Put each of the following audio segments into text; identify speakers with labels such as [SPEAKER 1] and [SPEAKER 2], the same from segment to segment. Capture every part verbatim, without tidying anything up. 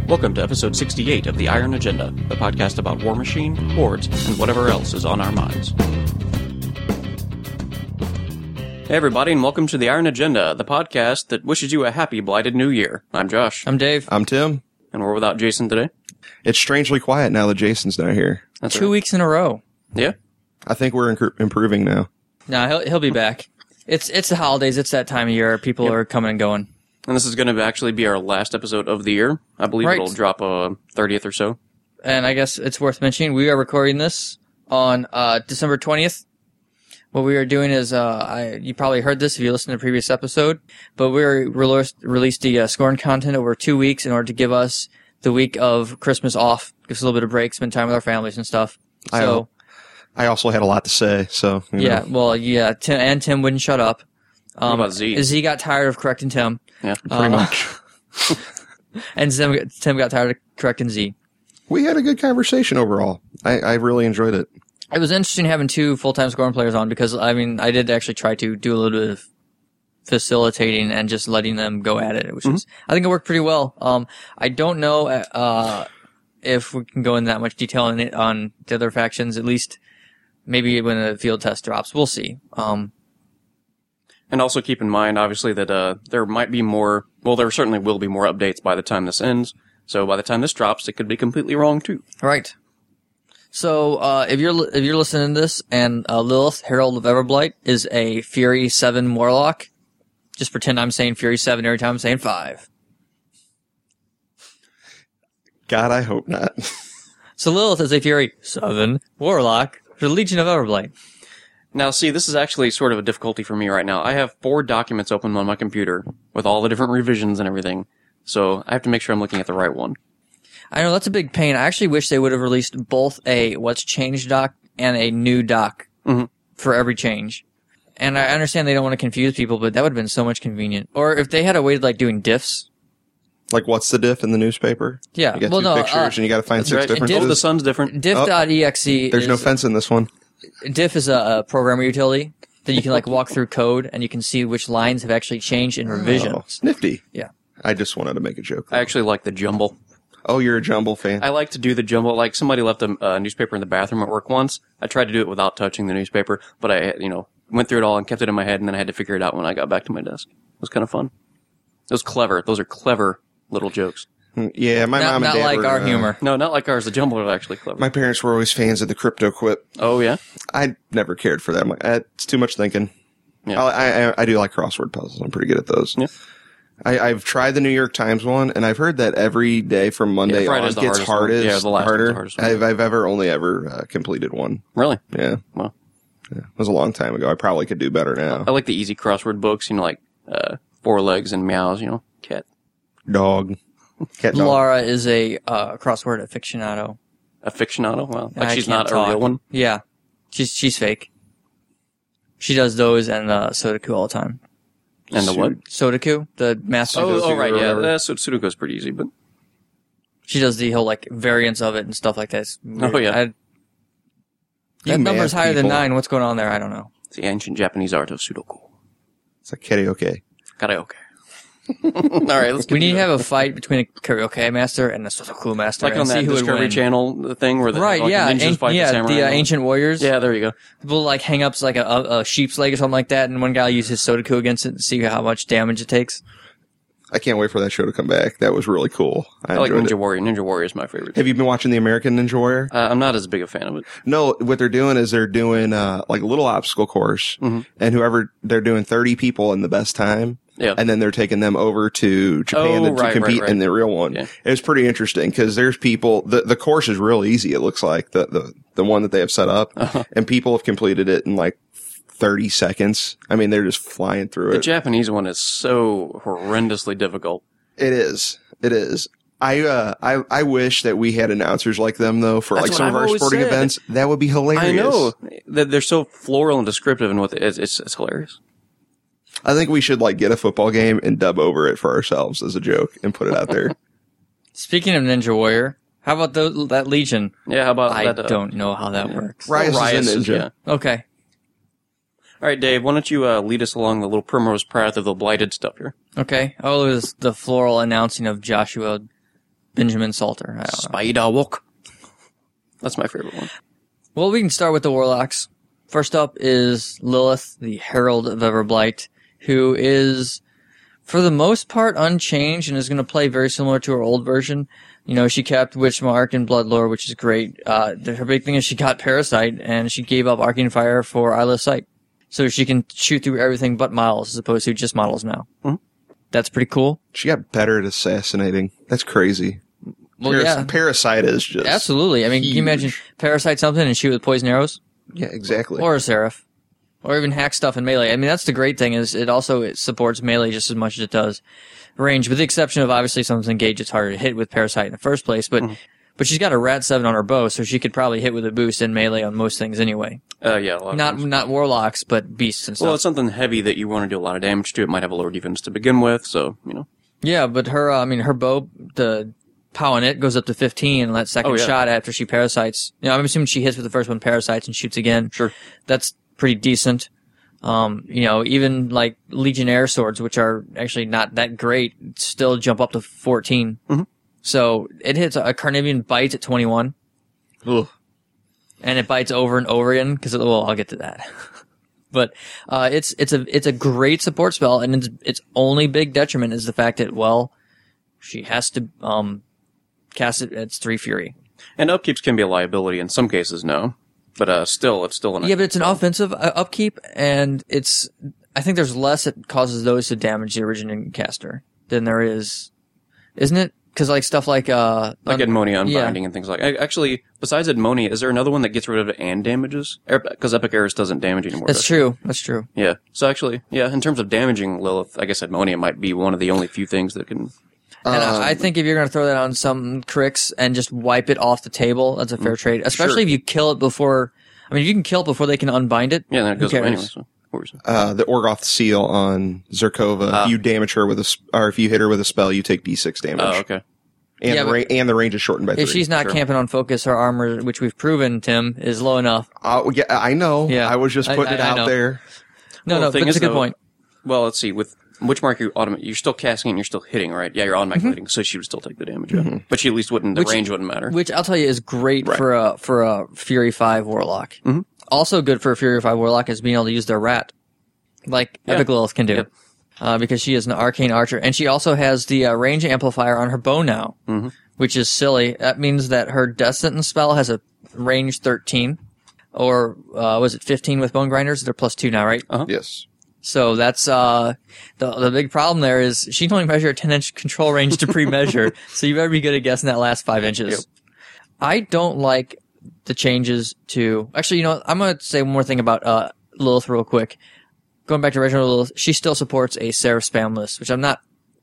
[SPEAKER 1] Welcome to episode sixty-eight of The Iron Agenda, the podcast about War Machine, hordes, and whatever else is on our minds. Hey everybody, and welcome to The Iron Agenda, the podcast that wishes you a happy blighted new year. I'm Josh.
[SPEAKER 2] I'm Dave.
[SPEAKER 3] I'm Tim.
[SPEAKER 1] And we're without Jason today.
[SPEAKER 3] It's strangely quiet now that Jason's not here.
[SPEAKER 1] That's
[SPEAKER 2] Two
[SPEAKER 1] right.
[SPEAKER 2] weeks in a row.
[SPEAKER 1] Yeah?
[SPEAKER 3] I think we're inc- improving now.
[SPEAKER 2] No, he'll he'll be back. It's it's the holidays. It's that time of year. People
[SPEAKER 1] Yep.
[SPEAKER 2] are coming and going.
[SPEAKER 1] And this is going to actually be our last episode of the year. I believe
[SPEAKER 2] Right.
[SPEAKER 1] it'll drop uh, thirtieth or so.
[SPEAKER 2] And I guess it's worth mentioning we are recording this on uh, December twentieth. What we are doing is, uh, I, you probably heard this if you listened to the previous episode, but we are released, released the uh, Scorn content over two weeks in order to give us the week of Christmas off, give us a little bit of break, spend time with our families and stuff.
[SPEAKER 3] I,
[SPEAKER 2] So,
[SPEAKER 3] I also had a lot to say, so you
[SPEAKER 2] yeah,
[SPEAKER 3] know.
[SPEAKER 2] well, yeah, Tim, and Tim wouldn't shut up. Um,
[SPEAKER 1] What about Z?
[SPEAKER 2] Z got tired of correcting Tim.
[SPEAKER 1] Yeah.
[SPEAKER 3] pretty
[SPEAKER 2] Uh,
[SPEAKER 3] much.
[SPEAKER 2] And Tim, Tim got tired of correcting Z.
[SPEAKER 3] We had a good conversation overall. I, I really enjoyed it.
[SPEAKER 2] It was interesting having two full-time scoring players on because, I mean, I did actually try to do a little bit of facilitating and just letting them go at it, which
[SPEAKER 1] Mm-hmm.
[SPEAKER 2] is, I think it worked pretty well. Um, I don't know, uh, if we can go in that much detail on it, on the other factions, at least maybe when the field test drops. We'll see. Um,
[SPEAKER 1] And also keep in mind, obviously, that uh, there might be more, well, there certainly will be more updates by the time this ends. So by the time this drops, it could be completely wrong, too.
[SPEAKER 2] right. So, uh, if you're, li- if you're listening to this and, uh, Lilith, Herald of Everblight is a Fury seven Warlock, just pretend I'm saying Fury seven every time I'm saying five.
[SPEAKER 3] God, I hope not.
[SPEAKER 2] So Lilith is a Fury seven Warlock for the Legion of Everblight.
[SPEAKER 1] Now, see, this is actually sort of a difficulty for me right now. I have four documents open on my computer with all the different revisions and everything. So I have to make sure I'm looking at the right one.
[SPEAKER 2] I know that's a big pain. I actually wish they would have released both a what's changed doc and a new doc
[SPEAKER 1] Mhm.
[SPEAKER 2] for every change. And I understand they don't want to confuse people, but that would have been so much convenient. Or if they had a way of like doing diffs.
[SPEAKER 3] Like, what's the diff in the newspaper?
[SPEAKER 2] Yeah,
[SPEAKER 3] You got
[SPEAKER 2] well,
[SPEAKER 3] two
[SPEAKER 2] no,
[SPEAKER 3] pictures,
[SPEAKER 2] uh,
[SPEAKER 3] and you got to find
[SPEAKER 1] That's
[SPEAKER 3] six
[SPEAKER 1] right.
[SPEAKER 3] differences.
[SPEAKER 1] Oh, the sun's different.
[SPEAKER 2] Diff.exe
[SPEAKER 3] There's
[SPEAKER 2] is,
[SPEAKER 3] no fence in this one.
[SPEAKER 2] diff is a, a programmer utility that you can like walk through code and you can see which lines have actually changed in
[SPEAKER 3] Oh,
[SPEAKER 2] revisions.
[SPEAKER 3] nifty.
[SPEAKER 2] Yeah.
[SPEAKER 3] I just wanted to make a joke.
[SPEAKER 1] I actually like the jumble.
[SPEAKER 3] Oh, you're a Jumble fan.
[SPEAKER 1] I like to do the jumble. Like, somebody left a uh, newspaper in the bathroom at work once. I tried to do it without touching the newspaper, but I, you know, went through it all and kept it in my head, and then I had to figure it out when I got back to my desk. It was kind of fun. It was clever. Those are clever little jokes.
[SPEAKER 3] yeah, my
[SPEAKER 2] Not,
[SPEAKER 3] mom and
[SPEAKER 2] not
[SPEAKER 3] dad
[SPEAKER 2] like
[SPEAKER 3] were,
[SPEAKER 2] our
[SPEAKER 3] uh,
[SPEAKER 2] humor.
[SPEAKER 1] No, not like ours. The jumble are actually clever.
[SPEAKER 3] My parents were always fans of the crypto quip.
[SPEAKER 1] Oh, yeah?
[SPEAKER 3] I never cared for that. I'm like, eh, it's too much thinking.
[SPEAKER 1] Yeah.
[SPEAKER 3] I, I I do like crossword puzzles. I'm pretty good at those.
[SPEAKER 1] Yeah.
[SPEAKER 3] I, I've tried the New York Times one, and I've heard that every day from Monday
[SPEAKER 1] Yeah,
[SPEAKER 3] on
[SPEAKER 1] Friday's the
[SPEAKER 3] gets
[SPEAKER 1] hardest one.
[SPEAKER 3] hardest,
[SPEAKER 1] Yeah, the last one's the
[SPEAKER 3] harder.
[SPEAKER 1] hardest one.
[SPEAKER 3] I've, I've ever only ever uh, completed one.
[SPEAKER 1] Really?
[SPEAKER 3] Yeah.
[SPEAKER 1] Well,
[SPEAKER 3] yeah, it was a long time ago. I probably could do better now.
[SPEAKER 1] I like the easy crossword books, you know, like uh, Four Legs and Meows, you know, cat.
[SPEAKER 3] Dog, cat, dog.
[SPEAKER 2] Laura is a uh, crossword aficionado.
[SPEAKER 1] Aficionado? Well, like
[SPEAKER 2] I
[SPEAKER 1] she's
[SPEAKER 2] can't
[SPEAKER 1] not
[SPEAKER 2] talk.
[SPEAKER 1] a real one.
[SPEAKER 2] Yeah, she's she's fake. She does those and uh, Sudoku all the time.
[SPEAKER 1] And the what?
[SPEAKER 2] Sudoku, the master.
[SPEAKER 1] Oh, oh,
[SPEAKER 3] Sudoku
[SPEAKER 1] right,
[SPEAKER 3] or
[SPEAKER 1] yeah.
[SPEAKER 3] whatever.
[SPEAKER 1] Uh, Sud- Sudoku's pretty easy, but
[SPEAKER 2] She does the whole like variants of it and stuff like that. It's weird.
[SPEAKER 1] Oh, yeah.
[SPEAKER 2] I,
[SPEAKER 3] You
[SPEAKER 2] that number's
[SPEAKER 3] math
[SPEAKER 2] higher than
[SPEAKER 3] people.
[SPEAKER 2] nine. What's going on there? I don't know.
[SPEAKER 1] it's the ancient Japanese art of Sudoku.
[SPEAKER 3] It's like karaoke.
[SPEAKER 1] Karaoke. All right, let's get
[SPEAKER 2] We need to
[SPEAKER 1] it.
[SPEAKER 2] have a fight between a karaoke master and a Sudoku master.
[SPEAKER 1] Like
[SPEAKER 2] and
[SPEAKER 1] on
[SPEAKER 2] see
[SPEAKER 1] that
[SPEAKER 2] who would
[SPEAKER 1] Discovery
[SPEAKER 2] win.
[SPEAKER 1] Channel thing where the,
[SPEAKER 2] Right,
[SPEAKER 1] like,
[SPEAKER 2] yeah,
[SPEAKER 1] the ninjas
[SPEAKER 2] an-
[SPEAKER 1] fight
[SPEAKER 2] yeah,
[SPEAKER 1] the samurai.
[SPEAKER 2] the uh, ancient warriors.
[SPEAKER 1] Yeah, there you go.
[SPEAKER 2] People like hang up like a, a, a sheep's leg or something like that, and one guy uses Sudoku against it and see how much damage it takes.
[SPEAKER 3] I can't wait for that show to come back. That was really cool. I,
[SPEAKER 1] I like
[SPEAKER 3] enjoyed
[SPEAKER 1] Ninja
[SPEAKER 3] it.
[SPEAKER 1] Warrior. Ninja Warrior is my favorite.
[SPEAKER 3] Have you been watching the American Ninja Warrior?
[SPEAKER 1] Uh, I'm not as big a fan of it.
[SPEAKER 3] No, what they're doing is they're doing uh like a little obstacle course,
[SPEAKER 1] Mm-hmm.
[SPEAKER 3] and whoever they're doing thirty people in the best time.
[SPEAKER 1] Yeah.
[SPEAKER 3] And then they're taking them over to Japan
[SPEAKER 1] Oh,
[SPEAKER 3] to
[SPEAKER 1] right,
[SPEAKER 3] compete
[SPEAKER 1] right, right.
[SPEAKER 3] in the real one.
[SPEAKER 1] Yeah.
[SPEAKER 3] It's pretty interesting because there's people, the, the course is real easy. It looks like the, the, the one that they have set up,
[SPEAKER 1] Uh-huh.
[SPEAKER 3] and people have completed it in like thirty seconds. I mean, they're just flying through
[SPEAKER 1] The
[SPEAKER 3] it.
[SPEAKER 1] Japanese one is so horrendously difficult.
[SPEAKER 3] It is. It is. I, uh, I, I wish that we had announcers like them though for
[SPEAKER 1] That's
[SPEAKER 3] like
[SPEAKER 1] what
[SPEAKER 3] some of
[SPEAKER 1] I've
[SPEAKER 3] our
[SPEAKER 1] always
[SPEAKER 3] sporting
[SPEAKER 1] said.
[SPEAKER 3] events. That would be hilarious.
[SPEAKER 1] I know. They're they're so floral and descriptive and what they- it's, it's, it's hilarious.
[SPEAKER 3] I think we should like get a football game and dub over it for ourselves as a joke and put it out there.
[SPEAKER 2] Speaking of Ninja Warrior, how about the, that Legion?
[SPEAKER 1] Yeah, how about
[SPEAKER 2] I
[SPEAKER 1] that? uh,
[SPEAKER 2] don't know how that works.
[SPEAKER 3] Rias is a
[SPEAKER 1] Rias is-
[SPEAKER 3] ninja.
[SPEAKER 1] yeah.
[SPEAKER 2] Okay.
[SPEAKER 1] All right, Dave, why don't you uh, lead us along the little primrose path of the blighted stuff here?
[SPEAKER 2] Okay. Oh, it was the floral announcing of Joshua Benjamin Salter. I don't know.
[SPEAKER 1] Spider Walk. That's my favorite one.
[SPEAKER 2] Well, we can start with the Warlocks. First up is Lilith, the Herald of Everblight, who is, for the most part, unchanged and is going to play very similar to her old version. You know, she kept Witchmark and Bloodlore, which is great. Uh, her big thing is she got Parasite, and she gave up Arcane Fire for Eyeless Sight. So she can shoot through everything but models, as opposed to just models now. Mm-hmm. That's pretty cool.
[SPEAKER 3] She got better at assassinating. That's crazy.
[SPEAKER 2] Well,
[SPEAKER 3] Paras-
[SPEAKER 2] yeah.
[SPEAKER 3] Parasite is just...
[SPEAKER 2] Absolutely. I mean,
[SPEAKER 3] huge.
[SPEAKER 2] can you imagine Parasite something and shoot with poison arrows?
[SPEAKER 3] Yeah, exactly.
[SPEAKER 2] Or a Seraph. Or even hack stuff in melee. I mean, that's the great thing, is it also it supports melee just as much as it does range, with the exception of obviously something's engaged, it's harder to hit with Parasite in the first place, but mm-hmm. but she's got a Rat seven on her bow, so she could probably hit with a boost in melee on most things anyway.
[SPEAKER 1] Uh, yeah, a lot of
[SPEAKER 2] Not
[SPEAKER 1] things.
[SPEAKER 2] not Warlocks, but Beasts and stuff.
[SPEAKER 1] Well, it's something heavy that you want to do a lot of damage to. It might have a lower defense to begin with, so, you know.
[SPEAKER 2] Yeah, but her, uh, I mean, her bow, the pow on it goes up to fifteen, and that second
[SPEAKER 1] oh, yeah. shot
[SPEAKER 2] after she Parasites, you know, I'm assuming she hits with the first one, Parasites, and shoots again.
[SPEAKER 1] Sure.
[SPEAKER 2] That's pretty decent. Um, you know, even like Legionnaire swords, which are actually not that great, still jump up to fourteen.
[SPEAKER 1] Mm-hmm.
[SPEAKER 2] So it hits a Carnivean bite at twenty-one.
[SPEAKER 3] Ugh.
[SPEAKER 2] And it bites over and over again, because, well, I'll get to that. But, uh, it's, it's a, it's a great support spell, and its, its only big detriment is the fact that, well, she has to, um, cast it at three Fury.
[SPEAKER 1] And upkeeps can be a liability in some cases, no. But, uh, still, it's still an...
[SPEAKER 2] Yeah, but it's an offensive uh, upkeep, and it's, I think there's less that causes those to damage the originating caster than there is, isn't it? Because, like, stuff like, uh...
[SPEAKER 1] Like
[SPEAKER 2] un-
[SPEAKER 1] Edmonia Unbinding
[SPEAKER 2] yeah.
[SPEAKER 1] and things like... Actually, besides Edmonia, is there another one that gets rid of it and damages? Because Epic Eris doesn't damage anymore.
[SPEAKER 2] That's true. That's true.
[SPEAKER 1] Yeah. So actually, yeah, in terms of damaging Lilith, I guess Edmonia might be one of the only few things that can...
[SPEAKER 2] And
[SPEAKER 3] Um,
[SPEAKER 2] I I think if you're going to throw that on some Crix and just wipe it off the table, that's a fair trade. Especially
[SPEAKER 1] Sure.
[SPEAKER 2] if you kill it before... I mean, if you can kill it before they can unbind it.
[SPEAKER 1] Yeah, then it
[SPEAKER 2] who
[SPEAKER 1] goes away
[SPEAKER 2] cares?
[SPEAKER 1] anyway. So, what were you saying?
[SPEAKER 3] Uh, the Orgoth seal on Zerkova.
[SPEAKER 1] Ah.
[SPEAKER 3] If you damage her with a, sp- or if you hit her with a spell, you take D six damage.
[SPEAKER 1] Oh, okay.
[SPEAKER 3] And,
[SPEAKER 2] Yeah,
[SPEAKER 3] the ra- and the range is shortened by
[SPEAKER 2] If
[SPEAKER 3] three.
[SPEAKER 2] she's not
[SPEAKER 1] Sure.
[SPEAKER 2] camping on focus, her armor, which we've proven, Tim, is low enough.
[SPEAKER 3] Uh, yeah, I know.
[SPEAKER 2] Yeah.
[SPEAKER 3] I was just
[SPEAKER 2] I-
[SPEAKER 3] putting
[SPEAKER 2] I-
[SPEAKER 3] it
[SPEAKER 2] I
[SPEAKER 3] out
[SPEAKER 2] know.
[SPEAKER 3] there.
[SPEAKER 2] No,
[SPEAKER 1] Well,
[SPEAKER 2] no,
[SPEAKER 1] the thing
[SPEAKER 2] but it's
[SPEAKER 1] is,
[SPEAKER 2] a good
[SPEAKER 1] though-
[SPEAKER 2] point.
[SPEAKER 1] Well, let's see. With Witchmark, you automa- you're still casting it and you're still hitting, right? Yeah, you're automatically hitting, so she would still take the damage. Yeah. But she at least wouldn't, the
[SPEAKER 2] Which-
[SPEAKER 1] range wouldn't matter.
[SPEAKER 2] Which I'll tell you is great
[SPEAKER 3] Right.
[SPEAKER 2] for a for a Fury five Warlock.
[SPEAKER 1] Mm-hmm.
[SPEAKER 2] Also good for a Fury five Warlock is being able to use their rat, like
[SPEAKER 1] Yeah.
[SPEAKER 2] Epic Lilith can do,
[SPEAKER 1] Yep.
[SPEAKER 2] uh, because she is an arcane archer, and she also has the uh, range amplifier on her bow now,
[SPEAKER 1] Mm-hmm.
[SPEAKER 2] which is silly. That means that her Death Sentence spell has a range thirteen, or uh, was it fifteen with Bone Grinders? They're plus two now, right?
[SPEAKER 1] Uh-huh.
[SPEAKER 3] Yes.
[SPEAKER 2] So that's, uh, the, the big problem there is she can only measure a ten inch control range to pre-measure, so you better be good at guessing that last five inches.
[SPEAKER 1] Yep.
[SPEAKER 2] I don't like the changes to, actually, you know, I'm gonna say one more thing about, uh, Lilith real quick. Going back to original Lilith, she still supports a Seraph spam list, which I'm not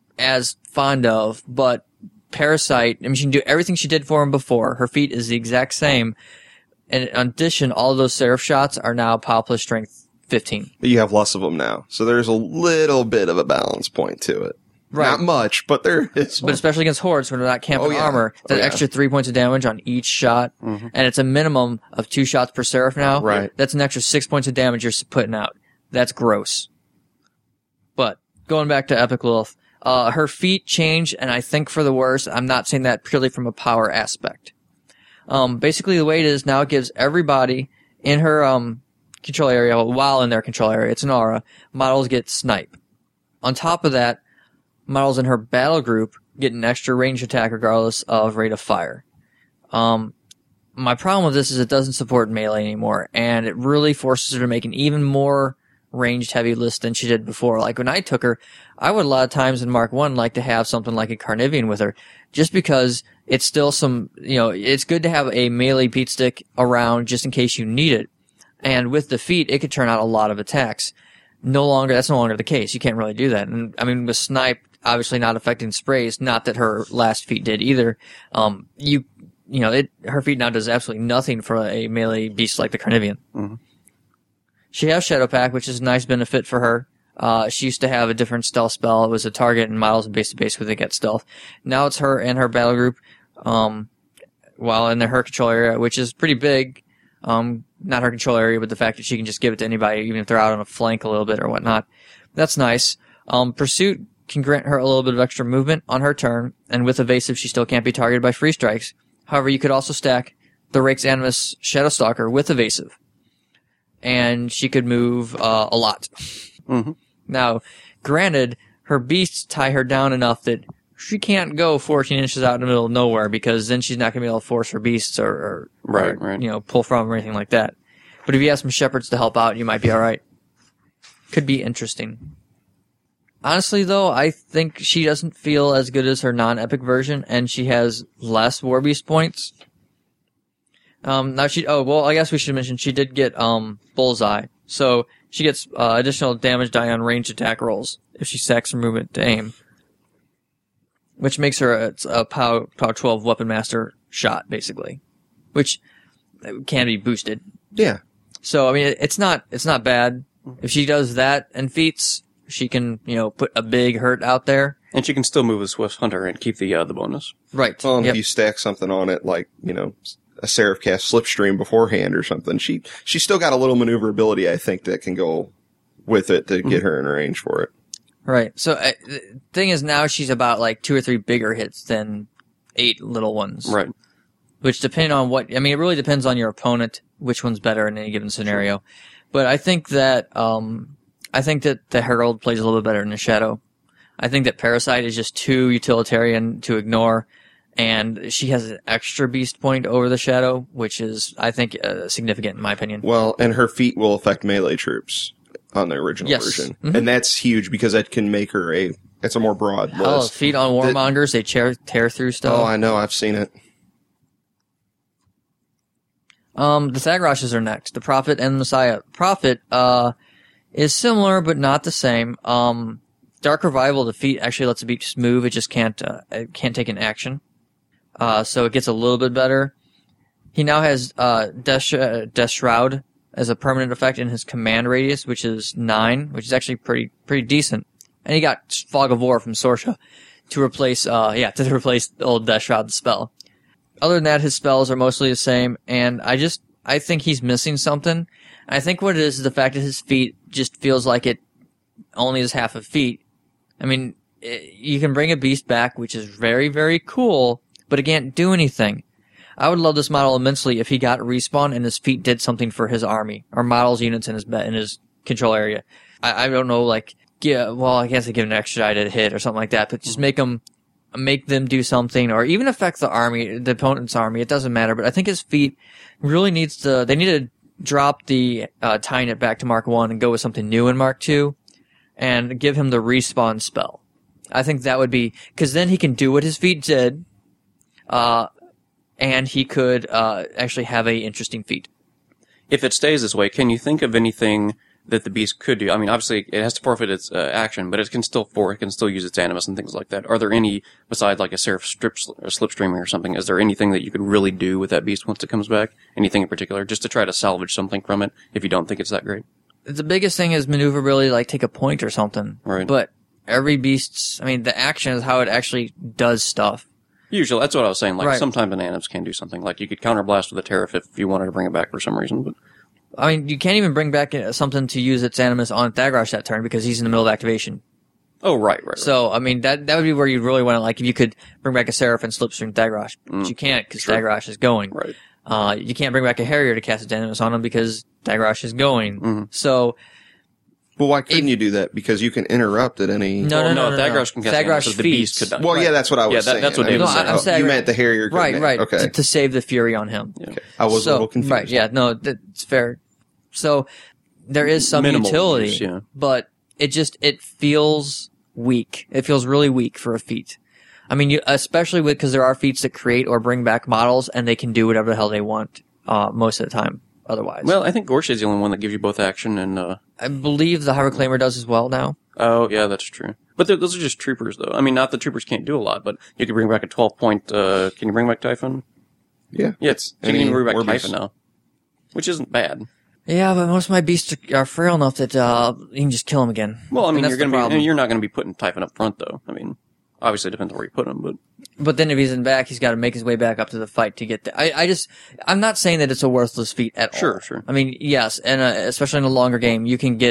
[SPEAKER 2] as fond of, but Parasite, I mean, she can do everything she did for him before. Her feat is the exact same. And in addition, all of those Seraph shots are now Power plus Strength fifteen.
[SPEAKER 3] But you have less of them now. So there's a little bit of a balance point to it.
[SPEAKER 2] Right.
[SPEAKER 3] Not much, but there is.
[SPEAKER 2] But especially against hordes when they're not camping
[SPEAKER 3] Oh, yeah.
[SPEAKER 2] armor, that
[SPEAKER 3] Oh, yeah.
[SPEAKER 2] extra three points of damage on each shot,
[SPEAKER 1] Mm-hmm.
[SPEAKER 2] and it's a minimum of two shots per Seraph now.
[SPEAKER 3] Right.
[SPEAKER 2] That's an extra six points of damage you're s- putting out. That's gross. But going back to Epic Lilith, uh, her feet change, and I think for the worse. I'm not saying that purely from a power aspect. Um, basically the way it is now, it gives everybody in her um control area, while in their control area, it's an aura, models get snipe. On top of that, models in her battle group get an extra range attack regardless of rate of fire. Um, my problem with this is it doesn't support melee anymore, and it really forces her to make an even more ranged heavy list than she did before. Like when I took her, I would a lot of times in Mark one like to have something like a Carnivean with her, just because it's still some, you know, it's good to have a melee beat stick around just in case you need it. And with the feat, it could turn out a lot of attacks. No longer, that's no longer the case. You can't really do that. And I mean, with Snipe obviously not affecting sprays, not that her last feat did either. Um, you, you know, it, her feat now does absolutely nothing for a melee beast like the Carnivean.
[SPEAKER 1] Mm-hmm.
[SPEAKER 2] She has Shadow Pack, which is a nice benefit for her. Uh, she used to have a different stealth spell. It was a target and models and base to base where they get stealth. Now it's her and her battle group, um, while in the, her control area, which is pretty big. Um, not her control area, but the fact that she can just give it to anybody, even if they're out on a flank a little bit or whatnot. That's nice. Um, Pursuit can grant her a little bit of extra movement on her turn, and with Evasive, she still can't be targeted by free strikes. However, you could also stack the Rake's Animus Shadowstalker with Evasive, and she could move uh, a lot.
[SPEAKER 1] Mm-hmm.
[SPEAKER 2] Now, granted, her beasts tie her down enough that she can't go fourteen inches out in the middle of nowhere, because then she's not going to be able to force her beasts or, or,
[SPEAKER 1] Right,
[SPEAKER 2] or
[SPEAKER 1] right.
[SPEAKER 2] you know, pull from or anything like that. But if you have some shepherds to help out, you might be all right. Could be interesting. Honestly, though, I think she doesn't feel as good as her non-epic version, and she has less War Beast points. Um, now she, oh, well, I guess we should mention she did get, um, Bullseye. So she gets, uh, additional damage die on ranged attack rolls if she stacks her movement to aim. Which makes her a, a POW, POW twelve Weapon Master shot, basically. Which can be boosted.
[SPEAKER 3] Yeah.
[SPEAKER 2] So, I mean, it's not, it's not bad. If she does that and feats, she can, you know, put a big hurt out there.
[SPEAKER 1] And she can still move a Swift Hunter and keep the uh, the bonus.
[SPEAKER 2] Right.
[SPEAKER 3] Well, and
[SPEAKER 2] Yep.
[SPEAKER 3] if you stack something on it, like, you know, a Seraph cast Slipstream beforehand or something, she she's still got a little maneuverability, I think, that can go with it to get her in range for it.
[SPEAKER 2] Right. So, uh, the thing is, now she's about like two or three bigger hits than eight little ones.
[SPEAKER 1] Right.
[SPEAKER 2] Which depend on what, I mean, it really depends on your opponent, which one's better in any given scenario. Sure. But I think that, um, I think that the Herald plays a little bit better in the Shadow. I think that Parasite is just too utilitarian to ignore, and she has an extra beast point over the Shadow, which is, I think, uh, significant in my opinion.
[SPEAKER 3] Well, and her feat will affect melee troops on the original
[SPEAKER 2] Yes.
[SPEAKER 3] version.
[SPEAKER 2] Mm-hmm.
[SPEAKER 3] And that's huge because that can make her a, it's a more broad
[SPEAKER 2] Oh,
[SPEAKER 3] list.
[SPEAKER 2] feet on Warmongers, they tear, tear through stuff.
[SPEAKER 3] Oh, I know, I've seen it.
[SPEAKER 2] Um, the Thagrashes are next. The Prophet and the Messiah. Prophet, uh, is similar, but not the same. Um, Dark Revival, the feat actually lets the beast move. It just can't, uh, it can't take an action. Uh, so it gets a little bit better. He now has, uh, Death, uh, Death Shroud as a permanent effect in his command radius, which is nine, which is actually pretty, pretty decent. And he got Fog of War from Sorsha to replace, uh, yeah, to replace the old Death Shroud spell. Other than that, his spells are mostly the same, and I just, I think he's missing something. I think what it is is the fact that his feat just feels like it only is half a feat. I mean, it, you can bring a beast back, which is very, very cool, but it can't do anything. I would love this model immensely if he got respawn and his feat did something for his army, or models units in his in his control area. I, I don't know, like, yeah, well, I guess they give an extra die to hit or something like that, but just make them, make them do something, or even affect the army, the opponent's army. It doesn't matter, but I think his feat really needs to, they need to drop the, uh, tying it back to Mark one and go with something new in Mark two, and give him the respawn spell. I think that would be, cause then he can do what his feat did, uh, and he could, uh, actually have a interesting feat.
[SPEAKER 1] If it stays this way, can you think of anything that the beast could do? I mean, obviously it has to forfeit its uh, action, but it can still for it can still use its animus and things like that. Are there any, besides like a Seraph strip or slipstreaming or something, is there anything that you could really do with that beast once it comes back? Anything in particular, just to try to salvage something from it if you don't think it's that great?
[SPEAKER 2] The biggest thing is maneuverability, like take a point or something.
[SPEAKER 1] Right.
[SPEAKER 2] But every beast's, I mean, the action is how it actually does stuff.
[SPEAKER 1] Usually, that's what I was saying. Like,
[SPEAKER 2] Right.
[SPEAKER 1] sometimes an animus can do something. Like, you could counterblast with a Teraphth if you wanted to bring it back for some reason, but
[SPEAKER 2] I mean, you can't even bring back uh, something to use its animus on Thagrash that turn because he's in the middle of activation.
[SPEAKER 1] oh, right, right, right.
[SPEAKER 2] So, I mean, that that would be where you'd really want to, like, if you could bring back a Seraph and Slipstream Thagrash. But you can't because
[SPEAKER 1] Sure.
[SPEAKER 2] Thagrash is going.
[SPEAKER 1] Right.
[SPEAKER 2] Uh, you can't bring back a Harrier to cast its animus on him because Thagrash is going. So,
[SPEAKER 3] But why couldn't
[SPEAKER 2] If-
[SPEAKER 3] you do that? Because you can interrupt at any...
[SPEAKER 2] no,
[SPEAKER 1] Well,
[SPEAKER 2] no, no, no,
[SPEAKER 1] Thagrash
[SPEAKER 2] no.
[SPEAKER 1] can cast
[SPEAKER 2] Thagrash
[SPEAKER 1] animus, so the beast
[SPEAKER 2] feeds.
[SPEAKER 1] could not.
[SPEAKER 3] Well, yeah, that's what I was
[SPEAKER 1] Yeah, that-
[SPEAKER 3] saying.
[SPEAKER 1] that's what
[SPEAKER 3] I
[SPEAKER 1] David
[SPEAKER 3] was-
[SPEAKER 1] was saying.
[SPEAKER 2] No, I'm
[SPEAKER 3] oh,
[SPEAKER 2] saying-
[SPEAKER 3] you meant the Harrier couldn't
[SPEAKER 2] Right,
[SPEAKER 3] have-
[SPEAKER 2] right.
[SPEAKER 3] Okay.
[SPEAKER 2] To, to save the fury on him.
[SPEAKER 1] Yeah.
[SPEAKER 3] I was
[SPEAKER 2] so,
[SPEAKER 3] a little confused.
[SPEAKER 2] Right, yeah, no, that's fair. So, there is some
[SPEAKER 1] Minimal
[SPEAKER 2] utility,
[SPEAKER 1] use, yeah.
[SPEAKER 2] but it just, it feels weak. It feels really weak for a feat. I mean, you, especially with, because there are feats that create or bring back models, and they can do whatever the hell they want, uh, most of the time, otherwise.
[SPEAKER 1] Well, I think Gorsha's the only one that gives you both action and, uh,
[SPEAKER 2] I believe the High Reclaimer does as well now.
[SPEAKER 1] oh, yeah, that's true. But they're- those are just troopers, though. I mean, not that troopers can't do a lot, but you can bring back a twelve point, uh, can you bring back Typhon?
[SPEAKER 3] Yeah.
[SPEAKER 1] Yeah, it's, you
[SPEAKER 3] Any
[SPEAKER 1] can bring back
[SPEAKER 3] Orbeez.
[SPEAKER 1] Typhon now. Which isn't bad.
[SPEAKER 2] Yeah, but most of my beasts are, are frail enough that, uh, you can just kill them again.
[SPEAKER 1] Well, I
[SPEAKER 2] And
[SPEAKER 1] mean,
[SPEAKER 2] that's
[SPEAKER 1] you're
[SPEAKER 2] the
[SPEAKER 1] gonna be,
[SPEAKER 2] problem.
[SPEAKER 1] and you're not gonna be putting Typhon up front, though. I mean, obviously it depends on where you put him, but.
[SPEAKER 2] But then if he's in back, he's got to make his way back up to the fight to get there. I, I just, I'm not saying that it's a worthless feat at all.
[SPEAKER 1] Sure, sure.
[SPEAKER 2] I mean, yes, and uh, especially in a longer game, you can get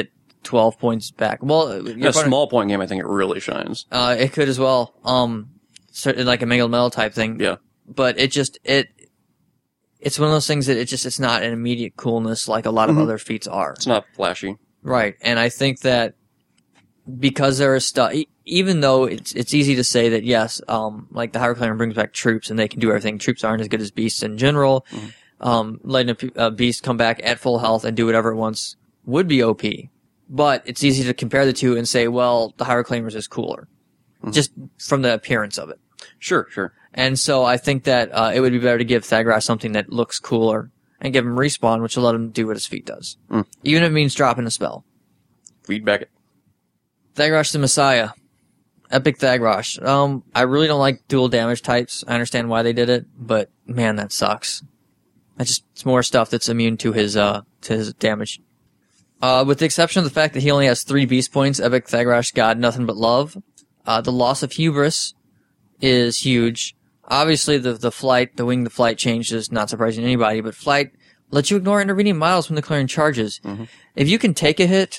[SPEAKER 2] twelve points back. Well,
[SPEAKER 1] In
[SPEAKER 2] your
[SPEAKER 1] a
[SPEAKER 2] opponent-
[SPEAKER 1] small point game, I think it really shines.
[SPEAKER 2] uh, it could as well. Um, certainly like a Mega Metal type thing.
[SPEAKER 1] Yeah.
[SPEAKER 2] But it just, it, it's one of those things that it just, it's not an immediate coolness like a lot of
[SPEAKER 1] Mhm.
[SPEAKER 2] other feats are.
[SPEAKER 1] It's not flashy.
[SPEAKER 2] Right. And I think that because there is stuff, even though it's, it's easy to say that yes, um, like the High Reclaimer brings back troops and they can do everything. Troops aren't as good as beasts in general.
[SPEAKER 1] Mhm.
[SPEAKER 2] Um, letting a, a beast come back at full health and do whatever it wants would be O P. But it's easy to compare the two and say, well, the High Reclaimers is cooler.
[SPEAKER 1] Mhm.
[SPEAKER 2] Just from the appearance of it.
[SPEAKER 1] Sure, sure.
[SPEAKER 2] And so I think that uh, it would be better to give Thagras something that looks cooler and give him respawn, which will let him do what his feat does.
[SPEAKER 1] Mm.
[SPEAKER 2] Even if it means dropping a spell.
[SPEAKER 1] Feedback it.
[SPEAKER 2] Thagras the Messiah. Epic Thagras. Um, I really don't like dual damage types. I understand why they did it, but man, that sucks. That's just it's more stuff that's immune to his uh to his damage. Uh, with the exception of the fact that he only has three beast points, Epic Thagras got nothing but love. Uh, the loss of hubris is huge. Obviously, the the flight, the wing, the flight change is not surprising to anybody, but flight lets you ignore intervening miles when declaring charges.
[SPEAKER 1] Mm-hmm.
[SPEAKER 2] If you can take a hit,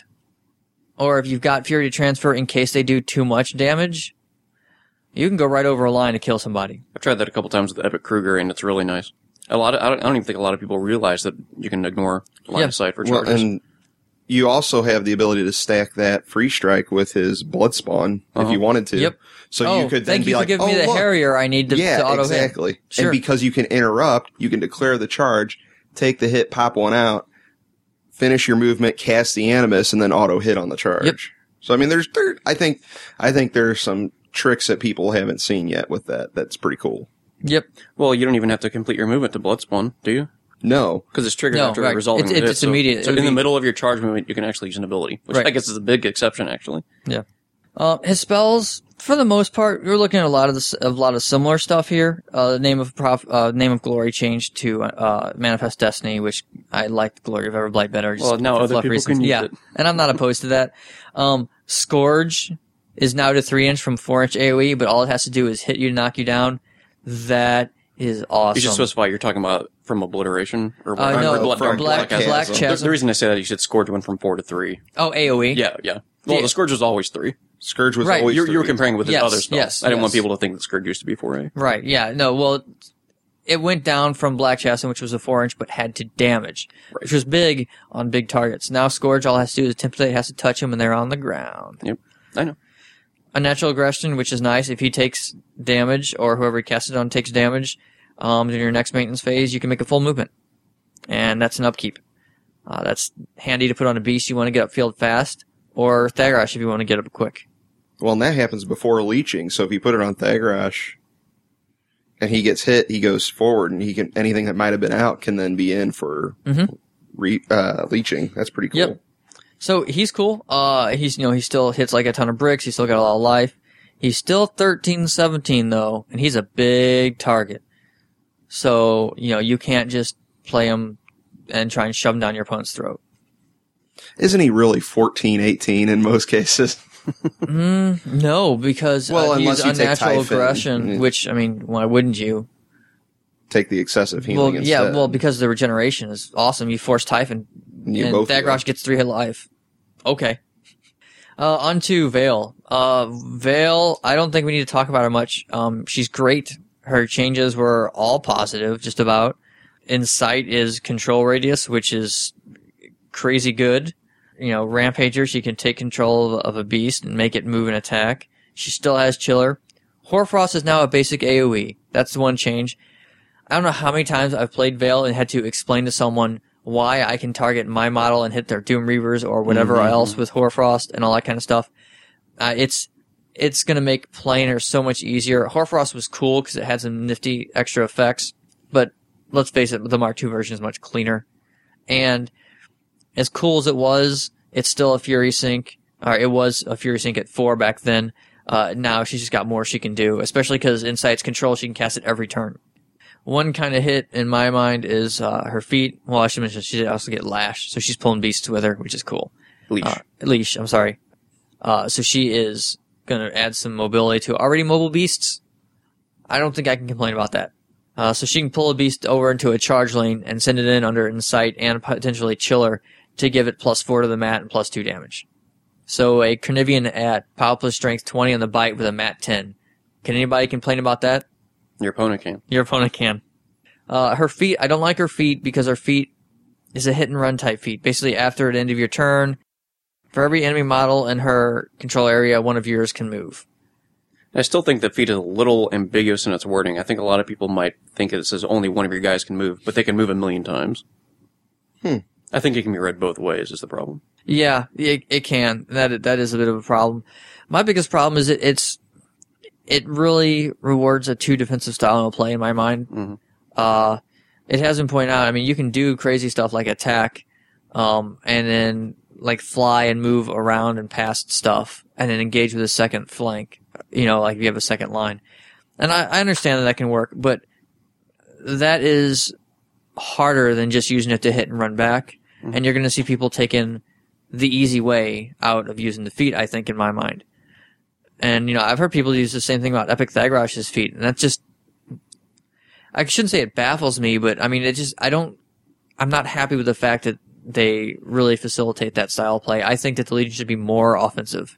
[SPEAKER 2] or if you've got Fury to transfer in case they do too much damage, you can go right over a line to kill somebody.
[SPEAKER 1] I've tried that a couple times with Epic Kruger, and it's really nice. A lot of, I don't, I don't even think a lot of people realize that you can ignore line
[SPEAKER 2] Yeah.
[SPEAKER 1] of sight for
[SPEAKER 3] Well,
[SPEAKER 1] charges.
[SPEAKER 3] and you also have the ability to stack that free strike with his blood spawn
[SPEAKER 1] Uh-huh.
[SPEAKER 3] if you wanted to.
[SPEAKER 2] Yep.
[SPEAKER 3] So
[SPEAKER 2] oh,
[SPEAKER 3] you could then
[SPEAKER 2] thank
[SPEAKER 3] be
[SPEAKER 2] you
[SPEAKER 3] like,
[SPEAKER 2] for giving
[SPEAKER 3] oh,
[SPEAKER 2] me the
[SPEAKER 3] look.
[SPEAKER 2] Harrier I need to,
[SPEAKER 3] yeah,
[SPEAKER 2] to auto
[SPEAKER 3] exactly.
[SPEAKER 2] hit. Sure.
[SPEAKER 3] And because you can interrupt, you can declare the charge, take the hit, pop one out, finish your movement, cast the Animus, and then auto hit on the charge.
[SPEAKER 2] Yep.
[SPEAKER 3] So I mean, there's there. I think I think there's some tricks that people haven't seen yet with that. That's pretty cool.
[SPEAKER 2] Yep.
[SPEAKER 1] Well, you don't even have to complete your movement to Bloodspawn, do you?
[SPEAKER 3] No,
[SPEAKER 1] Because it's triggered
[SPEAKER 2] No,
[SPEAKER 1] after
[SPEAKER 2] right.
[SPEAKER 1] resolving
[SPEAKER 2] It's-
[SPEAKER 1] the hit,
[SPEAKER 2] it's
[SPEAKER 1] so-
[SPEAKER 2] immediate. It
[SPEAKER 1] So
[SPEAKER 2] would
[SPEAKER 1] in the
[SPEAKER 2] be-
[SPEAKER 1] middle of your charge movement, you can actually use an ability, which
[SPEAKER 2] Right.
[SPEAKER 1] I guess is a big exception, actually.
[SPEAKER 2] Yeah. Uh, his spells, for the most part, we're looking at a lot of this, a lot of similar stuff here. Uh, the name of prof, uh, name of glory changed to uh, Manifest Destiny, which I like the Glory of Everblight better. Just
[SPEAKER 1] Well, now
[SPEAKER 2] for
[SPEAKER 1] other
[SPEAKER 2] fluff
[SPEAKER 1] people
[SPEAKER 2] reasons.
[SPEAKER 1] can use
[SPEAKER 2] yeah,
[SPEAKER 1] it.
[SPEAKER 2] and I'm not opposed to that. Um, Scourge is now to three inch from four inch AoE, but all it has to do is hit you to knock you down. That is awesome.
[SPEAKER 1] You should specify you're talking about from Obliteration or
[SPEAKER 2] Uh, no,
[SPEAKER 1] or Blood-
[SPEAKER 3] from
[SPEAKER 2] Black,
[SPEAKER 3] Black
[SPEAKER 2] Black
[SPEAKER 3] Chasm.
[SPEAKER 1] The,
[SPEAKER 2] Chasm.
[SPEAKER 1] the reason I say that, you should Scourge went from four to three.
[SPEAKER 2] Oh, AoE.
[SPEAKER 1] Yeah, yeah. Well,
[SPEAKER 2] Yeah.
[SPEAKER 1] the Scourge was always three.
[SPEAKER 3] Scourge was
[SPEAKER 2] Right.
[SPEAKER 3] always.
[SPEAKER 1] You're, you were
[SPEAKER 3] three.
[SPEAKER 1] comparing with his
[SPEAKER 2] Yes,
[SPEAKER 1] other spells.
[SPEAKER 2] yes,
[SPEAKER 1] I didn't want
[SPEAKER 2] yes.
[SPEAKER 1] people to think that Scourge used to be four A.
[SPEAKER 2] Right, yeah. No, well, it went down from Black Chasm, which was a four inch, but had to damage,
[SPEAKER 1] Right.
[SPEAKER 2] which was big on big targets. Now Scourge, all it has to do is Template has to touch them and they're on the ground.
[SPEAKER 1] Yep, I know.
[SPEAKER 2] Unnatural Aggression, which is nice. If he takes damage, or whoever he casts it on takes damage, um, in your next maintenance phase, you can make a full movement. And that's an upkeep. Uh, that's handy to put on a beast you want to get upfield fast, or Thagras if you want to get up quick.
[SPEAKER 3] Well, and that happens before leeching. So if you put it on Thagras and he gets hit, he goes forward, and he can anything that might have been out can then be in for
[SPEAKER 2] Mhm.
[SPEAKER 3] re, uh, leeching. That's pretty cool.
[SPEAKER 2] Yep. So he's cool. Uh, he's, you know, he still hits like a ton of bricks. He's still got a lot of life. He's still thirteen seventeen though, and he's a big target. So, you know, you can't just play him and try and shove him down your opponent's throat.
[SPEAKER 3] Isn't he really fourteen, eighteen in most cases?
[SPEAKER 2] Mm, no, because
[SPEAKER 3] Well,
[SPEAKER 2] uh,
[SPEAKER 3] unless
[SPEAKER 2] he's
[SPEAKER 3] you take
[SPEAKER 2] unnatural
[SPEAKER 3] Typhon.
[SPEAKER 2] aggression,
[SPEAKER 3] Yeah.
[SPEAKER 2] which, I mean, why wouldn't you?
[SPEAKER 3] Take the excessive healing
[SPEAKER 2] Well,
[SPEAKER 3] instead.
[SPEAKER 2] yeah, well, because the regeneration is awesome. You force Typhon,
[SPEAKER 3] You
[SPEAKER 2] and
[SPEAKER 3] both do
[SPEAKER 2] Thagras
[SPEAKER 3] that.
[SPEAKER 2] gets three hit life. Okay. Uh, on to Vale. Uh, Vale, I don't think we need to talk about her much. Um, she's great. Her changes were all positive, just about. Insight is control radius, which is crazy good. You know, Rampager, she can take control of, of a beast and make it move and attack. She still has Chiller. Hoarfrost is now a basic AoE. That's the one change. I don't know how many times I've played Vale and had to explain to someone why I can target my model and hit their Doom Reavers or whatever
[SPEAKER 3] Mhm.
[SPEAKER 2] else with Hoarfrost and all that kind of stuff. Uh, it's it's going to make playing her so much easier. Hoarfrost was cool because it had some nifty extra effects, but let's face it, the Mark two version is much cleaner. And as cool as it was, it's still a Fury Sync. Or it was a Fury Sync at four back then. Uh, now she's just got more she can do, especially because Insight's control, she can cast it every turn. One kind of hit in my mind is uh, her feet. Well, I should mention she did also get Lash, so she's pulling beasts with her, which is cool.
[SPEAKER 1] Leash.
[SPEAKER 2] Uh, leash, I'm sorry. Uh, so she is going to add some mobility to already mobile beasts. I don't think I can complain about that. Uh, so she can pull a beast over into a charge lane and send it in under Insight and potentially Chiller to give it plus four to the mat and plus two damage. So a Carnivean at Power Plus Strength twenty on the bite with a Mat ten. Can anybody complain about that?
[SPEAKER 1] Your opponent can.
[SPEAKER 2] Your opponent can. Uh, her feat, I don't like her feat because her feat is a hit and run type feat. Basically, after the end of your turn, for every enemy model in her control area, one of yours can move.
[SPEAKER 1] I still think the feat is a little ambiguous in its wording. I think a lot of people might think it says only one of your guys can move, but they can move a million times.
[SPEAKER 3] Hmm.
[SPEAKER 1] I think it can be read both ways is the problem.
[SPEAKER 2] Yeah, it, it can. That that is a bit of a problem. My biggest problem is it, it's it really rewards a two defensive style of play in my mind.
[SPEAKER 1] Mm-hmm.
[SPEAKER 2] Uh, it has been pointed out. I mean, you can do crazy stuff like attack, um, and then like fly and move around and past stuff, and then engage with a second flank. You know, like if you have a second line. And I, I understand that that can work, but that is harder than just using it to hit and run back. Mm-hmm. And you're going to see people taking the easy way out of using the feat, I think, in my mind. And, you know, I've heard people use the same thing about Epic Thagrosh's feat, and that's just, I shouldn't say it baffles me, but I mean, it just, I don't, I'm not happy with the fact that they really facilitate that style of play. I think that the Legion should be more offensive.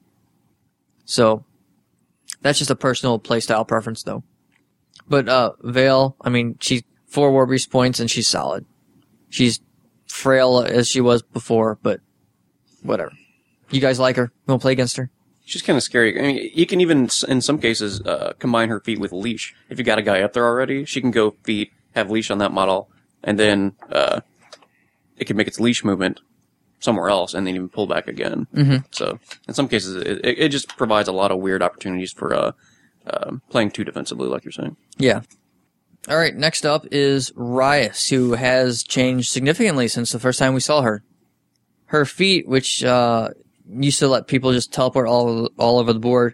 [SPEAKER 2] So, that's just a personal playstyle preference, though. But, uh, Vale, I mean, she's four War Beast points, and she's solid. She's frail as she was before, but whatever. You guys like her? You want to play against her?
[SPEAKER 1] She's kind of scary. I mean, you can even, in some cases, uh, combine her feat with leash. If you got a guy up there already, she can go feat, have leash on that model, and then, uh, it can make its leash movement somewhere else and then even pull back again.
[SPEAKER 2] Mm-hmm.
[SPEAKER 1] So, in some cases, it, it just provides a lot of weird opportunities for, uh, uh, playing too defensively, like you're saying.
[SPEAKER 2] Yeah. All right, next up is Rias, who has changed significantly since the first time we saw her. Her feat, which, uh, used to let people just teleport all over, all over the board,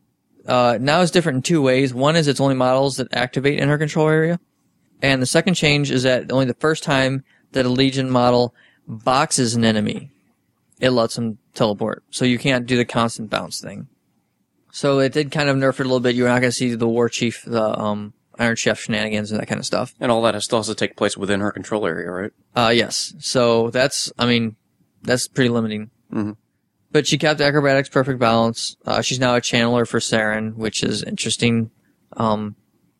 [SPEAKER 2] uh, now is different in two ways. One is it's only models that activate in her control area. And the second change is that only the first time that a Legion model boxes an enemy, it lets them teleport. So you can't do the constant bounce thing. So it did kind of nerf it a little bit. You're not going to see the War Chief, the um, Iron Chef shenanigans and that kind of stuff.
[SPEAKER 1] And all that has still has to take place within her control area, right?
[SPEAKER 2] Uh, yes. So that's, I mean, that's pretty limiting.
[SPEAKER 1] Mm-hmm.
[SPEAKER 2] But she kept Acrobatics perfect balance. Uh, she's now a channeler for Saren, which is interesting. Um,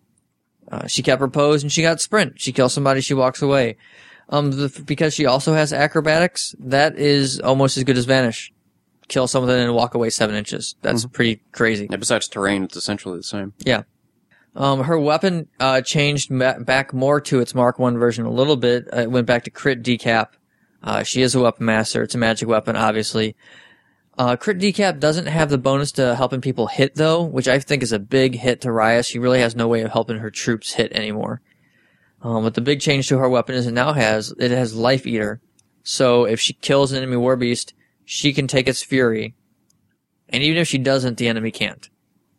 [SPEAKER 2] uh, she kept her pose and she got sprint. She kills somebody, she walks away. Um, the, because she also has acrobatics, that is almost as good as Vanish. Kill someone and walk away seven inches. That's mm-hmm. pretty crazy.
[SPEAKER 1] Yeah, besides terrain, it's essentially the same.
[SPEAKER 2] Yeah. Um, her weapon, uh, changed ma- back more to its Mark one version a little bit. Uh, it went back to crit decap. Uh, she is a weapon master. It's a magic weapon, obviously. Uh, crit decap doesn't have the bonus to helping people hit, though, which I think is a big hit to Rias. She really has no way of helping her troops hit anymore. Um, but the big change to her weapon is it now has, it has Life Eater. So if she kills an enemy War Beast, she can take its fury. And even if she doesn't, the enemy can't.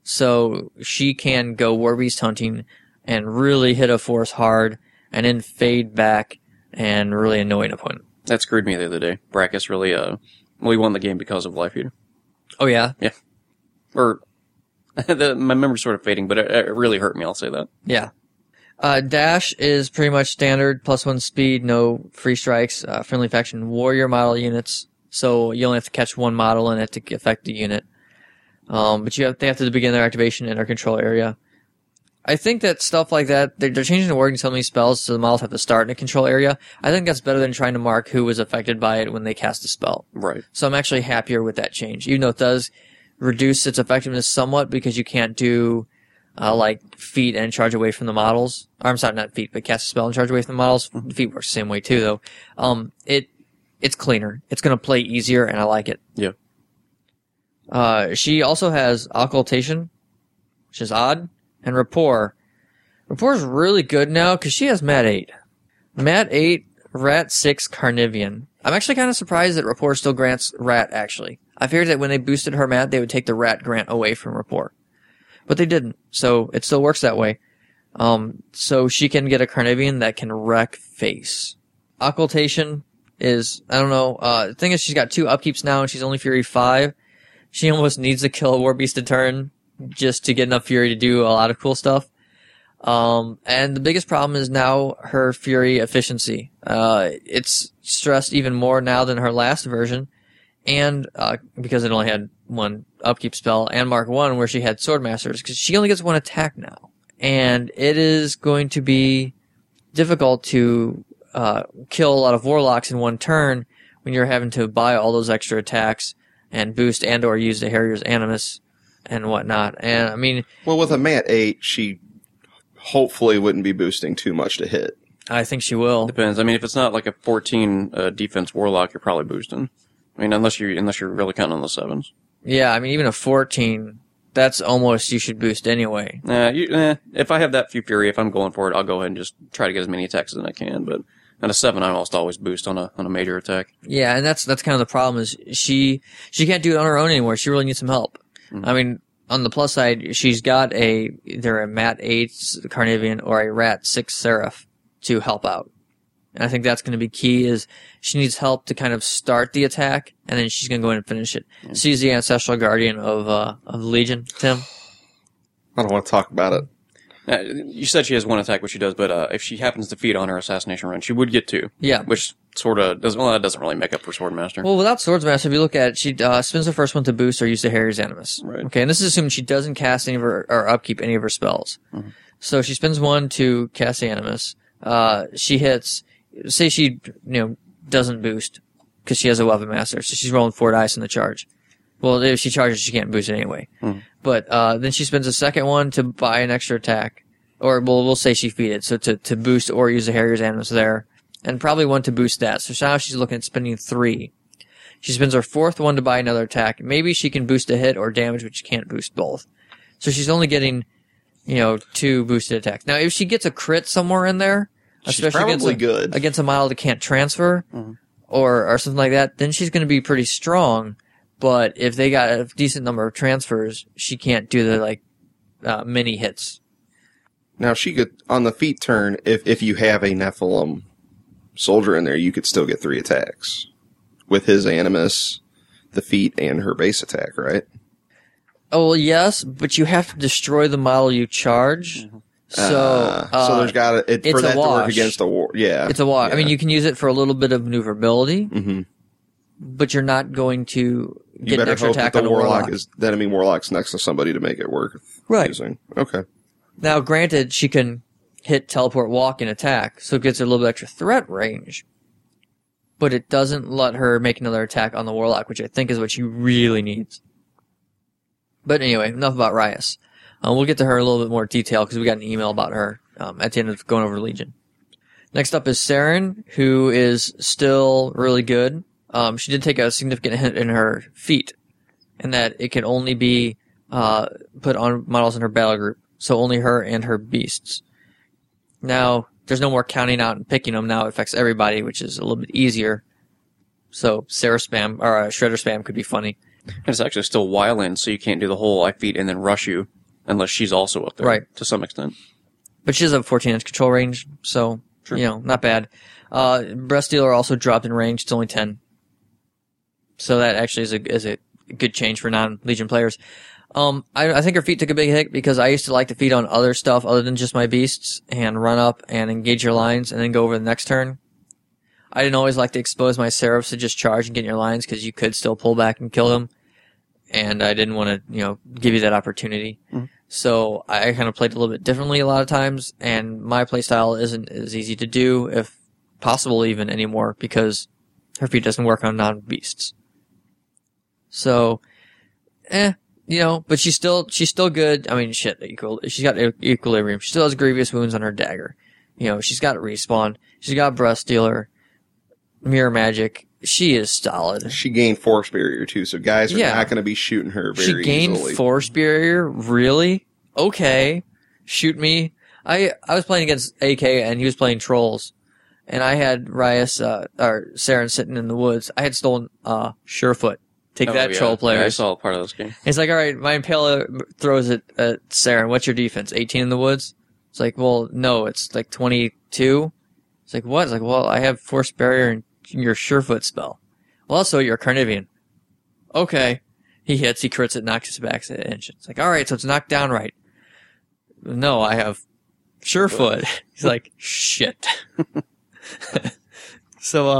[SPEAKER 2] So she can go War Beast hunting and really hit a force hard and then fade back and really annoy an opponent.
[SPEAKER 1] That screwed me the other day. Brachus really, uh, well, he won the game because of Life Eater.
[SPEAKER 2] Oh, yeah?
[SPEAKER 1] Yeah. Or, the, my memory's sort of fading, but it, it really hurt me, I'll say that.
[SPEAKER 2] Yeah. Uh, dash is pretty much standard, plus one speed, no free strikes, uh, friendly faction warrior model units. So you only have to catch one model in it to affect the unit. Um, but you have, they have to begin their activation in our control area. I think that stuff like that, they're, they're changing the wording so many spells so the models have to start in a control area. I think that's better than trying to mark who was affected by it when they cast a spell.
[SPEAKER 1] Right.
[SPEAKER 2] So I'm actually happier with that change, even though it does reduce its effectiveness somewhat because you can't do Uh, like feet and charge away from the models. Or, I'm sorry, not feet, but cast a spell and charge away from the models. Mm-hmm. Feet works the same way too, though. Um, it, it's cleaner. It's gonna play easier, and I like it.
[SPEAKER 1] Yeah.
[SPEAKER 2] Uh, she also has Occultation, which is odd, and Rapport. Rapport is really good now, because she has Mat eight. Mat eight, Rat six, Carnivean. I'm actually kind of surprised that Rapport still grants Rat, actually. I figured that when they boosted her Mat, they would take the Rat grant away from Rapport. But they didn't, so it still works that way. Um, so she can get a Carnivean that can wreck face. Occultation is, I don't know, uh, the thing is she's got two upkeeps now and she's only Fury five. She almost needs to kill a War Beast a turn just to get enough Fury to do a lot of cool stuff. Um, and the biggest problem is now her Fury efficiency. Uh, it's stressed even more now than her last version. and uh, because it only had one upkeep spell, and Mark one where she had Swordmasters, because she only gets one attack now. And it is going to be difficult to uh, kill a lot of Warlocks in one turn when you're having to buy all those extra attacks and boost and or use the Harrier's Animus and whatnot. And I mean,
[SPEAKER 3] well, with a mat eight, she hopefully wouldn't be boosting too much to hit.
[SPEAKER 2] I think she will.
[SPEAKER 1] Depends. I mean, if it's not like a fourteen uh, defense Warlock, you're probably boosting. I mean, unless you unless you're really counting on the sevens.
[SPEAKER 2] Yeah, I mean, even a fourteen, that's almost you should boost anyway.
[SPEAKER 1] Uh, you, eh, if I have that few Fury, if I'm going for it, I'll go ahead and just try to get as many attacks as I can. But on a seven, I almost always boost on a on a major attack.
[SPEAKER 2] Yeah, and that's that's kind of the problem is she she can't do it on her own anymore. She really needs some help. Mm-hmm. I mean, on the plus side, she's got a either a Mat eight Carnivean or a Rat six Seraph to help out. And I think that's going to be key is she needs help to kind of start the attack, and then she's going to go in and finish it. Mm-hmm. She's the Ancestral Guardian of uh, of the Legion, Tim.
[SPEAKER 3] I don't want to talk about it.
[SPEAKER 1] Uh, you said she has one attack, which she does, but uh, if she happens to feed on her assassination run, she would get two.
[SPEAKER 2] Yeah.
[SPEAKER 1] Which sort of doesn't, well, that doesn't really make up for Swordmaster.
[SPEAKER 2] Well, without Swordsmaster, if you look at it, she uh, spends the first one to boost or use the Harrier's Animus.
[SPEAKER 1] Right.
[SPEAKER 2] Okay, and this is assuming she doesn't cast any of her, or upkeep any of her spells. Mm-hmm. So she spends one to cast the Animus. Uh, she hits, say she, you know, doesn't boost, because she has a Weapon Master, so she's rolling four dice in the charge. Well, if she charges, she can't boost it anyway. Mm-hmm. But, uh, then she spends a second one to buy an extra attack. Or we'll, we'll say she feed it, so to, to boost or use the Harrier's Animus there. And probably one to boost that. So now she's looking at spending three. She spends her fourth one to buy another attack. Maybe she can boost a hit or damage, but she can't boost both. So she's only getting, you know, two boosted attacks. Now, if she gets a crit somewhere in there,
[SPEAKER 3] she's
[SPEAKER 2] especially against a,
[SPEAKER 3] good.
[SPEAKER 2] against a model that can't transfer,
[SPEAKER 1] mm-hmm.
[SPEAKER 2] or, or something like that, then she's going to be pretty strong. But if they got a decent number of transfers, she can't do the, like, uh, mini hits.
[SPEAKER 3] Now, she could, on the feat turn, if, if you have a Nephilim soldier in there, you could still get three attacks. With his Animus, the feat, and her base attack, right?
[SPEAKER 2] Oh, well, yes, but you have to destroy the model you charge. Mm-hmm. So,
[SPEAKER 3] uh, uh, so there's got to, it, for that to work against a war, yeah.
[SPEAKER 2] It's a wash.
[SPEAKER 3] Yeah.
[SPEAKER 2] I mean, you can use it for a little bit of maneuverability,
[SPEAKER 3] mm-hmm.
[SPEAKER 2] but you're not going to get
[SPEAKER 3] you better
[SPEAKER 2] an extra
[SPEAKER 3] hope
[SPEAKER 2] attack
[SPEAKER 3] that the
[SPEAKER 2] on a
[SPEAKER 3] warlock,
[SPEAKER 2] warlock.
[SPEAKER 3] is, the enemy warlock's next to somebody to make it work.
[SPEAKER 2] Right.
[SPEAKER 3] Using. Okay.
[SPEAKER 2] Now, granted, she can hit, teleport, walk, and attack, so it gets her a little bit extra threat range. But it doesn't let her make another attack on the Warlock, which I think is what she really needs. But anyway, enough about Rias. Um, we'll get to her in a little bit more detail, because we got an email about her um, at the end of going over Legion. Next up is Saren, who is still really good. Um, she did take a significant hit in her feat, in that it can only be uh, put on models in her battle group. So only her and her beasts. Now, there's no more counting out and picking them. Now it affects everybody, which is a little bit easier. So Sarah spam, or uh, Shredder spam could be funny.
[SPEAKER 1] And it's actually still Wyland, so you can't do the whole I feed and then rush you, unless she's also up there.
[SPEAKER 2] Right.
[SPEAKER 1] To some extent.
[SPEAKER 2] But she does have fourteen inch control range, so, True. you know, not bad. Uh, Breast Dealer also dropped in range. It's only ten. So that actually is a, is a good change for non-Legion players. Um, I, I think her feet took a big hit because I used to like to feed on other stuff other than just my beasts and run up and engage your lines and then go over the next turn. I didn't always like to expose my Seraphs to just charge and get in your lines because you could still pull back and kill them. And I didn't want to, you know, give you that opportunity. Mm-hmm. So I kind of played a little bit differently a lot of times, and my playstyle isn't as easy to do, if possible even anymore, because her feet doesn't work on non-beasts. So, eh. You know, but she's still, she's still good. I mean, shit, equal, she's got equilibrium. She still has grievous wounds on her dagger. You know, she's got respawn. She's got Breast Dealer, Mirror Magic. She is solid.
[SPEAKER 3] She gained Force Barrier too, so guys are
[SPEAKER 2] yeah.
[SPEAKER 3] not going to be shooting her very
[SPEAKER 2] easily. She gained
[SPEAKER 3] easily.
[SPEAKER 2] Force Barrier? Really? Okay. Shoot me. I, I was playing against A K and he was playing Trolls. And I had Rias, uh, or Saren sitting in the woods. I had stolen, uh, Surefoot. Take
[SPEAKER 1] oh,
[SPEAKER 2] that,
[SPEAKER 1] yeah.
[SPEAKER 2] troll players.
[SPEAKER 1] Yeah, I saw part of this game.
[SPEAKER 2] He's like, all right, my Impaler throws it at Saren. What's your defense? eighteen in the woods? It's like, well, no, it's like twenty-two. It's like, what? It's like, well, I have Force Barrier and your Surefoot spell. Well, also, you're a Carnivean. Okay. He hits, he crits it, knocks his back an inch. It's like, all right, so it's knocked down right. No, I have Surefoot. He's like, shit. So, uh,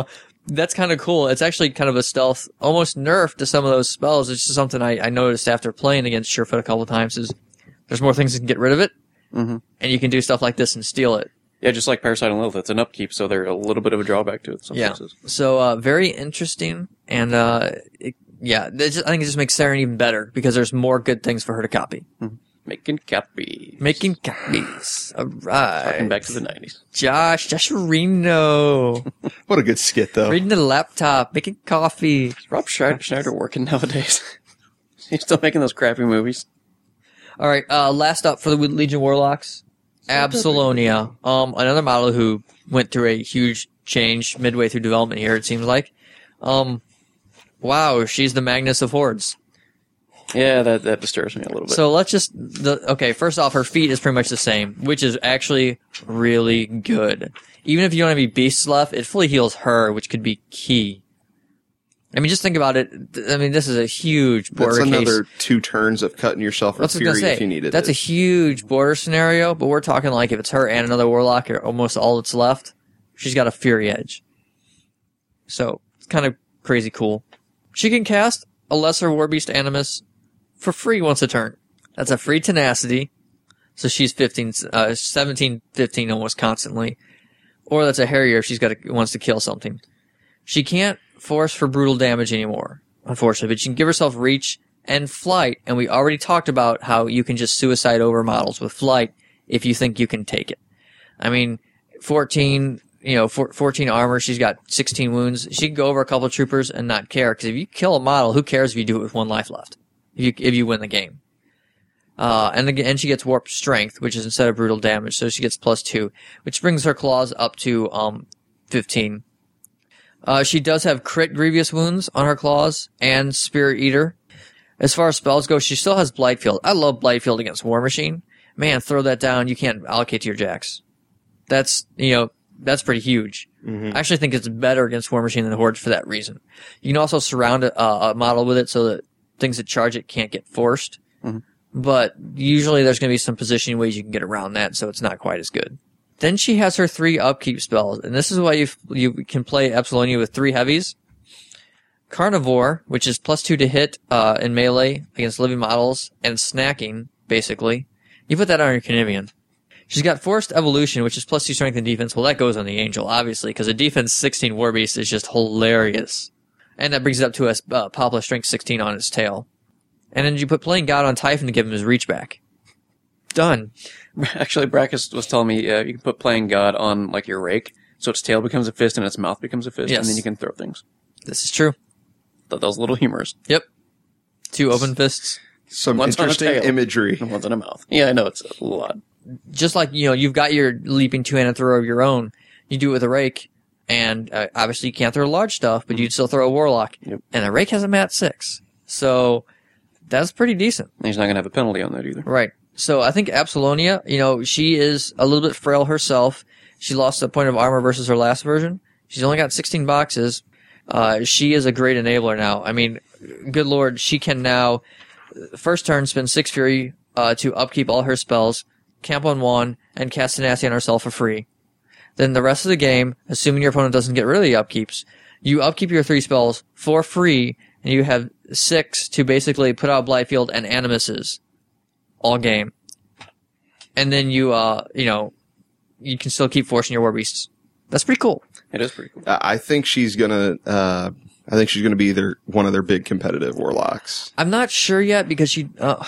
[SPEAKER 2] that's kind of cool. It's actually kind of a stealth, almost nerf to some of those spells. It's just something I, I noticed after playing against Surefoot a couple of times is there's more things that can get rid of it,
[SPEAKER 1] Mm-hmm.
[SPEAKER 2] and you can do stuff like this and steal it.
[SPEAKER 1] Yeah, just like Parasite and Lilith, it's an upkeep, so there's a little bit of a drawback to it. Some
[SPEAKER 2] Yeah.
[SPEAKER 1] places.
[SPEAKER 2] So uh, very interesting, and uh, it, yeah, it just, I think it just makes Saren even better because there's more good things for her to copy.
[SPEAKER 1] Making copies.
[SPEAKER 2] Making copies. All right.
[SPEAKER 1] Harking back to the nineties.
[SPEAKER 2] Josh, Josh Reno.
[SPEAKER 3] What a good skit, though.
[SPEAKER 2] Reading the laptop, making coffee.
[SPEAKER 1] Is Rob Schneider, Schneider working nowadays? He's still making those crappy movies.
[SPEAKER 2] All right, uh, last up for the Legion Warlocks, Absolonia. Um, another model who went through a huge change midway through development here, it seems like. Um, wow, she's the Magnus of Hordes.
[SPEAKER 1] Yeah, that, that disturbs me a little bit.
[SPEAKER 2] So let's just, the, okay, first off, her feat is pretty much the same, which is actually really good. Even if you don't have any beasts left, it fully heals her, which could be key. I mean, just think about it. I mean, this is a huge border
[SPEAKER 3] That's
[SPEAKER 2] case.
[SPEAKER 3] another two turns of cutting yourself for
[SPEAKER 2] That's what I was
[SPEAKER 3] Fury
[SPEAKER 2] gonna
[SPEAKER 3] if
[SPEAKER 2] say.
[SPEAKER 3] you needed
[SPEAKER 2] That's
[SPEAKER 3] it.
[SPEAKER 2] a huge border scenario, but we're talking like if it's her and another Warlock, or almost all that's left, she's got a Fury Edge. So, it's kind of crazy cool. She can cast a Lesser Warbeast Animus for free once a turn. That's a free tenacity. So she's fifteen, uh, seventeen, fifteen almost constantly. Or that's a Harrier if she's got a, wants to kill something. She can't force for brutal damage anymore, unfortunately, but she can give herself reach and flight, and we already talked about how you can just suicide over models with flight if you think you can take it. I mean, fourteen, you know, fourteen armor, she's got sixteen wounds. She can go over a couple of troopers and not care, because if you kill a model, who cares if you do it with one life left? If you, if you win the game. Uh, and again, and she gets warp strength, which is instead of brutal damage, so she gets plus two, which brings her claws up to, um, fifteen. Uh, she does have crit grievous wounds on her claws and Spirit Eater. As far as spells go, she still has Blightfield. I love Blightfield against War Machine. Man, throw that down. You can't allocate to your jacks. That's, you know, that's pretty huge.
[SPEAKER 3] Mm-hmm.
[SPEAKER 2] I actually think it's better against War Machine than Hordes for that reason. You can also surround a, a model with it so that things that charge it can't get forced.
[SPEAKER 1] Mm-hmm.
[SPEAKER 2] But usually there's going to be some positioning ways you can get around that, so it's not quite as good. Then she has her three upkeep spells, and this is why you you can play Absolonia with three heavies. Carnivore, which is plus two to hit uh, in melee against living models, and snacking, basically. You put that on your Canivian. She's got Forced Evolution, which is plus two strength and defense. Well, that goes on the Angel, obviously, because a defense sixteen Warbeast is just hilarious. And that brings it up to a uh, Poplar strength sixteen on its tail. And then you put Playing God on Typhon to give him his reach back. Done.
[SPEAKER 1] Actually, Brackus was telling me uh, you can put Playing God on like your rake, so its tail becomes a fist and its mouth becomes a fist,
[SPEAKER 2] Yes.
[SPEAKER 1] and then you can throw things.
[SPEAKER 2] This is true.
[SPEAKER 1] Thought that was a little humorous.
[SPEAKER 2] Yep. Two open fists.
[SPEAKER 3] Some
[SPEAKER 1] One's on a
[SPEAKER 3] interesting
[SPEAKER 1] tail.
[SPEAKER 3] imagery.
[SPEAKER 1] And one's in a mouth. Yeah, I know it's a little odd.
[SPEAKER 2] Just like, you know, you've got your leaping two-handed thrower of your own. You do it with a rake, and uh, obviously you can't throw large stuff, but you'd still throw a Warlock.
[SPEAKER 1] Yep.
[SPEAKER 2] And a rake has a mat six. So, that's pretty decent.
[SPEAKER 1] And he's not going to have a penalty on that either.
[SPEAKER 2] Right. So I think Absolonia, you know, she is a little bit frail herself. She lost a point of armor versus her last version. She's only got sixteen boxes. Uh, she is a great enabler now. I mean, good lord, she can now, first turn, spend six fury uh, to upkeep all her spells, camp on one, and cast Tenacity on herself for free. Then the rest of the game, assuming your opponent doesn't get rid of the upkeeps, you upkeep your three spells for free, and you have six to basically put out Blightfield and Animuses all game. And then you, uh, you know, you can still keep forcing your War Beasts. That's pretty cool.
[SPEAKER 1] It is pretty cool.
[SPEAKER 3] I I think she's gonna. Uh, I think she's gonna be their one of their big competitive warlocks.
[SPEAKER 2] I'm not sure yet because she, uh,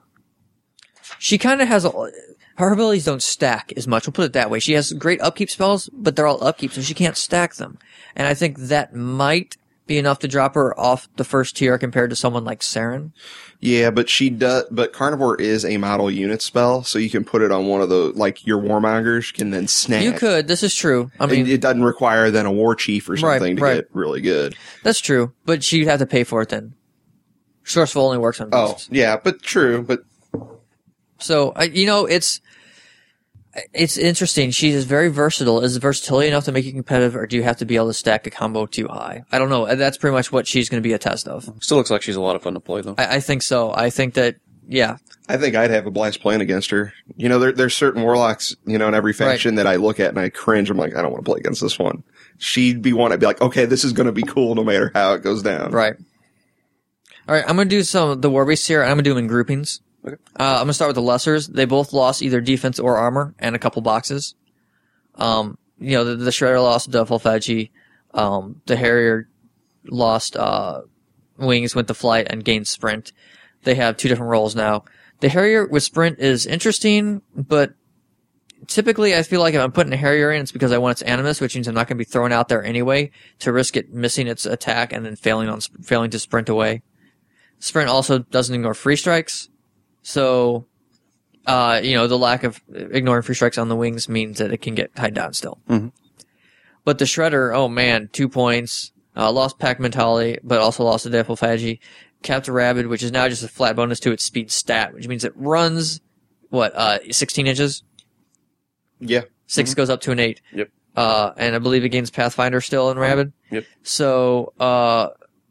[SPEAKER 2] she kind of has a, her abilities don't stack as much. We'll put it that way. She has great upkeep spells, but they're all upkeep, so she can't stack them. And I think that might be enough to drop her off the first tier compared to someone like Saren.
[SPEAKER 3] Yeah, but she does. But Carnivore is a model unit spell, so you can put it on one of the like your Warmongers can then snap.
[SPEAKER 2] You could. This is true. I mean,
[SPEAKER 3] it, it doesn't require then a war chief or
[SPEAKER 2] Right,
[SPEAKER 3] something to
[SPEAKER 2] right.
[SPEAKER 3] get really good.
[SPEAKER 2] that's true. But she'd have to pay for it then. Sourceful only works on
[SPEAKER 3] Oh,
[SPEAKER 2] beasts.
[SPEAKER 3] yeah, but true. But
[SPEAKER 2] So, I, you know, it's it's interesting. She is very versatile. Is versatility enough to make you competitive, or do you have to be able to stack a combo too high? I don't know. That's pretty much what she's going to be a test of.
[SPEAKER 1] Still looks like she's a lot of fun to play, though.
[SPEAKER 2] I, I think so. I think that, yeah.
[SPEAKER 3] I think I'd have a blast playing against her. You know, there, there's certain warlocks, you know, in every faction that I look at and I cringe. I'm like, I don't want to play against this one she'd be wanting to be like, okay, this is going to be cool no matter how it goes down.
[SPEAKER 2] Right. All right, I'm going to do some of the war beasts here, and I'm going to do them in groupings.
[SPEAKER 1] Okay.
[SPEAKER 2] Uh, I'm going to start with the lessers. They both lost either defense or armor and a couple boxes. Um, you know, the, the Shredder lost Duffel Fedgy. Um, the Harrier lost uh, wings, went to flight, and gained sprint. They have two different roles now. The Harrier with sprint is interesting, but typically I feel like if I'm putting a Harrier in, it's because I want its animus, which means I'm not going to be thrown out there anyway to risk it missing its attack and then failing on failing to sprint away. Sprint also doesn't ignore free strikes, so uh, you know the lack of ignoring free strikes on the wings means that it can get tied down still.
[SPEAKER 1] Mm-hmm.
[SPEAKER 2] But the Shredder, oh man, two points, uh, lost Pack Mentality, but also lost the Defophagy. Captain Rabid, which is now just a flat bonus to its speed stat, which means it runs what uh, sixteen inches.
[SPEAKER 3] Yeah.
[SPEAKER 2] Six
[SPEAKER 1] Mm-hmm.
[SPEAKER 2] goes up to an eight.
[SPEAKER 1] Yep.
[SPEAKER 2] Uh, and I believe it gains Pathfinder still in Rabid.
[SPEAKER 1] Yep.
[SPEAKER 2] So, uh,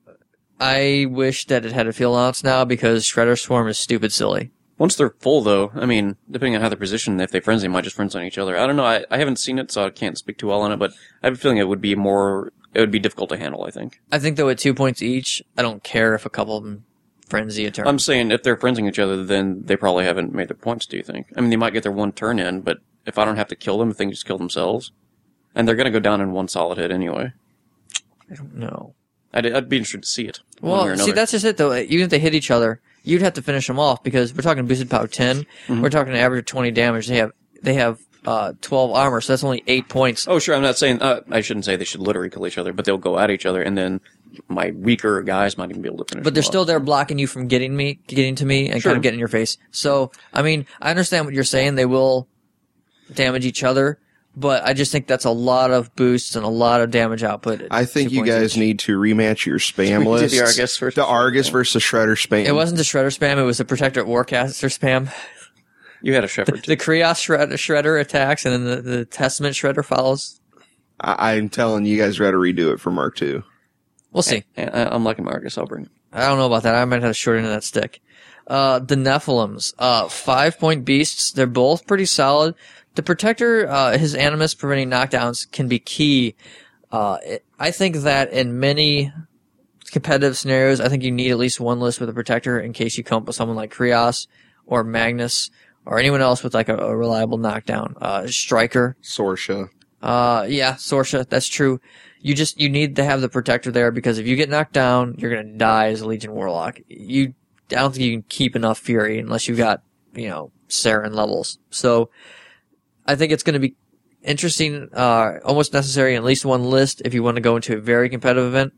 [SPEAKER 2] I wish that it had a field ounce now because Shredder Swarm is stupid silly.
[SPEAKER 1] Once they're full, though, I mean, depending on how they're positioned, if they frenzy, they might just frenzy on each other. I don't know. I, I haven't seen it, so I can't speak too well on it, but I have a feeling it would be more, it would be difficult to handle, I think.
[SPEAKER 2] I think though at two points each, I don't care if a couple of them frenzy a turn.
[SPEAKER 1] I'm saying if they're frenzying each other, then they probably haven't made their points, do you think? I mean, they might get their one turn in, but if I don't have to kill them, if they can just kill themselves, and they're going to go down in one solid hit anyway.
[SPEAKER 2] I don't know.
[SPEAKER 1] I'd, I'd be interested to see it. one way or
[SPEAKER 2] Well, see,
[SPEAKER 1] another.
[SPEAKER 2] that's just it though. Even if they hit each other, you'd have to finish them off because we're talking boosted power ten.
[SPEAKER 1] Mm-hmm.
[SPEAKER 2] We're talking an average of twenty damage. They have they have uh, twelve armor, so that's only eight points.
[SPEAKER 1] Oh, sure. I'm not saying uh, I shouldn't say they should literally kill each other, but they'll go at each other, and then my weaker guys might even be able to finish.
[SPEAKER 2] But they're
[SPEAKER 1] them
[SPEAKER 2] still
[SPEAKER 1] off.
[SPEAKER 2] there blocking you from getting me, getting to me, and
[SPEAKER 1] Sure.
[SPEAKER 2] kind of getting in your face. So, I mean, I understand what you're saying. They will damage each other, but I just think that's a lot of boosts and a lot of damage output. at
[SPEAKER 3] I think
[SPEAKER 2] two
[SPEAKER 3] you
[SPEAKER 2] points
[SPEAKER 3] guys
[SPEAKER 2] each.
[SPEAKER 3] need to rematch your spam
[SPEAKER 1] We did
[SPEAKER 3] list.
[SPEAKER 1] the Argus versus-
[SPEAKER 3] the Argus versus Shredder spam.
[SPEAKER 2] It wasn't the Shredder spam; it was the Protector Warcaster spam.
[SPEAKER 1] You had a shepherd.
[SPEAKER 2] The Krios shredder, shredder attacks, and then the, the Testament Shredder follows.
[SPEAKER 3] I- I'm telling you guys, got to redo it for Mark two.
[SPEAKER 2] We'll see.
[SPEAKER 1] I, I'm liking Marcus. I'll bring it.
[SPEAKER 2] I don't know about that. I might have to short end of that stick. Uh, the Nephilims, uh, five point beasts. They're both pretty solid. The Protector, uh, his animus preventing knockdowns can be key. Uh, it, I think that in many competitive scenarios, I think you need at least one list with a Protector in case you come up with someone like Krios or Magnus or anyone else with like a, a reliable knockdown. Uh, Striker.
[SPEAKER 3] Sorsha.
[SPEAKER 2] Uh, yeah, Sorsha, that's true. You just, you need to have the Protector there because if you get knocked down, you're gonna die as a Legion Warlock. You, I don't think you can keep enough Fury unless you've got, you know, Saren levels. So, I think it's gonna be interesting, uh, almost necessary in at least one list if you want to go into a very competitive event.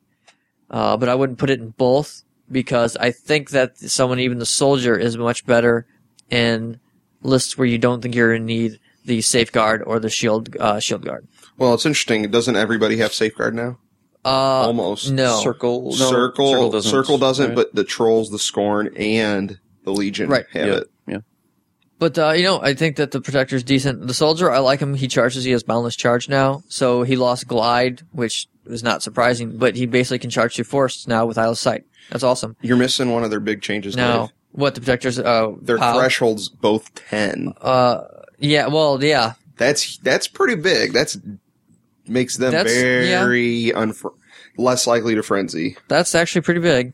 [SPEAKER 2] Uh, but I wouldn't put it in both because I think that someone, even the Soldier, is much better in lists where you don't think you're in need the Safeguard or the Shield, uh, Shield Guard.
[SPEAKER 3] Well, it's interesting. Doesn't everybody have Safeguard now?
[SPEAKER 2] Uh,
[SPEAKER 3] Almost.
[SPEAKER 2] no.
[SPEAKER 1] Circle, no,
[SPEAKER 3] Circle,
[SPEAKER 1] circle doesn't.
[SPEAKER 3] Circle doesn't,
[SPEAKER 1] right?
[SPEAKER 3] but the Trolls, the Scorn, and the Legion
[SPEAKER 2] Right.
[SPEAKER 3] have
[SPEAKER 1] yeah,
[SPEAKER 3] it.
[SPEAKER 1] yeah.
[SPEAKER 2] But, uh, you know, I think that the Protector's decent. The Soldier, I like him. He charges, he has boundless charge now. So he lost Glide, which was not surprising, but he basically can charge through Force now with Isle of Sight. That's awesome.
[SPEAKER 3] You're missing one of their big changes.
[SPEAKER 2] Now,
[SPEAKER 3] Dave.
[SPEAKER 2] what the Protector's, uh,
[SPEAKER 3] Their
[SPEAKER 2] pow-
[SPEAKER 3] threshold's both ten.
[SPEAKER 2] Uh, yeah, well, yeah.
[SPEAKER 3] That's that's pretty big. That's makes them
[SPEAKER 2] That's-
[SPEAKER 3] very unfr- less likely to frenzy.
[SPEAKER 2] That's actually pretty big.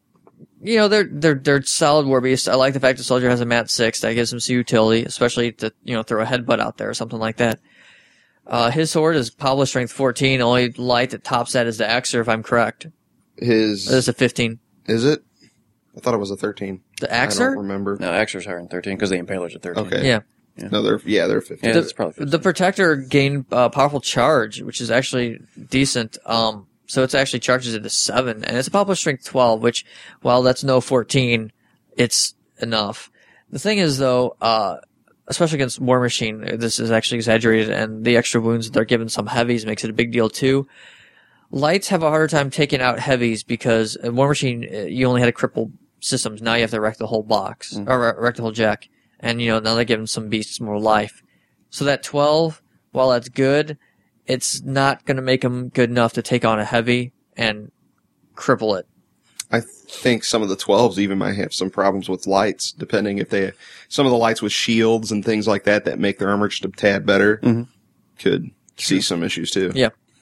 [SPEAKER 2] You know, they're they're they're solid war beasts. I like the fact the Soldier has a mat six that gives him some utility, especially to you know throw a headbutt out there or something like that. Uh, his sword is Pablo strength fourteen. Only light that tops that is the Axer, if I'm correct.
[SPEAKER 3] His
[SPEAKER 2] It's a fifteen.
[SPEAKER 3] is it? I thought it was a thirteen.
[SPEAKER 2] The
[SPEAKER 3] I don't
[SPEAKER 2] Axer?
[SPEAKER 3] remember.
[SPEAKER 1] No, Axer's higher than thirteen because the Impalers are thirteen.
[SPEAKER 3] Okay.
[SPEAKER 2] Yeah.
[SPEAKER 3] No, they're yeah, they're fifteen.
[SPEAKER 1] Yeah,
[SPEAKER 2] The-
[SPEAKER 1] that's probably fifteen.
[SPEAKER 2] The Protector gained uh, powerful charge, which is actually decent. Um, so it's actually charges it to seven, and it's a Pablo strength twelve, which while that's no fourteen, it's enough. The thing is, though, uh, especially against War Machine, this is actually exaggerated, and the extra wounds that they're giving some heavies makes it a big deal too. Lights have a harder time taking out heavies because in War Machine uh, you only had to cripple systems. Now you have to wreck the whole box
[SPEAKER 1] Mm.
[SPEAKER 2] or wreck the whole jack, and you know now they're giving some beasts more life. So that twelve, while that's good, it's not going to make them good enough to take on a heavy and cripple it.
[SPEAKER 3] I think some of the twelves even might have some problems with lights, depending if they some of the lights with shields and things like that that make their armor just a tad better
[SPEAKER 1] Mhm.
[SPEAKER 3] could see some issues too.
[SPEAKER 2] Yeah.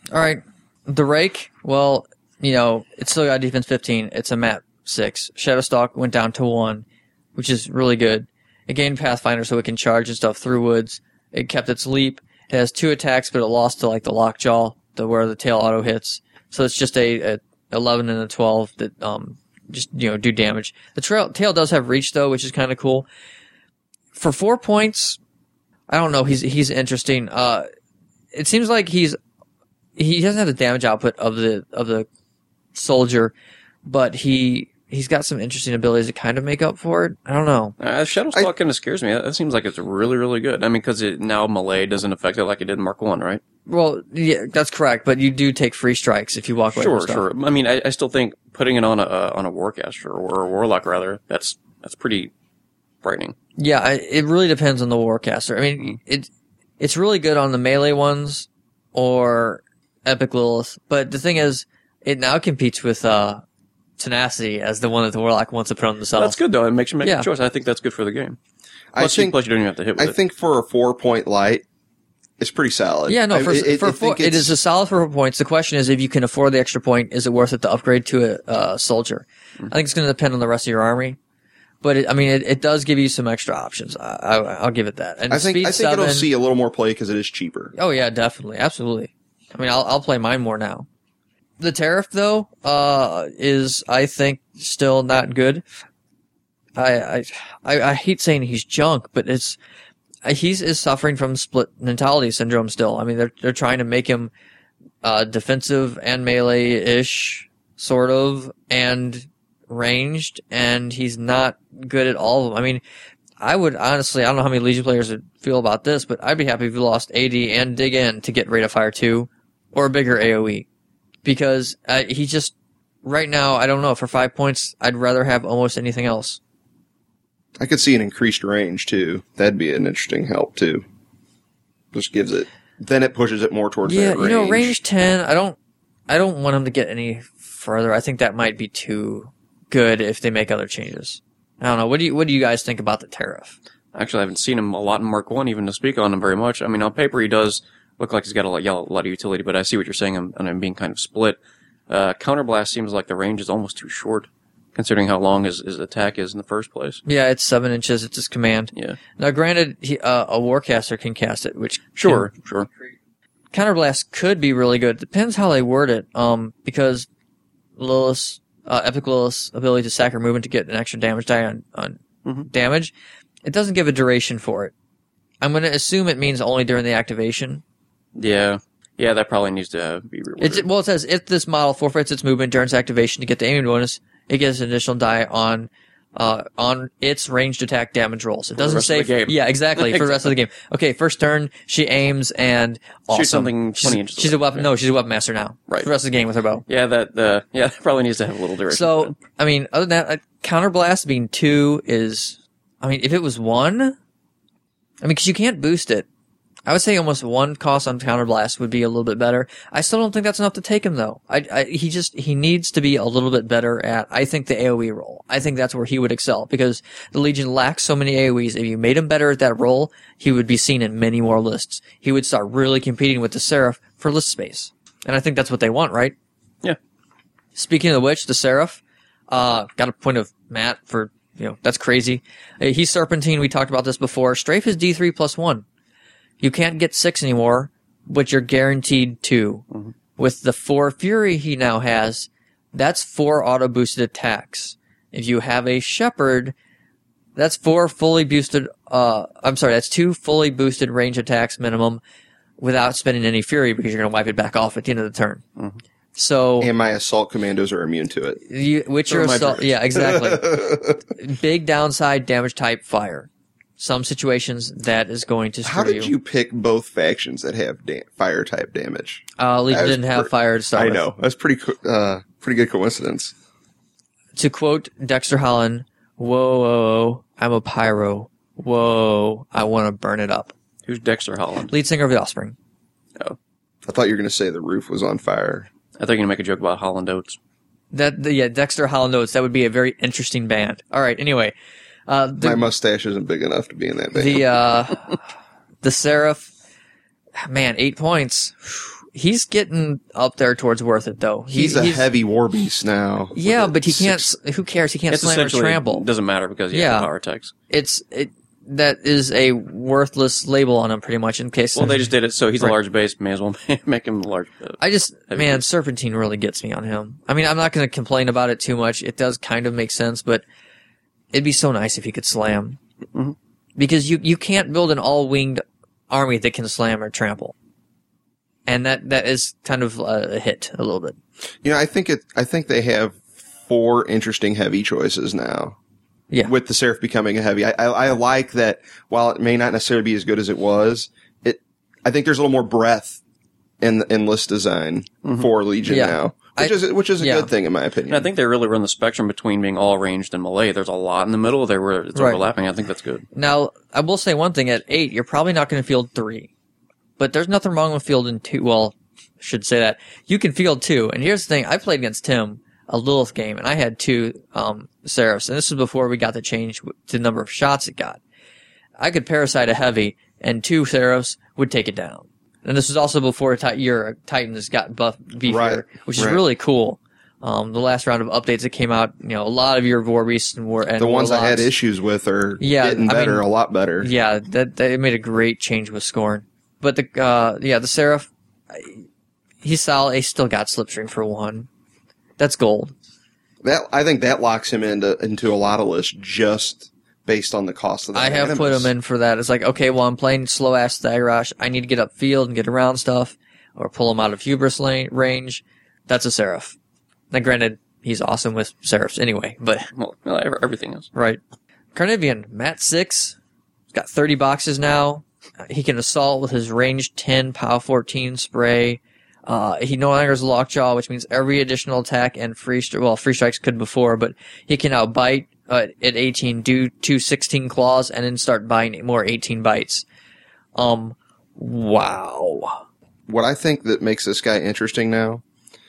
[SPEAKER 2] All right. The Rake, well, you know, it's still got defense fifteen. It's a map six. Shadowstalk went down to one, which is really good. It gained Pathfinder so it can charge and stuff through woods. It kept its leap. It has two attacks, but it lost to like the Lockjaw, the where the tail auto hits. So it's just a, a eleven and a twelve that um just you know do damage. The trail, tail does have reach though, which is kind of cool. For four points, I don't know. He's he's interesting. Uh, it seems like he's he doesn't have the damage output of the of the soldier, but he he's got some interesting abilities to kind of make up for it. I don't know.
[SPEAKER 1] Uh, Shadowstalk kind of scares me. That seems like it's really, really good. I mean, because it, now melee doesn't affect it like it did in Mark One, right?
[SPEAKER 2] Well, yeah, that's correct. But you do take free strikes if you walk away.
[SPEAKER 1] Sure,
[SPEAKER 2] from stuff.
[SPEAKER 1] sure. I mean, I, I still think putting it on a uh, on a warcaster or a warlock rather, that's that's pretty frightening.
[SPEAKER 2] Yeah, I, it really depends on the warcaster. I mean, it it's really good on the melee ones or Epic Lilith. But the thing is, it now competes with uh, Tenacity as the one that the warlock wants to put on themselves.
[SPEAKER 1] That's good though. It makes you make
[SPEAKER 2] Yeah.
[SPEAKER 1] a choice. I think that's good for the game.
[SPEAKER 3] I
[SPEAKER 1] Plus,
[SPEAKER 3] think
[SPEAKER 1] plus you don't even have to hit with
[SPEAKER 3] I
[SPEAKER 1] it.
[SPEAKER 3] think for a four point light, it's pretty solid.
[SPEAKER 2] Yeah, no,
[SPEAKER 3] I-
[SPEAKER 2] for,
[SPEAKER 3] I-
[SPEAKER 2] for
[SPEAKER 3] I
[SPEAKER 2] four,
[SPEAKER 3] think
[SPEAKER 2] it
[SPEAKER 3] it's-
[SPEAKER 2] is a solid for four points. The question is, if you can afford the extra point, is it worth it to upgrade to a uh, soldier?
[SPEAKER 3] Mm-hmm.
[SPEAKER 2] I think it's going to depend on the rest of your army. But it, I mean, it, it does give you some extra options. I, I, I'll give it that. And
[SPEAKER 3] I think
[SPEAKER 2] speed
[SPEAKER 3] I think
[SPEAKER 2] seven,
[SPEAKER 3] it'll see a little more play because it is cheaper.
[SPEAKER 2] Oh yeah, definitely, absolutely. I mean, I'll I'll play mine more now. The Tariff though, uh, is I think still not good. I I I, I hate saying he's junk, but it's he's is suffering from split mentality syndrome still. I mean, they're they're trying to make him uh, defensive and melee ish, sort of, and ranged, and he's not good at all of them. I mean, I would honestly, I don't know how many Legion players would feel about this, but I'd be happy if you lost A D and Dig In to get Rate of Fire two or a bigger A O E. Because uh, he just, right now, I don't know, for five points, I'd rather have almost anything else.
[SPEAKER 3] I could see an increased range too. That'd be an interesting help too. Just gives it, then it pushes it more towards
[SPEAKER 2] Yeah,
[SPEAKER 3] that range.
[SPEAKER 2] you know, range ten, I don't, I don't want him to get any further. I think that might be too good if they make other changes. I don't know. What do you, what do you guys think about the Tariff?
[SPEAKER 1] Actually, I haven't seen him a lot in Mark One, even to speak on him very much. I mean, on paper, he does look like he's got a lot, yeah, a lot of utility, but I see what you're saying on, on him being kind of split. Uh, Counterblast seems like the range is almost too short, considering how long his, his attack is in the first place.
[SPEAKER 2] Yeah, it's seven inches. It's his command.
[SPEAKER 1] Yeah.
[SPEAKER 2] Now, granted, he, uh, a Warcaster can cast it, which
[SPEAKER 1] Sure, sure.
[SPEAKER 2] Counterblast could be really good. Depends how they word it. Um, because Lilith's, uh, Epic Lilith's ability to sack her movement to get an extra damage die on, on
[SPEAKER 1] Mhm.
[SPEAKER 2] damage, it doesn't give a duration for it. I'm going to assume it means only during the activation.
[SPEAKER 1] Yeah. Yeah, that probably needs to be reworded.
[SPEAKER 2] It's, well, it says if this model forfeits its movement during its activation to get the aiming bonus, it gets an additional die on uh, on its ranged attack damage rolls. It
[SPEAKER 1] the
[SPEAKER 2] doesn't
[SPEAKER 1] rest
[SPEAKER 2] say
[SPEAKER 1] of the game.
[SPEAKER 2] yeah, exactly for the rest of the game. Okay, first turn she aims and awesome.
[SPEAKER 1] Shoot something
[SPEAKER 2] she's,
[SPEAKER 1] twenty inches
[SPEAKER 2] She's a
[SPEAKER 1] away.
[SPEAKER 2] weapon. No, she's a weapon master now.
[SPEAKER 1] Right.
[SPEAKER 2] For the rest of the game with her bow.
[SPEAKER 1] Yeah, that, uh, yeah, that probably needs to have a little duration.
[SPEAKER 2] So I mean, other than that, uh, counterblast being two is. I mean, if it was one, I mean, because you can't boost it. I would say almost one cost on counterblast would be a little bit better. I still don't think that's enough to take him though. I, I he just he needs to be a little bit better at. I think the A O E role. I think that's where he would excel because the Legion lacks so many A O Es. If you made him better at that role, he would be seen in many more lists. He would start really competing with the Seraph for list space, and I think that's what they want, right?
[SPEAKER 1] Yeah.
[SPEAKER 2] Speaking of which, the Seraph uh, got a point of Matt for you know that's crazy. Uh, He's Serpentine. We talked about this before. Strafe is D three plus one. You can't get six anymore, but you're guaranteed two. Mm-hmm. With the four Fury he now has, that's four auto-boosted attacks. If you have a Shepherd, that's four fully boosted, uh, I'm sorry, that's two fully boosted range attacks minimum without spending any Fury because you're going to wipe it back off at the end of the turn.
[SPEAKER 1] Mm-hmm.
[SPEAKER 2] So,
[SPEAKER 3] And my assault commandos are immune to it.
[SPEAKER 2] you, which
[SPEAKER 1] So
[SPEAKER 2] are
[SPEAKER 1] are my
[SPEAKER 2] assault,
[SPEAKER 1] birds.
[SPEAKER 2] yeah, exactly. Big downside damage type fire. Some situations that is going to screw
[SPEAKER 3] How did you pick both factions that have da- fire type damage?
[SPEAKER 2] Uh, Legion
[SPEAKER 3] That was
[SPEAKER 2] didn't have
[SPEAKER 3] pre-
[SPEAKER 2] fire to start
[SPEAKER 3] I
[SPEAKER 2] with.
[SPEAKER 3] know that's pretty co- uh, pretty good coincidence.
[SPEAKER 2] To quote Dexter Holland, whoa, whoa, whoa, I'm a pyro. Whoa, I want to burn it up.
[SPEAKER 1] Who's Dexter Holland?
[SPEAKER 2] Lead singer of The Offspring.
[SPEAKER 1] Oh.
[SPEAKER 3] I thought you were going to say the roof was on fire.
[SPEAKER 1] I thought you were going to make a joke about Holland Oates.
[SPEAKER 2] That, the, yeah, Dexter Holland Oates. That would be a very interesting band. All right, anyway. Uh, the,
[SPEAKER 3] My mustache isn't big enough to be in that band.
[SPEAKER 2] the, uh, the Seraph, man, eight points. He's getting up there towards worth it, though.
[SPEAKER 3] He's, he's a heavy war beast now.
[SPEAKER 2] Yeah, but he can't. Who cares? He can't
[SPEAKER 1] it's
[SPEAKER 2] slam or trample.
[SPEAKER 1] Doesn't matter because he
[SPEAKER 2] yeah,
[SPEAKER 1] has the power attacks.
[SPEAKER 2] It's it. That is a worthless label on him, pretty much. In case.
[SPEAKER 1] Well, they just did it so he's
[SPEAKER 2] right.
[SPEAKER 1] a large base. May as well make him a large. Uh,
[SPEAKER 2] I just man,
[SPEAKER 1] base.
[SPEAKER 2] Serpentine really gets me on him. I mean, I'm not going to complain about it too much. It does kind of make sense, but it'd be so nice if he could slam.
[SPEAKER 1] Mm-hmm.
[SPEAKER 2] Because you you can't build an all winged army that can slam or trample. And that, that is kind of a hit a little bit.
[SPEAKER 3] You know, I think it. I think they have four interesting heavy choices now.
[SPEAKER 2] Yeah.
[SPEAKER 3] With the Seraph becoming a heavy, I, I, I like that. While it may not necessarily be as good as it was, it. I think there's a little more breadth in in list design mm-hmm. for Legion
[SPEAKER 2] yeah.
[SPEAKER 3] now, which
[SPEAKER 2] I,
[SPEAKER 3] is which is a
[SPEAKER 2] yeah.
[SPEAKER 3] good thing in my opinion.
[SPEAKER 1] And I think they really run the spectrum between being all ranged and melee. There's a lot in the middle. They were it's
[SPEAKER 2] right.
[SPEAKER 1] overlapping. I think that's good.
[SPEAKER 2] Now, I will say one thing: at eight, you're probably not going to field three. But there's nothing wrong with fielding two. Well, I should say that. You can field two. And here's the thing. I played against Tim a Lilith game, and I had two um, Seraphs. And this was before we got the change to the number of shots it got. I could Parasite a Heavy, and two Seraphs would take it down. And this was also before ti- your Titans got buff beefier,
[SPEAKER 3] right.
[SPEAKER 2] which is
[SPEAKER 3] right.
[SPEAKER 2] really cool. Um, the last round of updates that came out, you know, a lot of your War Beasts and War and
[SPEAKER 3] the ones
[SPEAKER 2] Warlocks,
[SPEAKER 3] I had issues with are
[SPEAKER 2] yeah,
[SPEAKER 3] getting
[SPEAKER 2] I
[SPEAKER 3] better,
[SPEAKER 2] mean,
[SPEAKER 3] a lot better.
[SPEAKER 2] Yeah, that, that it made a great change with Scorn. But the uh, yeah, the Seraph, he's solid. He still got Slipstream for one. That's gold.
[SPEAKER 3] That I think that locks him into into a lot of lists just based on the cost of the
[SPEAKER 2] I have
[SPEAKER 3] animus.
[SPEAKER 2] put him in for that. It's like, okay, well, I'm playing slow ass Thagorash. I need to get upfield and get around stuff, or pull him out of Hubris lane, range. That's a Seraph. Now, granted, he's awesome with Seraphs anyway, but
[SPEAKER 1] well, everything is
[SPEAKER 2] right. Carnivean, Mat six, he's got thirty boxes now. He can assault with his range ten, pow fourteen spray. Uh, he no longer has Lockjaw, which means every additional attack and free stri- well, free strikes could before, but he can outbite uh, at eighteen, do two sixteen claws, and then start buying more eighteen bites. Um, wow.
[SPEAKER 3] What I think that makes this guy interesting now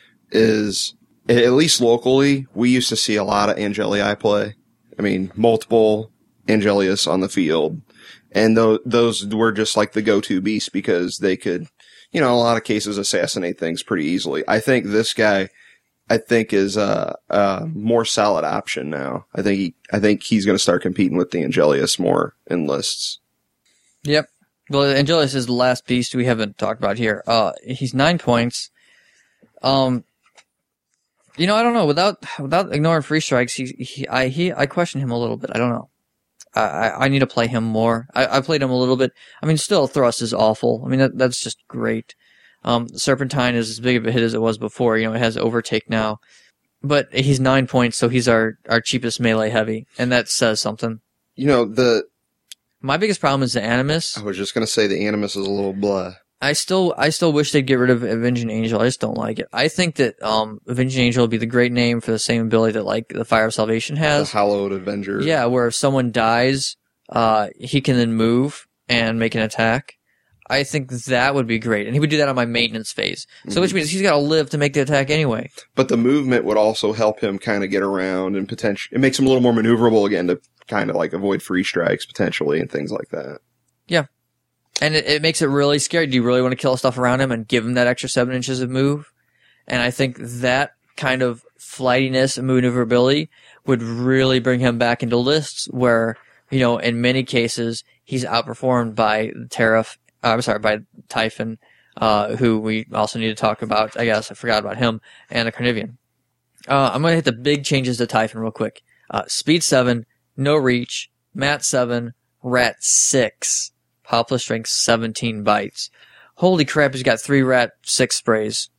[SPEAKER 3] is, at least locally, we used to see a lot of Angelii play. I mean, multiple Angelius on the field. And th- those were just like the go-to beasts because they could, you know, in a lot of cases assassinate things pretty easily. I think this guy, I think is a, a more solid option now. I think he, I think he's going to start competing with the Angelius more in lists.
[SPEAKER 2] Yep. Well, Angelius is the last beast we haven't talked about here. Uh, he's nine points. Um, you know, I don't know. Without without ignoring free strikes, he, he I he I question him a little bit. I don't know. I, I need to play him more. I, I played him a little bit. I mean, still, Thrust is awful. I mean, that, that's just great. Um, Serpentine is as big of a hit as it was before. You know, it has Overtake now. But he's nine points, so he's our, our cheapest melee heavy. And that says something.
[SPEAKER 3] You know, the...
[SPEAKER 2] My biggest problem is the Animus.
[SPEAKER 3] I was just going to say the Animus is a little blah.
[SPEAKER 2] I still I still wish they'd get rid of Avenging Angel. I just don't like it. I think that um, Avenging Angel would be the great name for the same ability that like the Fire of Salvation has.
[SPEAKER 3] The Hallowed Avenger.
[SPEAKER 2] Yeah, where if someone dies, uh, he can then move and make an attack. I think that would be great. And he would do that on my maintenance phase. So mm-hmm. which means he's got to live to make the attack anyway.
[SPEAKER 3] But the movement would also help him kind of get around and potentially... It makes him a little more maneuverable again to kind of like avoid free strikes potentially and things like that.
[SPEAKER 2] Yeah. And it, it makes it really scary. Do you really want to kill stuff around him and give him that extra seven inches of move? And I think that kind of flightiness and maneuverability would really bring him back into lists where, you know, in many cases, he's outperformed by Tariff, uh, I'm sorry, by Typhon, uh, who we also need to talk about. I guess I forgot about him, and a Carnivean. Uh, I'm going to hit the big changes to Typhon real quick. Uh, speed seven, no reach, Mat seven, Rat six. Pow plus strength seventeen bites. Holy crap, he's got three Rat six sprays.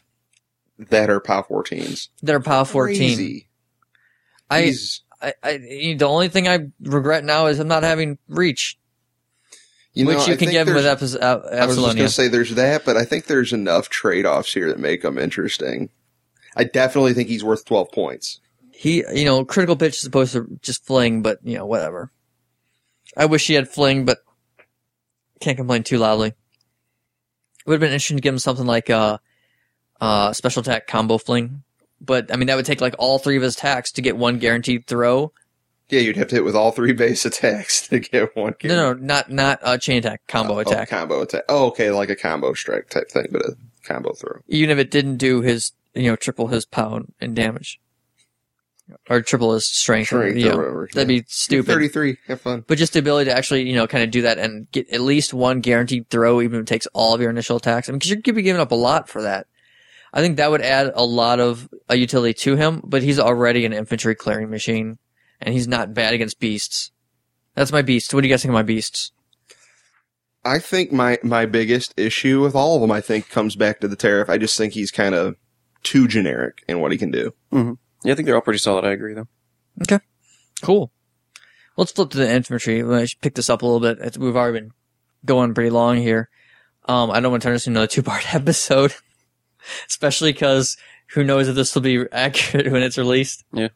[SPEAKER 3] That are Pow fourteens.
[SPEAKER 2] That are Pow fourteen.
[SPEAKER 3] Crazy.
[SPEAKER 2] I, I, I, the only thing I regret now is I'm not having reach.
[SPEAKER 3] You know,
[SPEAKER 2] which you
[SPEAKER 3] I
[SPEAKER 2] can give him with Epis- uh, Epsilonia.
[SPEAKER 3] I was just going to say there's that, but I think there's enough trade-offs here that make him interesting. I definitely think he's worth twelve points.
[SPEAKER 2] He, you know, critical pitch is supposed to just fling, but, you know, whatever. I wish he had fling, but can't complain too loudly. It would have been interesting to give him something like a uh, uh, special attack combo fling. But, I mean, that would take like all three of his attacks to get one guaranteed throw.
[SPEAKER 3] Yeah, you'd have to hit with all three base attacks to get one.
[SPEAKER 2] Guaranteed. No, no, not not uh, chain attack, combo
[SPEAKER 3] oh,
[SPEAKER 2] attack.
[SPEAKER 3] Oh, combo attack. Oh, okay, like a combo strike type thing, but a combo throw.
[SPEAKER 2] Even if it didn't do his, you know, triple his pound in damage. Or triple his strength.
[SPEAKER 3] Strength
[SPEAKER 2] you
[SPEAKER 3] or
[SPEAKER 2] know,
[SPEAKER 3] whatever.
[SPEAKER 2] that'd
[SPEAKER 3] Yeah.
[SPEAKER 2] be stupid.
[SPEAKER 3] thirty-three. Have fun.
[SPEAKER 2] But just the ability to actually, you know, kind of do that and get at least one guaranteed throw, even if it takes all of your initial attacks. I mean, because you're going to be giving up a lot for that. I think that would add a lot of a utility to him, but he's already an infantry clearing machine, and he's not bad against beasts. That's my beast. What do you guys think of my beasts?
[SPEAKER 3] I think my, my biggest issue with all of them, I think, comes back to the Tariff. I just think he's kind of too generic in what he can do.
[SPEAKER 1] Mm-hmm. Yeah, I think they're all pretty solid. I agree, though.
[SPEAKER 2] Okay. Cool. Let's flip to the infantry. I should pick this up a little bit. We've already been going pretty long here. Um, I don't want to turn this into another two-part episode, especially because who knows if this will be accurate when it's released.
[SPEAKER 1] Yeah.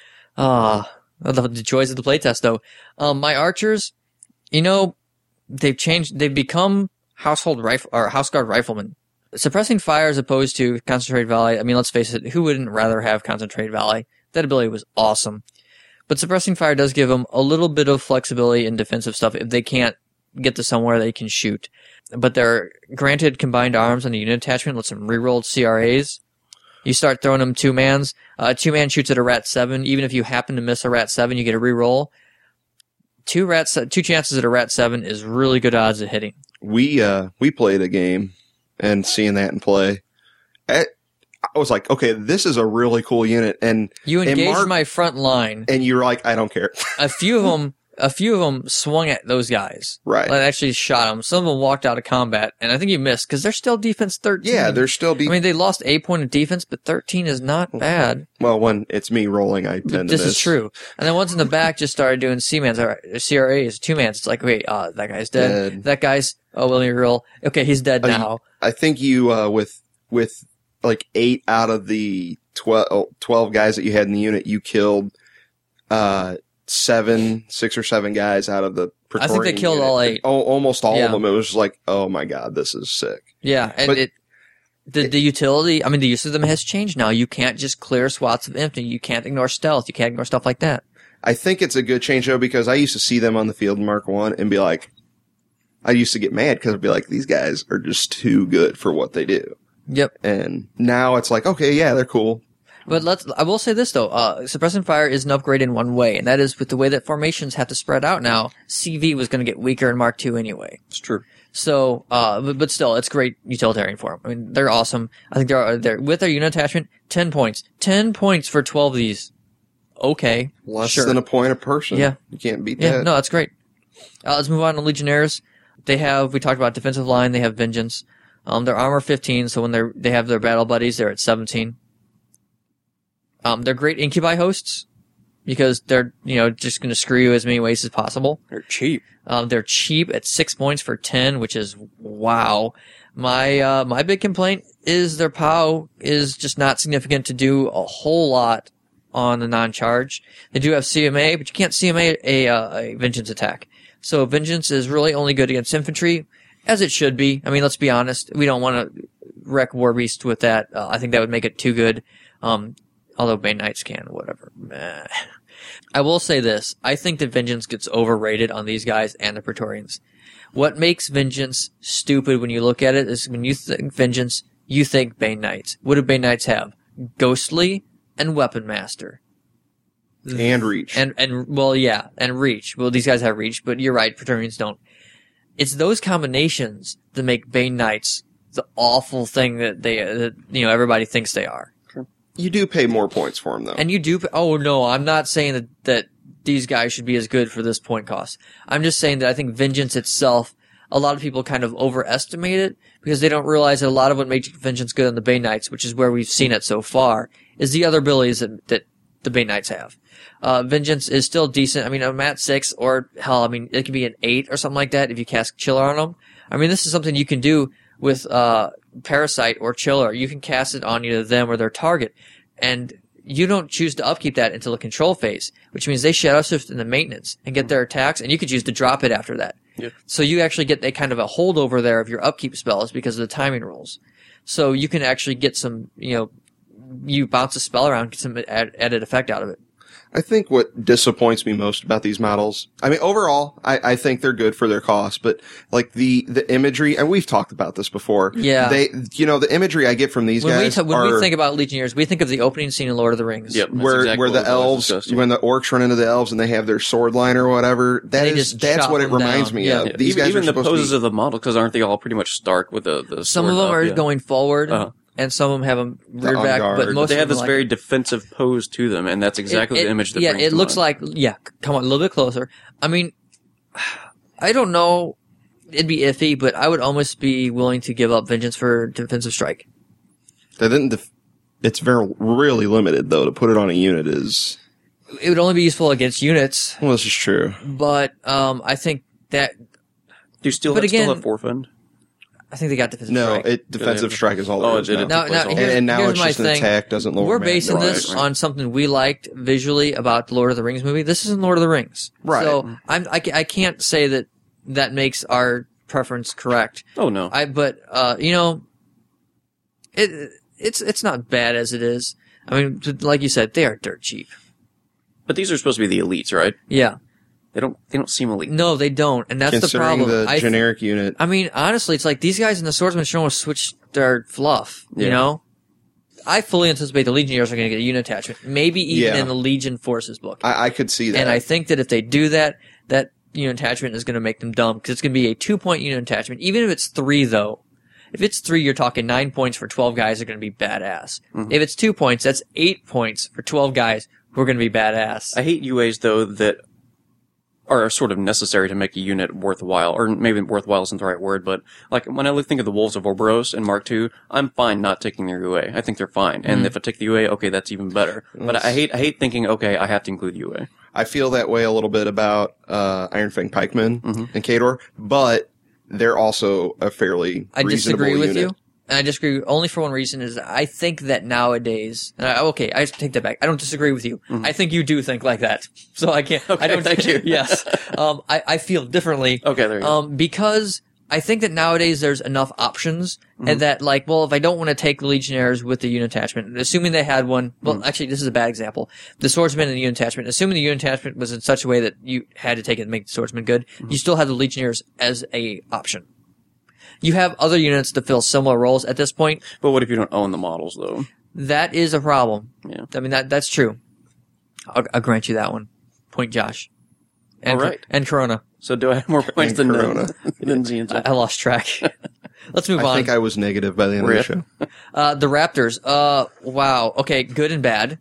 [SPEAKER 2] Ah, the, the joys of the playtest, though. Um, my archers, you know, they've changed. They've become household rifle or house guard riflemen. Suppressing fire as opposed to concentrated volley. I mean, let's face it. Who wouldn't rather have concentrated volley? That ability was awesome. But suppressing fire does give them a little bit of flexibility in defensive stuff if they can't get to somewhere they can shoot. But they're granted combined arms on the unit attachment, lets them reroll C R As. You start throwing them two-mans. Uh, two-man shoots at a rat seven. Even if you happen to miss a rat seven, you get a reroll. Two rat se- two chances at a rat seven is really good odds of hitting.
[SPEAKER 3] We, uh, we played a game and seeing that in play. At, I was like, okay, this is a really cool unit. And
[SPEAKER 2] You
[SPEAKER 3] and
[SPEAKER 2] engaged
[SPEAKER 3] Mark-
[SPEAKER 2] my front line.
[SPEAKER 3] And you're like, I don't care.
[SPEAKER 2] A few of them, a few of them swung at those guys.
[SPEAKER 3] Right.
[SPEAKER 2] Like, actually shot them. Some of them walked out of combat, and I think you missed because they're still defense thirteen.
[SPEAKER 3] Yeah, they're still deep.
[SPEAKER 2] I mean, they lost a point of defense, but thirteen is not bad.
[SPEAKER 3] Well, when it's me rolling, I tend to
[SPEAKER 2] This
[SPEAKER 3] miss.
[SPEAKER 2] is true. And then ones in the back just started doing C-mans or C R As, two-mans. It's like, wait, uh, that guy's dead.
[SPEAKER 3] Dead.
[SPEAKER 2] That guy's, oh, well, you're real. Okay, he's dead
[SPEAKER 3] I-
[SPEAKER 2] now.
[SPEAKER 3] I think you, uh, with, with like eight out of the twelve, twelve guys that you had in the unit, you killed, uh, seven, six or seven guys out of the
[SPEAKER 2] I
[SPEAKER 3] Praetorian
[SPEAKER 2] think they killed
[SPEAKER 3] unit.
[SPEAKER 2] all eight.
[SPEAKER 3] Oh, almost all
[SPEAKER 2] Yeah.
[SPEAKER 3] of them. It was just like, oh my god, this is sick.
[SPEAKER 2] Yeah, and
[SPEAKER 3] But-
[SPEAKER 2] it, the, the utility, I mean, the use of them has changed now. You can't just clear swaths of empty. You can't ignore stealth. You can't ignore stuff like that.
[SPEAKER 3] I think it's a good change though, because I used to see them on the field in Mark One and be like, I used to get mad because I'd be like, these guys are just too good for what they do.
[SPEAKER 2] Yep.
[SPEAKER 3] And now it's like, okay, yeah, they're cool.
[SPEAKER 2] But let's, I will say this though, uh, suppressing fire is an upgrade in one way, and that is with the way that formations have to spread out now, C V was going to get weaker in Mark Two anyway.
[SPEAKER 1] It's true.
[SPEAKER 2] So, uh, but, but still, it's great utilitarian for them. I mean, they're awesome. I think they're, they're, with their unit attachment, ten points. ten points for twelve of these. Okay.
[SPEAKER 3] Less
[SPEAKER 2] sure.
[SPEAKER 3] than a point a person.
[SPEAKER 2] Yeah.
[SPEAKER 3] You can't beat
[SPEAKER 2] Yeah,
[SPEAKER 3] that.
[SPEAKER 2] no, that's great. Uh, let's move on to Legionnaires. They have, we talked about defensive line, they have Vengeance. Um, their armor fifteen, so when they're, they have their battle buddies, they're at seventeen. Um, they're great incubi hosts, because they're, you know, just gonna screw you as many ways as possible.
[SPEAKER 1] They're cheap.
[SPEAKER 2] Um, they're cheap at six points for ten, which is wow. My, uh, my big complaint is their P O W is just not significant to do a whole lot on the non-charge. They do have C M A, but you can't C M A a, uh, a Vengeance attack. So Vengeance is really only good against infantry, as it should be. I mean, let's be honest. We don't want to wreck War Beast with that. Uh, I think that would make it too good. Um, although Bane Knights can, whatever. Meh. I will say this. I think that Vengeance gets overrated on these guys and the Praetorians. What makes Vengeance stupid when you look at it is when you think Vengeance, you think Bane Knights. What do Bane Knights have? Ghostly and Weapon Master.
[SPEAKER 3] And reach.
[SPEAKER 2] And, and, well, yeah, and reach. Well, these guys have reach, but you're right, Praetorians don't. It's those combinations that make Bane Knights the awful thing that they, that, you know, everybody thinks they are.
[SPEAKER 3] You do pay more points for them, though.
[SPEAKER 2] And you do, oh no, I'm not saying that, that these guys should be as good for this point cost. I'm just saying that I think Vengeance itself, a lot of people kind of overestimate it because they don't realize that a lot of what makes Vengeance good on the Bane Knights, which is where we've seen it so far, is the other abilities that, that the Bane Knights have. Uh, Vengeance is still decent. I mean, I'm at six, or hell, I mean, it could be an eight or something like that if you cast Chiller on them. I mean, this is something you can do with, uh, Parasite or Chiller. You can cast it on either them or their target. And you don't choose to upkeep that until the control phase, which means they shadow shift in the maintenance and get their attacks, and you could choose to drop it after that.
[SPEAKER 1] Yeah.
[SPEAKER 2] So you actually get a kind of a holdover there of your upkeep spells because of the timing rules. So you can actually get some, you know, you bounce a spell around, get some add, added effect out of it.
[SPEAKER 3] I think what disappoints me most about these models, I mean, overall, I, I think they're good for their cost, but like the, the imagery, and we've talked about this before.
[SPEAKER 2] Yeah.
[SPEAKER 3] They, you know, the imagery I get from these
[SPEAKER 2] When, we,
[SPEAKER 3] guys
[SPEAKER 2] t- when
[SPEAKER 3] are
[SPEAKER 2] we think about Legionnaires, we think of the opening scene in Lord of the Rings.
[SPEAKER 1] Yep. That's
[SPEAKER 3] where,
[SPEAKER 1] exactly
[SPEAKER 3] where
[SPEAKER 1] what
[SPEAKER 3] the
[SPEAKER 1] I was
[SPEAKER 3] elves,
[SPEAKER 1] discussing.
[SPEAKER 3] when the orcs run into the elves and they have their sword line or whatever, that
[SPEAKER 2] They
[SPEAKER 3] is,
[SPEAKER 2] just
[SPEAKER 3] that's
[SPEAKER 2] chop
[SPEAKER 3] what it
[SPEAKER 2] them
[SPEAKER 3] reminds
[SPEAKER 2] down.
[SPEAKER 3] me
[SPEAKER 2] Yeah.
[SPEAKER 3] of.
[SPEAKER 1] Yeah,
[SPEAKER 3] These
[SPEAKER 1] even,
[SPEAKER 3] guys
[SPEAKER 1] even
[SPEAKER 3] are
[SPEAKER 1] the
[SPEAKER 3] supposed
[SPEAKER 1] poses
[SPEAKER 3] to be,
[SPEAKER 1] of the model, because aren't they all pretty much Stark with the, the
[SPEAKER 2] Some
[SPEAKER 1] sword
[SPEAKER 2] of them
[SPEAKER 1] up?
[SPEAKER 2] are
[SPEAKER 1] Yeah.
[SPEAKER 2] going forward,
[SPEAKER 1] Uh-huh.
[SPEAKER 2] and some of them have them rear
[SPEAKER 3] on
[SPEAKER 2] back,
[SPEAKER 3] guard.
[SPEAKER 2] but most
[SPEAKER 1] They
[SPEAKER 2] of
[SPEAKER 1] have
[SPEAKER 2] them
[SPEAKER 1] this
[SPEAKER 2] are like,
[SPEAKER 1] very defensive pose to them, and that's exactly
[SPEAKER 2] it-
[SPEAKER 1] the
[SPEAKER 2] it-
[SPEAKER 1] image that
[SPEAKER 2] yeah,
[SPEAKER 1] brings
[SPEAKER 2] it
[SPEAKER 1] to
[SPEAKER 2] looks
[SPEAKER 1] mind.
[SPEAKER 2] like, yeah, come on, a little bit closer. I mean, I don't know. It'd be iffy, but I would almost be willing to give up Vengeance for Defensive Strike.
[SPEAKER 3] they didn't, def- it's very, really limited though. To put it on a unit is,
[SPEAKER 2] It would only be useful against units,
[SPEAKER 3] well, this is true.
[SPEAKER 2] but um, I think that
[SPEAKER 1] Do you still,
[SPEAKER 2] but
[SPEAKER 1] have, still
[SPEAKER 2] again-
[SPEAKER 1] have forefend?
[SPEAKER 2] I think they got Defensive
[SPEAKER 3] No,
[SPEAKER 2] Strike.
[SPEAKER 3] it, defensive strike is all
[SPEAKER 1] Oh,
[SPEAKER 3] there
[SPEAKER 1] it
[SPEAKER 3] is
[SPEAKER 1] did
[SPEAKER 3] now.
[SPEAKER 1] it.
[SPEAKER 2] now,
[SPEAKER 1] took
[SPEAKER 2] now,
[SPEAKER 1] place all-
[SPEAKER 3] And,
[SPEAKER 2] here's,
[SPEAKER 3] and now
[SPEAKER 2] here's
[SPEAKER 3] it's
[SPEAKER 2] my
[SPEAKER 3] just an
[SPEAKER 2] thing.
[SPEAKER 3] attack, doesn't lower
[SPEAKER 2] We're
[SPEAKER 3] mana
[SPEAKER 2] basing
[SPEAKER 3] damage.
[SPEAKER 2] this
[SPEAKER 1] Right.
[SPEAKER 2] on something we liked visually about the Lord of the Rings movie. This isn't Lord of the Rings.
[SPEAKER 3] Right.
[SPEAKER 2] So I'm, I, ca- I can't say that that makes our preference correct.
[SPEAKER 1] Oh, no.
[SPEAKER 2] I but uh, you know, it it's it's not bad as it is. I mean, like you said, they are dirt cheap.
[SPEAKER 1] But these are supposed to be the elites, right?
[SPEAKER 2] Yeah.
[SPEAKER 1] They don't They don't seem elite.
[SPEAKER 2] No, they don't, and that's the
[SPEAKER 3] Considering
[SPEAKER 2] problem.
[SPEAKER 3] the
[SPEAKER 2] I,
[SPEAKER 3] generic unit,
[SPEAKER 2] I mean, honestly, it's like these guys in the Swordsman show us switch their fluff. You
[SPEAKER 1] Yeah.
[SPEAKER 2] know, I fully anticipate the Legionnaires are going to get a unit attachment, maybe even
[SPEAKER 3] Yeah.
[SPEAKER 2] in the Legion Forces book.
[SPEAKER 3] I, I could see that.
[SPEAKER 2] And I think that if they do that, that unit attachment is going to make them dumb because it's going to be a two-point unit attachment. Even if it's three, though, if it's three, you're talking nine points for twelve guys are going to be badass.
[SPEAKER 1] Mm-hmm.
[SPEAKER 2] If it's two points, that's eight points for twelve guys who are going to be badass.
[SPEAKER 1] I hate U As, though, that are sort of necessary to make a unit worthwhile, or maybe worthwhile isn't the right word, but like when I look, think of the Wolves of Orboros in Mark two, I'm fine not taking their U A. I think they're fine. And if I take the U A, okay, that's even better. But I hate, I hate thinking, okay, I have to include U A.
[SPEAKER 3] I feel that way a little bit about uh, Iron Fang Pikemen
[SPEAKER 2] Mm-hmm.
[SPEAKER 3] and Khador, but they're also a fairly
[SPEAKER 2] I
[SPEAKER 3] reasonable
[SPEAKER 2] disagree with
[SPEAKER 3] unit.
[SPEAKER 2] you. And I disagree only for one reason is I think that nowadays, and I, okay, I take that back. I don't disagree with you. I think you do think like that. So I can't, I
[SPEAKER 1] Okay,
[SPEAKER 2] don't,
[SPEAKER 1] thank you.
[SPEAKER 2] yes. Um, I, I feel differently.
[SPEAKER 1] Okay, there you go.
[SPEAKER 2] Um, because I think that nowadays there's enough options
[SPEAKER 1] Mm-hmm.
[SPEAKER 2] and that like, well, if I don't want to take the Legionnaires with the unit attachment, assuming they had one, well,
[SPEAKER 1] Mm-hmm.
[SPEAKER 2] actually, this is a bad example. The Swordsman and the unit attachment, assuming the unit attachment was in such a way that you had to take it and make the Swordsman good,
[SPEAKER 1] Mm-hmm.
[SPEAKER 2] you still have the Legionnaires as a option. You have other units to fill similar roles at this point.
[SPEAKER 1] But what if you don't own the models, though?
[SPEAKER 2] That is a problem.
[SPEAKER 1] Yeah.
[SPEAKER 2] I mean, that that's true. I'll, I'll grant you that one. Point Josh. And,
[SPEAKER 1] All right.
[SPEAKER 2] And Corona.
[SPEAKER 1] So do I have more points than
[SPEAKER 3] Corona.
[SPEAKER 1] uh, than Zian?
[SPEAKER 2] I, I lost track. Let's move
[SPEAKER 3] I
[SPEAKER 2] on.
[SPEAKER 3] think I was negative by the end
[SPEAKER 1] Rip.
[SPEAKER 3] of the show.
[SPEAKER 2] Uh, the Raptors. Uh, wow. Okay, good and bad.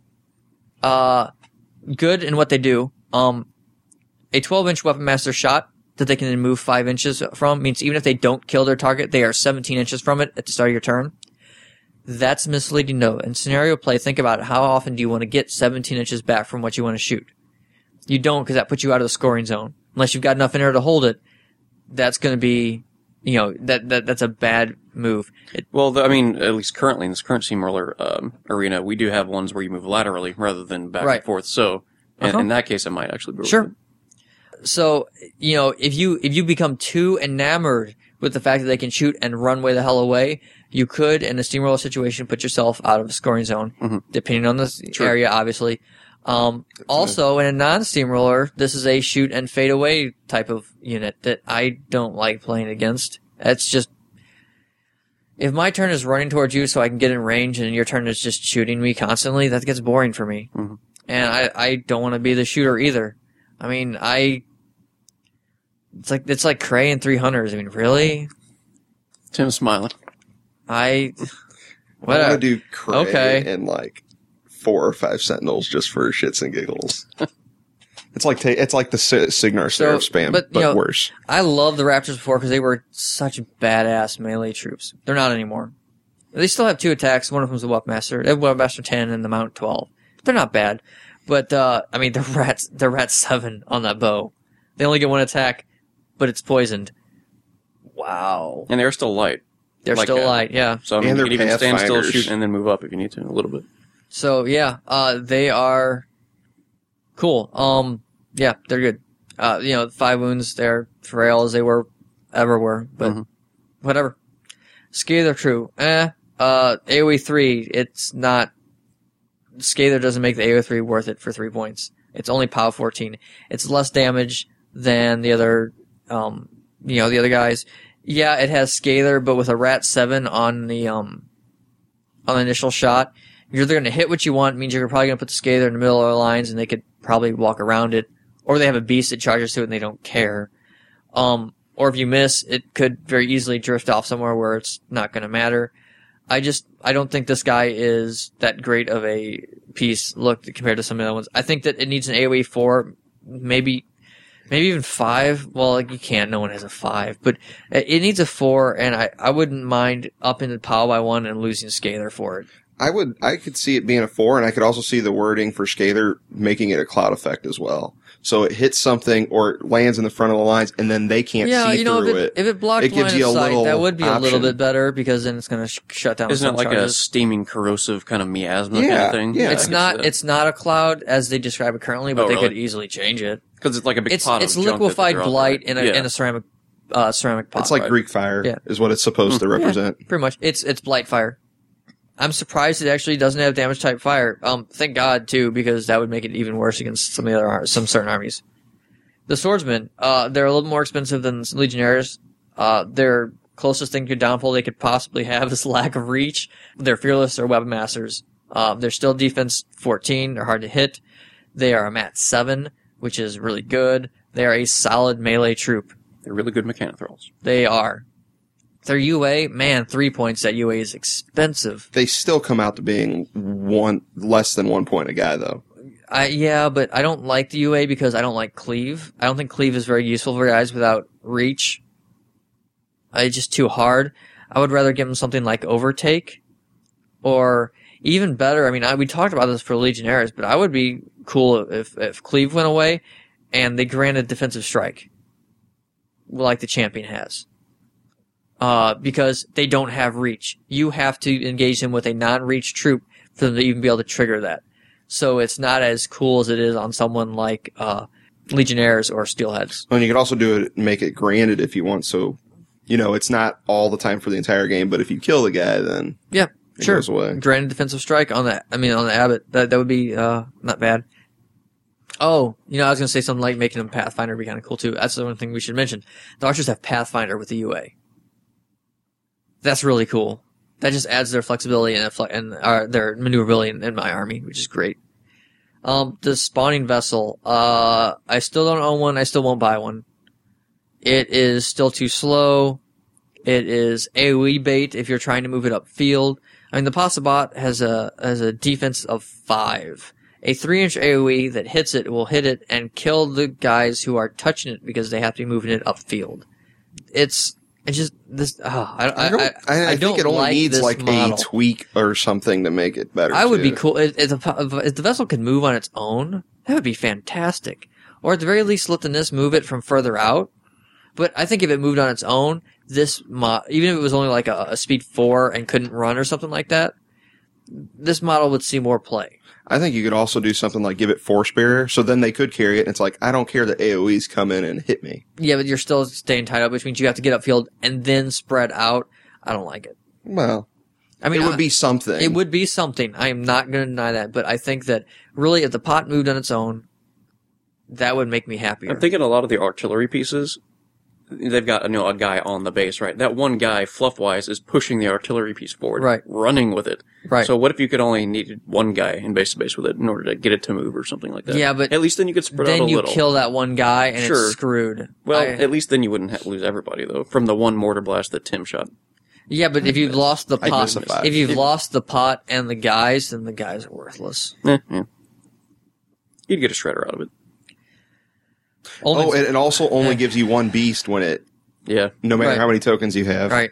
[SPEAKER 2] Uh, good in what they do. Um, a twelve-inch Weapon Master shot that they can then move five inches from means even if they don't kill their target, they are seventeen inches from it at the start of your turn. That's misleading, though. In scenario play, think about it. How often do you want to get seventeen inches back from what you want to shoot? You don't, because that puts you out of the scoring zone. Unless you've got enough in there to hold it, that's going to be, you know, that, that that's a bad move. It,
[SPEAKER 1] Well, the, I mean, at least currently in this current Steamroller um, arena, we do have ones where you move laterally rather than back
[SPEAKER 2] Right.
[SPEAKER 1] and forth. So, in,
[SPEAKER 2] Uh-huh.
[SPEAKER 1] in that case, it might actually be worth
[SPEAKER 2] Sure.
[SPEAKER 1] it.
[SPEAKER 2] So, you know, if you if you become too enamored with the fact that they can shoot and run way the hell away, you could, in a steamroller situation, put yourself out of the scoring zone,
[SPEAKER 1] Mhm.
[SPEAKER 2] depending on the s-
[SPEAKER 1] Sure.
[SPEAKER 2] area, obviously. Um, also, in a non-steamroller, this is a shoot and fade away type of unit that I don't like playing against. That's just, if my turn is running towards you so I can get in range and your turn is just shooting me constantly, that gets boring for me.
[SPEAKER 1] Mhm.
[SPEAKER 2] And I, I don't want to be the shooter either. I mean, I, it's like, it's like Cray and Three Hunters. I mean, really?
[SPEAKER 1] Tim's smiling.
[SPEAKER 2] I,
[SPEAKER 3] I
[SPEAKER 2] what
[SPEAKER 3] want
[SPEAKER 2] a,
[SPEAKER 3] to do Cray
[SPEAKER 2] okay.
[SPEAKER 3] and like four or five Sentinels just for shits and giggles. It's like ta- it's like the Si- Signar
[SPEAKER 2] So,
[SPEAKER 3] Seraph spam,
[SPEAKER 2] but,
[SPEAKER 3] but,
[SPEAKER 2] you know,
[SPEAKER 3] worse.
[SPEAKER 2] I love the Raptors before because they were such badass melee troops. They're not anymore. They still have two attacks. One of them's the Weapon Master. They have Weapon Master ten and the Mount twelve. They're not bad. But, uh, I mean, the rats, the rat seven on that bow. They only get one attack, but it's poisoned. Wow.
[SPEAKER 1] And they're still light.
[SPEAKER 2] They're
[SPEAKER 1] Like,
[SPEAKER 2] still
[SPEAKER 1] uh,
[SPEAKER 2] light, yeah.
[SPEAKER 1] So I mean,
[SPEAKER 3] And
[SPEAKER 1] you
[SPEAKER 3] they're
[SPEAKER 1] can even stand still,
[SPEAKER 3] Pathfinders.
[SPEAKER 1] shoot, and then move up if you need to a little bit.
[SPEAKER 2] So, yeah, uh, they are cool. Um, yeah, they're good. Uh, you know, five wounds, they're frail as they were, ever were, but
[SPEAKER 1] Mhm.
[SPEAKER 2] Scather doesn't make the A O three worth it for three points. It's only P O W fourteen. It's less damage than the other, um, you know, the other guys. Yeah, it has Scather, but with a Rat seven on the, um, on the initial shot, you're either going to hit what you want, means you're probably going to put the Scather in the middle of the lines and they could probably walk around it, or they have a beast that charges to it and they don't care. Um, or if you miss, it could very easily drift off somewhere where it's not going to matter. I just, I don't think this guy is that great of a piece look compared to some of the other ones. I think that it needs an A O E four, maybe, maybe even five. Well, like you can't, no one has a five, but it needs a four, and I, I wouldn't mind upping the P O W by one and losing Scather for it.
[SPEAKER 3] I would, I could see it being a four, and I could also see the wording for Scather making it a cloud effect as well. So it hits something or it lands in the front of the lines, and then they can't
[SPEAKER 2] yeah,
[SPEAKER 3] see
[SPEAKER 2] you know,
[SPEAKER 3] through
[SPEAKER 2] if it,
[SPEAKER 3] it.
[SPEAKER 2] If it blocked
[SPEAKER 3] It gives
[SPEAKER 2] line
[SPEAKER 3] you
[SPEAKER 2] of
[SPEAKER 3] a
[SPEAKER 2] sight,
[SPEAKER 3] little
[SPEAKER 2] that would be a little
[SPEAKER 3] option.
[SPEAKER 2] bit better because then it's going to sh- shut down.
[SPEAKER 1] Isn't
[SPEAKER 2] some
[SPEAKER 1] it like
[SPEAKER 2] charges.
[SPEAKER 1] a steaming corrosive kind of miasma kind
[SPEAKER 3] Yeah,
[SPEAKER 1] of thing?
[SPEAKER 3] yeah.
[SPEAKER 1] I
[SPEAKER 2] It's
[SPEAKER 1] could see
[SPEAKER 2] not.
[SPEAKER 1] that.
[SPEAKER 2] It's not a cloud as they describe it currently, but
[SPEAKER 1] Oh,
[SPEAKER 2] they
[SPEAKER 1] really?
[SPEAKER 2] could easily change it.
[SPEAKER 1] because it's like a big
[SPEAKER 2] It's
[SPEAKER 1] pot
[SPEAKER 2] it's
[SPEAKER 1] of junk that
[SPEAKER 2] liquefied
[SPEAKER 1] they're out
[SPEAKER 2] blight
[SPEAKER 1] there.
[SPEAKER 2] in a
[SPEAKER 1] yeah.
[SPEAKER 2] in a ceramic uh, ceramic pot.
[SPEAKER 3] It's like
[SPEAKER 1] right.
[SPEAKER 3] Greek fire,
[SPEAKER 2] Yeah.
[SPEAKER 3] is what it's supposed to represent.
[SPEAKER 2] Pretty much. It's it's blight fire. I'm surprised it actually doesn't have damage type fire. Um, thank God too, because that would make it even worse against some of the other ar- some certain armies. The swordsmen, uh, they're a little more expensive than legionnaires. Uh, their closest thing to downfall they could possibly have is lack of reach. They're fearless or weapon masters. Um, they're still defense fourteen. They're hard to hit. They are a mat seven, which is really good. They are a solid melee troop.
[SPEAKER 1] They're really good mechanothralls.
[SPEAKER 2] They are. Their U A, man, three points. That U A is expensive.
[SPEAKER 3] They still come out to being one less than one point a guy, though.
[SPEAKER 2] I yeah, but I don't like the U A because I don't like cleave. I don't think cleave is very useful for guys without reach. Uh, It's just too hard. I would rather give them something like overtake, or even better. I mean, I, we talked about this for legionnaires, but I would be cool if if cleave went away and they granted defensive strike, like the champion has. Uh, because they don't have reach. You have to engage them with a non-reach troop for them to even be able to trigger that. So it's not as cool as it is on someone like uh, Legionnaires or Steelheads.
[SPEAKER 3] And you could also do it, make it granted if you want. So, you know, it's not all the time for the entire game, but if you kill the guy, then
[SPEAKER 2] Yeah,
[SPEAKER 3] it
[SPEAKER 2] sure.
[SPEAKER 3] goes away.
[SPEAKER 2] Granted defensive strike on that. I mean, on the Abbott, that that would be uh, not bad. Oh, you know, I was gonna say something like making them Pathfinder would be kind of cool too. That's the one thing we should mention. The archers have Pathfinder with the U A. That's really cool. That just adds their flexibility and, and uh, their maneuverability in, in my army, which is great. Um, the spawning vessel. Uh, I still don't own one. I still won't buy one. It is still too slow. It is AoE bait if you're trying to move it upfield. I mean, the Passabot has a has a defense of five. A three-inch AoE that hits it will hit it and kill the guys who are touching it because they have to be moving it upfield. It's it's just this. Oh, I, I,
[SPEAKER 3] I don't, I, I,
[SPEAKER 2] I don't
[SPEAKER 3] think it only
[SPEAKER 2] like
[SPEAKER 3] needs
[SPEAKER 2] this
[SPEAKER 3] like
[SPEAKER 2] model.
[SPEAKER 3] a tweak or something to make it better.
[SPEAKER 2] I would
[SPEAKER 3] too.
[SPEAKER 2] be cool if, if, the, if the vessel could move on its own. That would be fantastic. Or at the very least, let the N I S move it from further out. But I think if it moved on its own, this mod, even if it was only like a, a speed four and couldn't run or something like that, this model would see more play.
[SPEAKER 3] I think you could also do something like give it force barrier, so then they could carry it, and it's like, I don't care that AoEs come in and hit me.
[SPEAKER 2] Yeah, but you're still staying tied up, which means you have to get upfield and then spread out. I don't like it.
[SPEAKER 3] Well,
[SPEAKER 2] I mean,
[SPEAKER 3] it would
[SPEAKER 2] I-
[SPEAKER 3] be something.
[SPEAKER 2] It would be something. I am not going to deny that, but I think that really if the pot moved on its own, that would make me happier.
[SPEAKER 1] I'm thinking a lot of the artillery pieces, they've got you know, a guy on the base, right? That one guy, fluff-wise, is pushing the artillery piece forward,
[SPEAKER 2] Right.
[SPEAKER 1] running with it.
[SPEAKER 2] Right.
[SPEAKER 1] So what if you could only need one guy in base-to-base with it in order to get it to move or something like that?
[SPEAKER 2] Yeah, but
[SPEAKER 1] at least then you could spread out
[SPEAKER 2] then
[SPEAKER 1] a
[SPEAKER 2] you
[SPEAKER 1] little.
[SPEAKER 2] kill that one guy and
[SPEAKER 1] Sure.
[SPEAKER 2] it's screwed.
[SPEAKER 1] Well,
[SPEAKER 2] I-
[SPEAKER 1] at least then you wouldn't have to lose everybody, though, from the one mortar blast that Tim shot.
[SPEAKER 2] yeah, but if you've lost the
[SPEAKER 3] I'd
[SPEAKER 2] pot,
[SPEAKER 3] miss a five.
[SPEAKER 2] if you've
[SPEAKER 1] If-
[SPEAKER 2] lost the pot and the guys, then the guys are worthless.
[SPEAKER 1] Eh, yeah. You'd get a shredder out of it.
[SPEAKER 2] Only
[SPEAKER 3] oh, and it also only
[SPEAKER 2] Yeah.
[SPEAKER 3] gives you one beast when it,
[SPEAKER 1] Yeah.
[SPEAKER 3] no matter
[SPEAKER 2] Right.
[SPEAKER 3] how many tokens you have.
[SPEAKER 2] Right.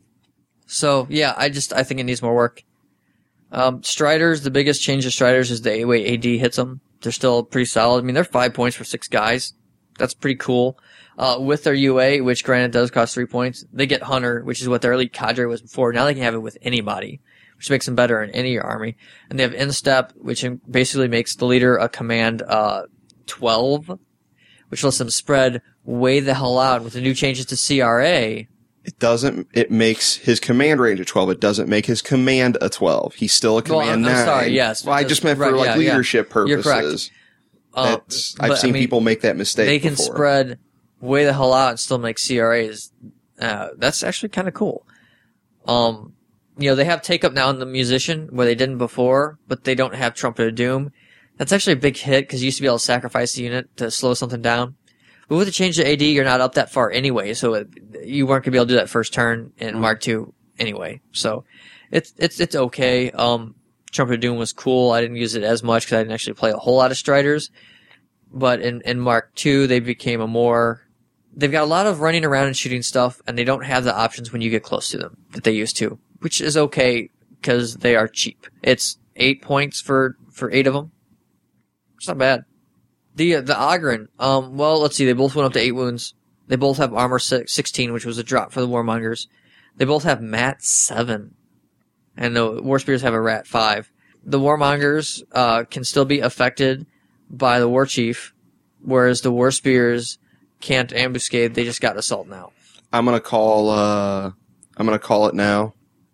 [SPEAKER 2] So yeah, I just I think it needs more work. Um, Striders, the biggest change to Striders is the way A D hits them. They're still pretty solid. I mean, they're five points for six guys. That's pretty cool. Uh, with their U A, which granted does cost three points, they get Hunter, which is what their elite cadre was before. Now they can have it with anybody, which makes them better in any army. And they have Instep, which basically makes the leader a command uh, twelve, which lets them spread way the hell out. With the new changes to C R A,
[SPEAKER 3] It doesn't. It makes his command range a twelve. It doesn't make his command a twelve. He's still a
[SPEAKER 2] Well,
[SPEAKER 3] command
[SPEAKER 2] I'm- I'm
[SPEAKER 3] nine.
[SPEAKER 2] sorry, yes,
[SPEAKER 3] Well, I
[SPEAKER 2] because-
[SPEAKER 3] just meant for
[SPEAKER 2] right,
[SPEAKER 3] like
[SPEAKER 2] yeah, yeah.
[SPEAKER 3] leadership
[SPEAKER 2] You're correct.
[SPEAKER 3] purposes.
[SPEAKER 2] Uh,
[SPEAKER 3] That's, I've
[SPEAKER 2] but,
[SPEAKER 3] seen
[SPEAKER 2] I mean,
[SPEAKER 3] people make that mistake.
[SPEAKER 2] They can
[SPEAKER 3] before.
[SPEAKER 2] spread way the hell out and still make C R As. Uh, that's actually kind of cool. Um, you know, they have take up now in the musician where they didn't before, but they don't have Trumpet of Doom. That's actually a big hit because you used to be able to sacrifice the unit to slow something down. But with the change to A D, you're not up that far anyway, so it, you weren't gonna be able to do that first turn in
[SPEAKER 1] Mm.
[SPEAKER 2] Mark two anyway. So it's it's it's okay. Um, Trumpet of Doom was cool. I didn't use it as much because I didn't actually play a whole lot of Striders. But in, in Mark two, they became a more... They've got a lot of running around and shooting stuff, and they don't have the options when you get close to them that they used to, which is okay because they are cheap. It's eight points for, for eight of them. It's not bad. The uh, the Ogren, um, well, let's see. They both went up to eight wounds. They both have armor sixteen, which was a drop for the Warmongers. They both have mat seven, and the War Spears have a rat five. The Warmongers uh, can still be affected by the War Chief, whereas the War Spears can't ambuscade. They just got assault now.
[SPEAKER 3] I'm gonna call. Uh, I'm gonna call it now.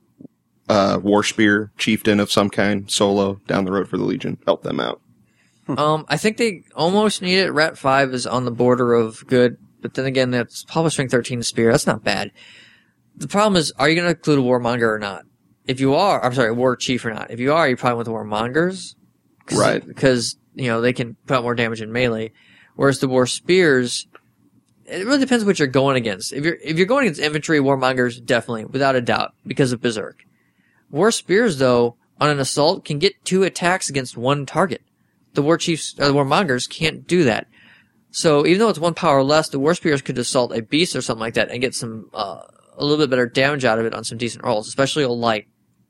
[SPEAKER 3] Uh, War Spear chieftain of some kind, solo down the road for the Legion. Help them out.
[SPEAKER 2] Um, I think they almost need it. Rat five is on the border of good, but then again, that's public strength thirteen Spear. That's not bad. The problem is, are you going to include a Warmonger or not? If you are, I'm sorry, War Chief or not. If you are, you probably want the Warmongers.
[SPEAKER 3] Right.
[SPEAKER 2] Because, you know, they can put out more damage in melee. Whereas the War Spears, it really depends what you're going against. If you're, if you're going against infantry, Warmongers, definitely, without a doubt, because of Berserk. War Spears, though, on an assault, can get two attacks against one target. The War Chiefs, or the Warmongers can't do that. So even though it's one power less, the War Spears could assault a beast or something like that and get some, uh, a little bit better damage out of it on some decent rolls, especially a light.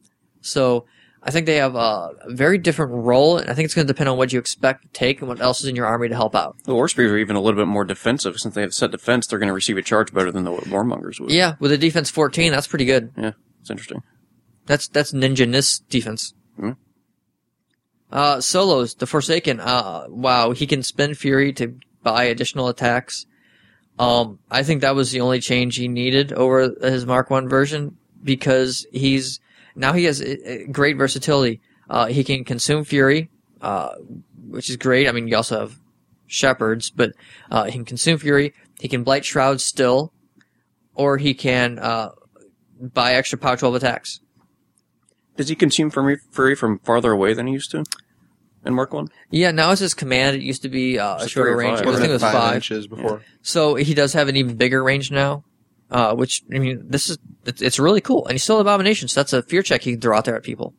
[SPEAKER 2] So I think they have a very different role, and I think it's going to depend on what you expect to take and what else is in your army to help out.
[SPEAKER 1] The War Spears are even a little bit more defensive. Since they have set defense, they're going to receive a charge better than the Warmongers would.
[SPEAKER 2] Yeah, with a defense fourteen, that's pretty good.
[SPEAKER 1] Yeah, it's interesting.
[SPEAKER 2] That's that's ninja-ness defense.
[SPEAKER 1] Mm-hmm.
[SPEAKER 2] Uh, solos, the Forsaken, uh, wow, he can spend Fury to buy additional attacks. Um, I think that was the only change he needed over his Mark one version because he's, now he has uh, great versatility. Uh, he can consume Fury, uh, which is great. I mean, you also have Shepherds, but, uh, he can consume Fury. He can Blight Shroud still, or he can, uh, buy extra power twelve attacks.
[SPEAKER 1] Does he consume Fury Fury from farther away than he used to in Mark one?
[SPEAKER 2] Yeah, now it's his command. It used to be uh, a
[SPEAKER 1] It's
[SPEAKER 2] shorter
[SPEAKER 1] three or
[SPEAKER 2] range.
[SPEAKER 1] five,
[SPEAKER 2] I think
[SPEAKER 3] Wasn't
[SPEAKER 2] it
[SPEAKER 3] it
[SPEAKER 2] was
[SPEAKER 3] five,
[SPEAKER 2] five.
[SPEAKER 3] inches before?
[SPEAKER 2] So he does have an even bigger range now, uh, which, I mean, this is, it's, it's really cool. And he's still Abomination, so that's a fear check he can throw out there at people.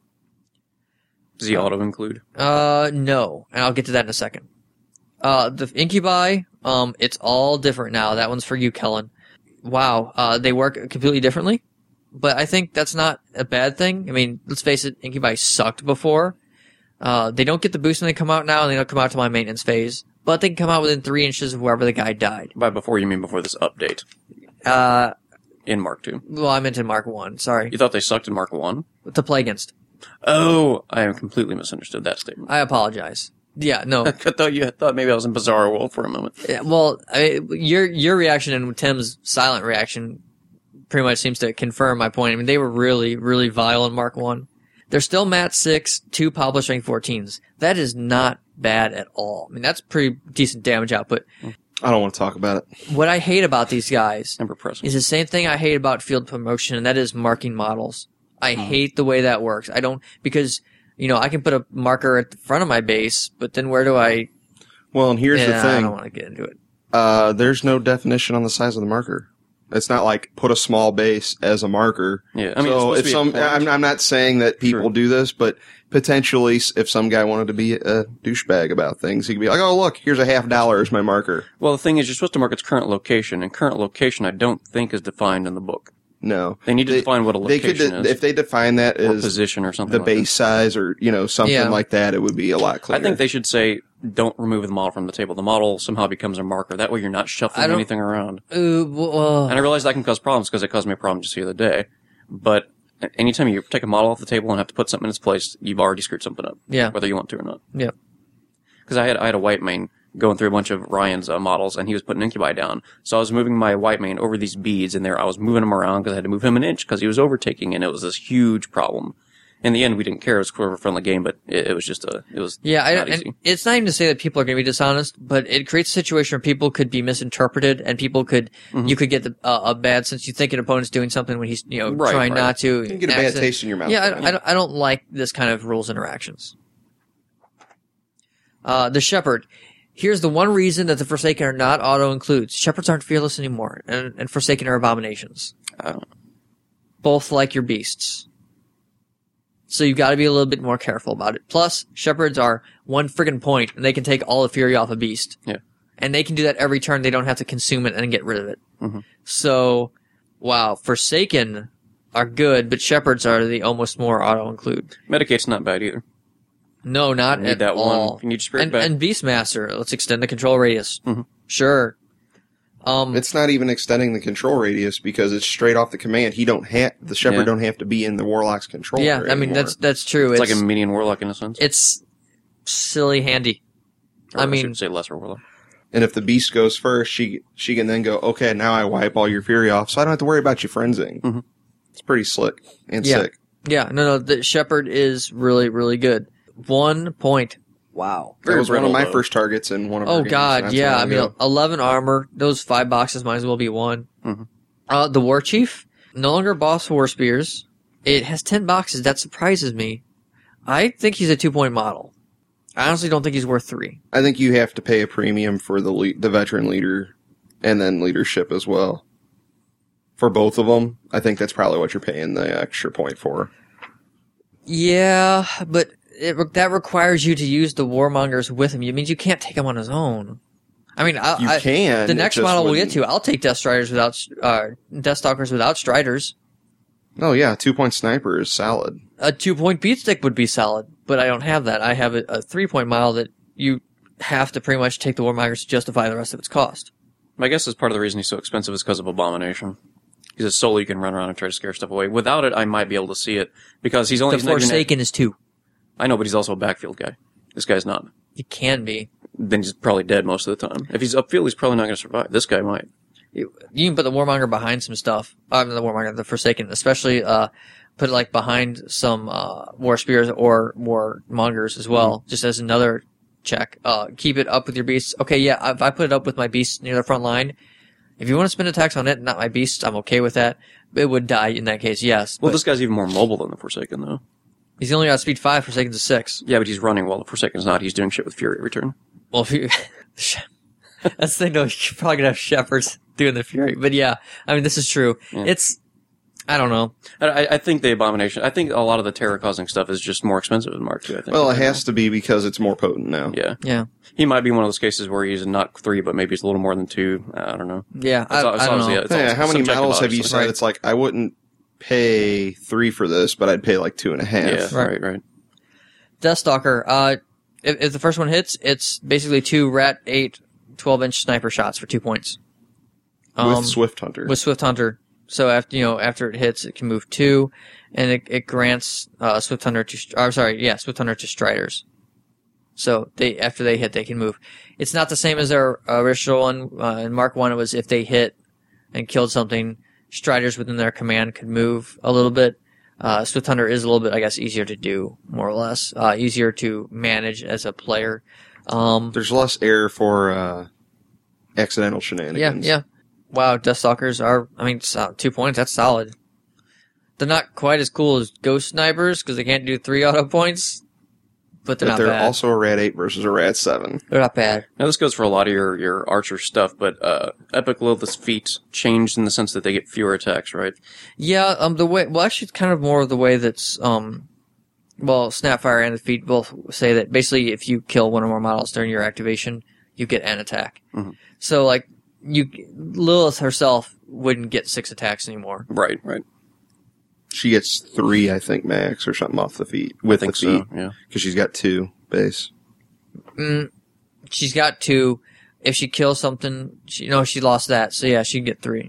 [SPEAKER 1] Does he auto-include?
[SPEAKER 2] Uh, no. And I'll get to that in a second. Uh, the Incubi, um, it's all different now. That one's for you, Kellen. Wow. Uh, they work completely differently. But I think that's not a bad thing. I mean, let's face it, Incubi sucked before. Uh, they don't get the boost when they come out now, and they don't come out to my maintenance phase. But they can come out within three inches of wherever the guy died.
[SPEAKER 1] By before, you mean before this update
[SPEAKER 2] Uh,
[SPEAKER 1] in Mark two?
[SPEAKER 2] well, I meant in Mark one, sorry.
[SPEAKER 1] You thought they sucked in Mark one?
[SPEAKER 2] To play against.
[SPEAKER 1] Oh, I completely misunderstood that statement.
[SPEAKER 2] I apologize. Yeah, no.
[SPEAKER 1] I thought you thought maybe I was in Bizarro World for a moment.
[SPEAKER 2] Yeah, well, I, your your reaction and Tim's silent reaction pretty much seems to confirm my point. I mean, they were really, really vile in Mark one. They're still mat six, two published rank fourteens. That is not bad at all. I mean, that's pretty decent damage output.
[SPEAKER 3] I don't want to talk about it.
[SPEAKER 2] What I hate about these guys
[SPEAKER 1] Emperor Press.
[SPEAKER 2] is the same thing I hate about field promotion, and that is marking models. I hate the way that works. I don't, because, you know, I can put a marker at the front of my base, but then where do I,
[SPEAKER 3] Well, and here's
[SPEAKER 2] yeah,
[SPEAKER 3] the
[SPEAKER 2] I
[SPEAKER 3] thing.
[SPEAKER 2] don't want to get into it.
[SPEAKER 3] Uh, there's no definition on the size of the marker. It's not like put a small base as a marker.
[SPEAKER 1] Yeah, I mean,
[SPEAKER 3] so
[SPEAKER 1] it's
[SPEAKER 3] if
[SPEAKER 1] supposed to be a
[SPEAKER 3] some,
[SPEAKER 1] point.
[SPEAKER 3] I'm, I'm not saying that people
[SPEAKER 1] Sure.
[SPEAKER 3] do this, but potentially, s- if some guy wanted to be a douchebag about things, he could be like, "Oh, look, here's a half dollar as my marker."
[SPEAKER 1] Well, the thing is, you're supposed to mark its current location, and current location I don't think is defined in the book.
[SPEAKER 3] No,
[SPEAKER 1] They need to define what a
[SPEAKER 3] They could,
[SPEAKER 1] location
[SPEAKER 3] de-
[SPEAKER 1] is,
[SPEAKER 3] if they define that
[SPEAKER 1] or
[SPEAKER 3] as
[SPEAKER 1] position or something.
[SPEAKER 3] the
[SPEAKER 1] like
[SPEAKER 3] base size, or you know something
[SPEAKER 2] Yeah.
[SPEAKER 3] like that, it would be a lot
[SPEAKER 1] that.
[SPEAKER 3] clearer.
[SPEAKER 1] I think they should say, "Don't remove the model from the table." The model somehow becomes a marker. That way, you're not
[SPEAKER 2] I
[SPEAKER 1] shuffling
[SPEAKER 2] don't-
[SPEAKER 1] anything around.
[SPEAKER 2] Uh, well,
[SPEAKER 1] And I realize that can cause problems because it caused me a problem just the other day. But anytime you take a model off the table and have to put something in its place, you've already screwed something up.
[SPEAKER 2] Yeah.
[SPEAKER 1] Whether you want to or not.
[SPEAKER 2] yeah.
[SPEAKER 1] Because I had I had a white main going through a bunch of Ryan's uh, models, and he was putting incubi down. So I was moving my white mane over these beads, and there I was moving him around because I had to move him an inch because he was overtaking, and it was this huge problem. In the end, we didn't care. It was a friendly game, but it, it was just a, it was
[SPEAKER 2] Yeah, I,
[SPEAKER 1] not
[SPEAKER 2] and
[SPEAKER 1] easy.
[SPEAKER 2] it's not even to say that people are going to be dishonest, but it creates a situation where people could be misinterpreted, and people could,
[SPEAKER 1] Mm-hmm.
[SPEAKER 2] you could get the, uh, a bad sense. You think an opponent's doing something when he's, you know,
[SPEAKER 1] Right,
[SPEAKER 2] trying
[SPEAKER 1] right.
[SPEAKER 2] not to.
[SPEAKER 3] You can get a bad
[SPEAKER 2] accident-
[SPEAKER 3] taste in your mouth.
[SPEAKER 2] Yeah, I,
[SPEAKER 3] from
[SPEAKER 2] I,
[SPEAKER 3] it.
[SPEAKER 2] don't, I don't like this kind of rules interactions. Uh, the Shepherd. Here's the one reason that the Forsaken are not auto-includes. Shepherds aren't fearless anymore, and, and Forsaken are abominations.
[SPEAKER 1] I don't-
[SPEAKER 2] Both like your beasts. So you've got to be a little bit more careful about it. Plus, Shepherds are one friggin' point, and they can take all the fury off a beast.
[SPEAKER 1] Yeah.
[SPEAKER 2] And they can do that every turn. They don't have to consume it and get rid of it.
[SPEAKER 1] Mm-hmm.
[SPEAKER 2] So, wow, Forsaken are good, but Shepherds are the almost more auto-include.
[SPEAKER 1] Medicate's not bad either.
[SPEAKER 2] No, not
[SPEAKER 1] You need
[SPEAKER 2] at
[SPEAKER 1] that
[SPEAKER 2] all.
[SPEAKER 1] one. You need your spirit
[SPEAKER 2] and,
[SPEAKER 1] back.
[SPEAKER 2] and Beastmaster, let's extend the control radius.
[SPEAKER 1] Mhm.
[SPEAKER 2] Sure. Um,
[SPEAKER 3] It's not even extending the control radius because it's straight off the command. He don't have the shepherd
[SPEAKER 1] Yeah.
[SPEAKER 3] don't have to be in the warlock's control.
[SPEAKER 2] yeah,
[SPEAKER 3] area
[SPEAKER 2] I mean,
[SPEAKER 3] anymore.
[SPEAKER 2] that's that's true.
[SPEAKER 1] It's,
[SPEAKER 2] It's,
[SPEAKER 1] like a median warlock in a sense.
[SPEAKER 2] it's silly handy.
[SPEAKER 1] Or
[SPEAKER 2] I mean-
[SPEAKER 1] should say lesser warlock.
[SPEAKER 3] And if the beast goes first, she she can then go, okay, now I wipe all your fury off, so I don't have to worry about you frenzing.
[SPEAKER 1] Mhm.
[SPEAKER 3] It's pretty slick and
[SPEAKER 2] Yeah.
[SPEAKER 3] sick.
[SPEAKER 2] Yeah, no, no, the Shepherd is really, really good. One point. Wow.
[SPEAKER 3] That was one
[SPEAKER 1] brittle,
[SPEAKER 3] of my
[SPEAKER 1] though.
[SPEAKER 3] first targets in one of our
[SPEAKER 2] Oh
[SPEAKER 3] games
[SPEAKER 2] god,
[SPEAKER 3] not too
[SPEAKER 2] yeah.
[SPEAKER 3] long
[SPEAKER 2] I mean,
[SPEAKER 3] ago.
[SPEAKER 2] eleven armor. Those five boxes might as well be one.
[SPEAKER 1] Mhm.
[SPEAKER 2] Uh, the War Chief, no longer boss war spears. It has ten boxes. That surprises me. I think he's a two point model. I honestly don't think he's worth three.
[SPEAKER 3] I think you have to pay a premium for the le- the veteran leader and then leadership as well. For both of them, I think that's probably what you're paying the extra point for.
[SPEAKER 2] Yeah, but it, re- that requires you to use the Warmongers with him. It means you can't take him on his own. I mean, I,
[SPEAKER 3] You
[SPEAKER 2] I,
[SPEAKER 3] can.
[SPEAKER 2] the
[SPEAKER 3] it
[SPEAKER 2] next
[SPEAKER 3] just
[SPEAKER 2] model we'll get
[SPEAKER 3] wouldn't-
[SPEAKER 2] to, I'll take Death Striders without, uh, Death Stalkers without Striders.
[SPEAKER 3] Oh yeah, two point sniper is solid.
[SPEAKER 2] A two-point beatstick would be solid, but I don't have that. I have a, a three-point model that you have to pretty much take the Warmongers to justify the rest of its cost.
[SPEAKER 1] My guess is part of the reason he's so expensive is because of Abomination. He's a soul you can run around and try to scare stuff away. Without it, I might be able to see it because he's only
[SPEAKER 2] The
[SPEAKER 1] he's not even-
[SPEAKER 2] Forsaken is two.
[SPEAKER 1] I know, but he's also a backfield guy. This guy's not.
[SPEAKER 2] It can be.
[SPEAKER 1] Then he's probably dead most of the time. If he's upfield, he's probably not going to survive. This guy might.
[SPEAKER 2] You, you can put the Warmonger behind some stuff. Uh, the Warmonger, the Forsaken, especially uh, put it like behind some uh, War Spears or War Mongers as well,
[SPEAKER 1] Mm-hmm.
[SPEAKER 2] just as another check. Uh, keep it up with your beasts. Okay, yeah, if I put it up with my beasts near the front line, if you want to spend attacks on it, not my beasts, I'm okay with that. It would die in that case, yes.
[SPEAKER 1] Well,
[SPEAKER 2] but
[SPEAKER 1] this guy's even more mobile than the Forsaken, though.
[SPEAKER 2] he's only got speed five, Forsaken's a six.
[SPEAKER 1] Yeah, but he's running while the Forsaken's not. He's doing shit with Fury every turn.
[SPEAKER 2] Well, if you, that's the thing, though. You're probably gonna have Shepherds doing the Fury, but yeah, I mean, this is true.
[SPEAKER 1] Yeah.
[SPEAKER 2] It's, I don't know.
[SPEAKER 1] I, I think the Abomination, I think a lot of the terror-causing stuff is just more expensive than Mark two, I think.
[SPEAKER 3] Well, it has to be because it's more potent now.
[SPEAKER 1] Yeah.
[SPEAKER 2] Yeah,
[SPEAKER 1] He might be one of those cases where he's not three, but maybe it's a little more than two. I don't know.
[SPEAKER 2] yeah. I,
[SPEAKER 1] It's all- it's
[SPEAKER 2] I don't
[SPEAKER 1] obviously-
[SPEAKER 2] know.
[SPEAKER 1] it's all
[SPEAKER 3] Yeah, how many
[SPEAKER 1] subjective,
[SPEAKER 3] models have you
[SPEAKER 1] obviously.
[SPEAKER 3] said?
[SPEAKER 2] Right.
[SPEAKER 3] It's like I wouldn't pay three for this, but I'd pay like two and a half.
[SPEAKER 1] Yeah,
[SPEAKER 2] Right.
[SPEAKER 1] right, right.
[SPEAKER 2] Deathstalker, uh, if, if the first one hits, it's basically two Rat eight twelve-inch sniper shots for two points. Um,
[SPEAKER 3] With Swift Hunter.
[SPEAKER 2] with Swift Hunter. So after, you know, after it hits, it can move two, and it, it grants, uh, Swift Hunter to, Str- or sorry, yeah, Swift Hunter to Striders. So they, after they hit, they can move. It's not the same as our original one. Uh, in Mark one, it was if they hit and killed something, Striders within their command could move a little bit. Uh, Swift Hunter is a little bit, I guess, easier to do, more or less. Uh, easier to manage as a player. Um,
[SPEAKER 3] There's less air for uh, accidental
[SPEAKER 2] yeah,
[SPEAKER 3] shenanigans.
[SPEAKER 2] yeah. Wow, Deathstalkers are, I mean, so- two points, that's solid. They're not quite as cool as Ghost Snipers, because they can't do three auto points, but they're
[SPEAKER 3] But
[SPEAKER 2] not
[SPEAKER 3] they're
[SPEAKER 2] bad.
[SPEAKER 3] also a Rat eight versus a Rat seven.
[SPEAKER 2] They're not bad.
[SPEAKER 1] Now, this goes for a lot of your, your Archer stuff, but uh, Epic Lilith's feet changed in the sense that they get fewer attacks, right?
[SPEAKER 2] Yeah, um, the way, well, actually, it's kind of more of the way that's, um, well, Snapfire and the feet both say that basically if you kill one or more models during your activation, you get an attack.
[SPEAKER 1] Mhm.
[SPEAKER 2] So, like, you, Lilith herself wouldn't get six attacks anymore.
[SPEAKER 1] Right, right.
[SPEAKER 3] She gets three, I think, max or something off the feet with
[SPEAKER 1] I think
[SPEAKER 3] the feet
[SPEAKER 1] so, yeah.
[SPEAKER 3] because she's got two base.
[SPEAKER 2] Mm, she's got two. If she kills something, she, no, she lost that. So yeah, she'd get three.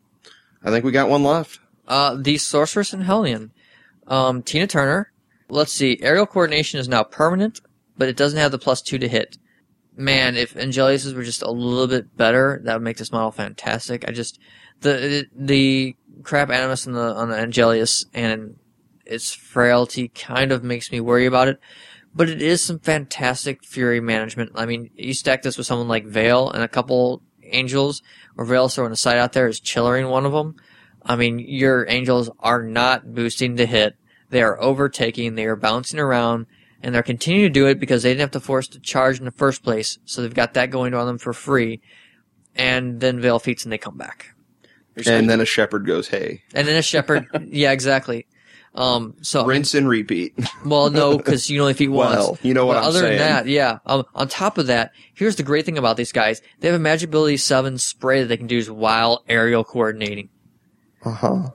[SPEAKER 3] I think we got one left.
[SPEAKER 2] Uh, the Sorceress and Hellion. Um, Tina Turner. Let's see. Aerial coordination is now permanent, but it doesn't have the plus two to hit. man, if Angelius's were just a little bit better, that would make this model fantastic. I just the the crap Animus on the on the Angelius and its frailty kind of makes me worry about it. But it is some fantastic Fury management. I mean, you stack this with someone like Vale and a couple Angels, or Vale throwing a sight out there is chillering one of them. I mean, your Angels are not boosting to hit. They are overtaking. They are bouncing around. And they're continuing to do it because they didn't have to force to charge in the first place. So they've got that going on them for free. And then Vale feats and they come back.
[SPEAKER 3] And then a shepherd goes, hey.
[SPEAKER 2] And then a shepherd. Yeah, exactly. Um, so
[SPEAKER 3] Rinse and repeat.
[SPEAKER 2] Well, no, because you can only feat once.
[SPEAKER 3] Well, you know what
[SPEAKER 2] but
[SPEAKER 3] I'm
[SPEAKER 2] other
[SPEAKER 3] saying.
[SPEAKER 2] than that, yeah. Um, on top of that, here's the great thing about these guys. They have a Magic Ability seven spray that they can do while aerial coordinating.
[SPEAKER 3] Uh-huh.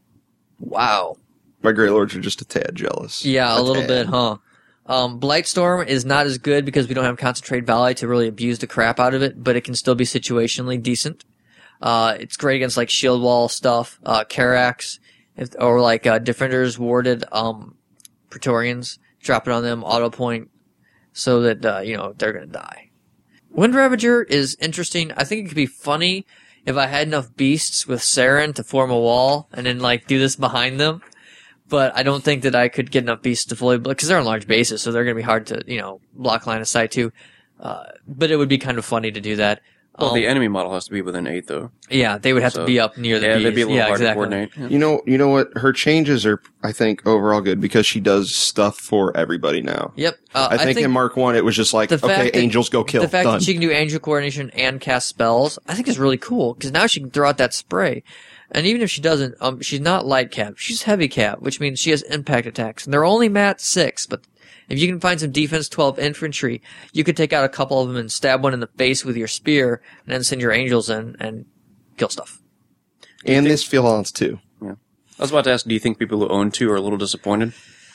[SPEAKER 2] Wow.
[SPEAKER 3] My Grey Lords are just a tad jealous.
[SPEAKER 2] Yeah, a,
[SPEAKER 3] a
[SPEAKER 2] little
[SPEAKER 3] tad.
[SPEAKER 2] bit, huh? Um, Blightstorm is not as good because we don't have Concentrate Valley to really abuse the crap out of it, but it can still be situationally decent. Uh, it's great against like Shield Wall stuff, uh, Carax, if, or like, uh, Defenders Warded, um, Praetorians. Drop it on them, auto point, so that, uh, you know, they're gonna die. Wind Ravager is interesting. I think it could be funny if I had enough beasts with Saren to form a wall and then like do this behind them. But I don't think that I could get enough beasts to fully, because they're on large bases, so they're going to be hard to, you know, block line of sight too. Uh, but it would be kind of funny to do that.
[SPEAKER 1] Well,
[SPEAKER 2] Um,
[SPEAKER 1] the enemy model has to be within eight, though.
[SPEAKER 2] yeah, they would have
[SPEAKER 1] So,
[SPEAKER 2] to be up near the
[SPEAKER 1] Yeah,
[SPEAKER 2] bees.
[SPEAKER 1] they'd be a little
[SPEAKER 2] yeah,
[SPEAKER 1] hard
[SPEAKER 2] exactly.
[SPEAKER 1] to coordinate. Yeah.
[SPEAKER 3] You know, you know what? Her changes are, I think, overall good because she does stuff for everybody now.
[SPEAKER 2] Yep. Uh,
[SPEAKER 3] I, think in Mark One, it was just like,
[SPEAKER 2] the fact
[SPEAKER 3] okay,
[SPEAKER 2] that-
[SPEAKER 3] angels go kill.
[SPEAKER 2] The fact
[SPEAKER 3] Done.
[SPEAKER 2] that she can do angel coordination and cast spells, I think is really cool, because now she can throw out that spray. And even if she doesn't, um, she's not light cap. She's heavy cap, which means she has impact attacks. And they're only mat six, but if you can find some defense twelve infantry, you could take out a couple of them and stab one in the face with your spear, and then send your angels in and kill stuff.
[SPEAKER 3] and this Phalons too.
[SPEAKER 1] I was about to ask, do you think people who own two are a little disappointed?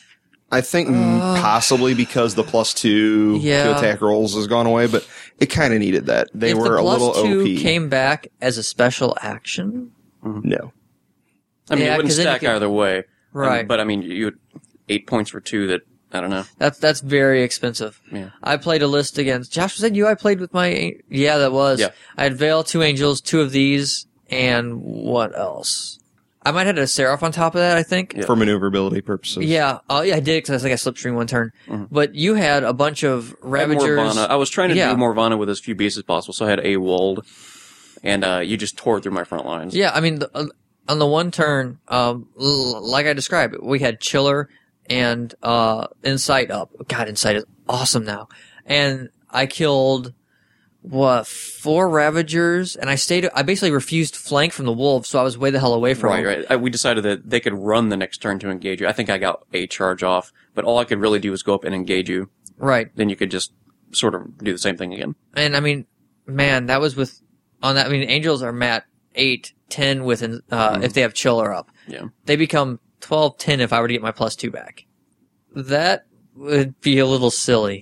[SPEAKER 3] I think possibly because the plus two
[SPEAKER 2] Yeah.
[SPEAKER 3] to attack rolls has gone away, but it kind of needed that. They
[SPEAKER 2] if
[SPEAKER 3] were
[SPEAKER 2] the
[SPEAKER 3] a
[SPEAKER 2] plus
[SPEAKER 3] little
[SPEAKER 2] two
[SPEAKER 3] O P.
[SPEAKER 2] came back as a special action,
[SPEAKER 3] No.
[SPEAKER 1] I mean,
[SPEAKER 2] Yeah,
[SPEAKER 1] it wouldn't
[SPEAKER 2] 'cause then you
[SPEAKER 1] stack
[SPEAKER 2] could-
[SPEAKER 1] either way. I mean,
[SPEAKER 2] right?
[SPEAKER 1] but I mean, you had eight points for two that, I don't know.
[SPEAKER 2] That's that's very expensive.
[SPEAKER 1] Yeah.
[SPEAKER 2] I played a list against Josh. Was that you? I played with my yeah, that was.
[SPEAKER 1] Yeah.
[SPEAKER 2] I had Veil, two Angels, two of these, and what else? I might have had a Seraph on top of that. I think.
[SPEAKER 1] Yeah.
[SPEAKER 3] For maneuverability purposes.
[SPEAKER 2] Yeah. Oh yeah, I did because I think I slipstream one turn.
[SPEAKER 1] Mhm.
[SPEAKER 2] But you had a bunch of
[SPEAKER 1] I had
[SPEAKER 2] Ravagers.
[SPEAKER 1] Morvana. I was trying to
[SPEAKER 2] Yeah.
[SPEAKER 1] do Morvana with as few beasts as possible, so I had a Wold, and uh, you just tore through my front lines.
[SPEAKER 2] Yeah, I mean, the, uh, on the one turn, um, l- like I described, we had Chiller and uh, Insight up. God, Insight is awesome now. And I killed what four Ravagers, and I stayed. I basically refused flank from the wolves, so I was way the hell away from
[SPEAKER 1] Right,
[SPEAKER 2] them.
[SPEAKER 1] right. I, we decided that they could run the next turn to engage you. I think I got a charge off, but all I could really do was go up and engage you.
[SPEAKER 2] Right.
[SPEAKER 1] Then you could just sort of do the same thing again.
[SPEAKER 2] And I mean, man, that was with on that. I mean, Angels are mat eight, ten with uh,
[SPEAKER 1] Mhm.
[SPEAKER 2] if they have Chiller up.
[SPEAKER 1] Yeah.
[SPEAKER 2] They become twelve, ten if I were to get my plus two back. That would be a little silly.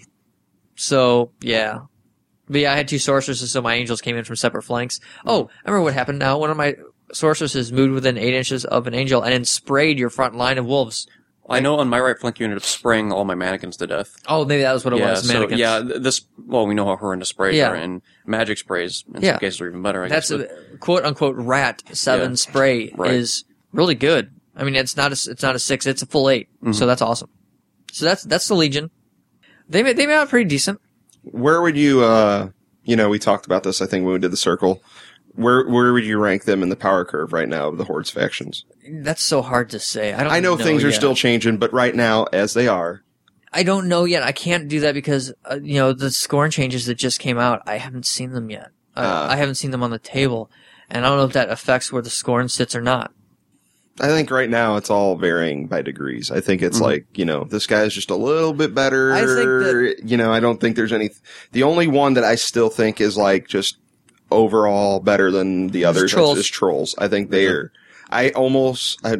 [SPEAKER 2] So, yeah. But yeah, I had two sorceresses, so my angels came in from separate flanks. Oh, I remember what happened now. One of my sorceresses moved within eight inches of an angel and then sprayed your front line of wolves.
[SPEAKER 1] I know on my right flank you ended up spraying all my mannequins to death.
[SPEAKER 2] Oh, maybe that was what it
[SPEAKER 1] yeah,
[SPEAKER 2] was,
[SPEAKER 1] so,
[SPEAKER 2] mannequins.
[SPEAKER 1] yeah, th- this, well, we know how horrendous sprays
[SPEAKER 2] Yeah.
[SPEAKER 1] are, and magic sprays, in
[SPEAKER 2] Yeah.
[SPEAKER 1] some cases, are even better, I
[SPEAKER 2] That's
[SPEAKER 1] guess.
[SPEAKER 2] a quote-unquote rat seven
[SPEAKER 1] Yeah.
[SPEAKER 2] spray
[SPEAKER 1] Right.
[SPEAKER 2] is really good. I mean, it's not a, it's not a six, it's a full eight.
[SPEAKER 1] Mhm.
[SPEAKER 2] So that's awesome. So that's, that's the Legion. They made, they made out pretty decent.
[SPEAKER 3] Where would you, uh, you know, we talked about this, I think, when we did the circle. Where where would you rank them in the power curve right now of the Hordes factions?
[SPEAKER 2] That's so hard to say. I don't
[SPEAKER 3] I know, things are
[SPEAKER 2] yet.
[SPEAKER 3] still changing, but right now, as they are,
[SPEAKER 2] I don't know yet. I can't do that because, uh, you know, the Scorn changes that just came out, I haven't seen them yet. Uh,
[SPEAKER 3] Uh.
[SPEAKER 2] I haven't seen them on the table. And I don't know if that affects where the Scorn sits or not.
[SPEAKER 3] I think right now it's all varying by degrees. I think it's
[SPEAKER 1] Mhm.
[SPEAKER 3] like, you know, this guy's just a little bit better.
[SPEAKER 2] I think that-
[SPEAKER 3] you know, I don't think there's any. The only one that I still think is like just overall better than the others
[SPEAKER 2] Trolls.
[SPEAKER 3] is Trolls. I think they're. I almost. I,
[SPEAKER 2] I,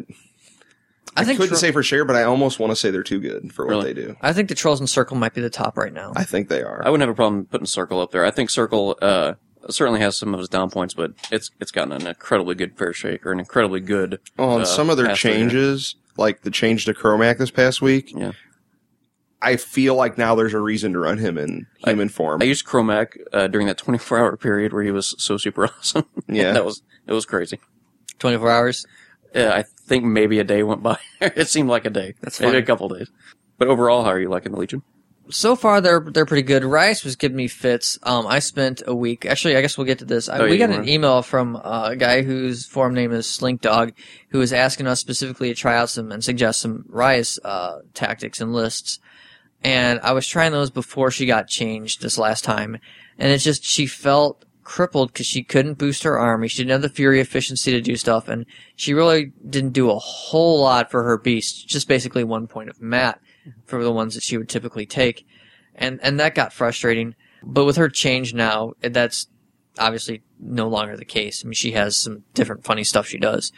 [SPEAKER 3] I
[SPEAKER 2] think
[SPEAKER 3] couldn't
[SPEAKER 2] tro-
[SPEAKER 3] say for sure, but I almost want to say they're too good for what
[SPEAKER 1] Really?
[SPEAKER 3] they do.
[SPEAKER 2] I think the Trolls and Circle might be the top right now.
[SPEAKER 3] I think they are.
[SPEAKER 1] I wouldn't have a problem putting Circle up there. I think Circle, uh, certainly has some of his down points, but it's, it's gotten an incredibly good fair shake, or an incredibly good,
[SPEAKER 3] Oh, and
[SPEAKER 1] uh,
[SPEAKER 3] some of their
[SPEAKER 1] pass leader.
[SPEAKER 3] changes, like the change to Chromac this past week,
[SPEAKER 1] Yeah.
[SPEAKER 3] I feel like now there's a reason to run him in human form.
[SPEAKER 1] I used Chromac uh, during that twenty-four hour period where he was so super awesome.
[SPEAKER 3] Yeah.
[SPEAKER 1] that was it was crazy.
[SPEAKER 2] twenty-four hours?
[SPEAKER 1] Yeah, I think maybe a day went by. It seemed like a day.
[SPEAKER 2] That's
[SPEAKER 1] maybe
[SPEAKER 2] funny.
[SPEAKER 1] a couple days. But overall, how are you liking the Legion?
[SPEAKER 2] So far, they're they're pretty good. Rice was giving me fits. Um, I spent a week. Actually, I guess we'll get to this. I,
[SPEAKER 1] Oh,
[SPEAKER 2] we
[SPEAKER 1] yeah,
[SPEAKER 2] got
[SPEAKER 1] you
[SPEAKER 2] an
[SPEAKER 1] wanna-
[SPEAKER 2] email from uh, a guy whose forum name is Slink Dog, who was asking us specifically to try out some and suggest some Rice uh, tactics and lists. And I was trying those before she got changed this last time, and it's just she felt crippled because she couldn't boost her army. She didn't have the fury efficiency to do stuff, and she really didn't do a whole lot for her beast. Just basically one point of mat for the ones that she would typically take. And and that got frustrating. But with her change now, that's obviously no longer the case. I mean, she has some different funny stuff she does.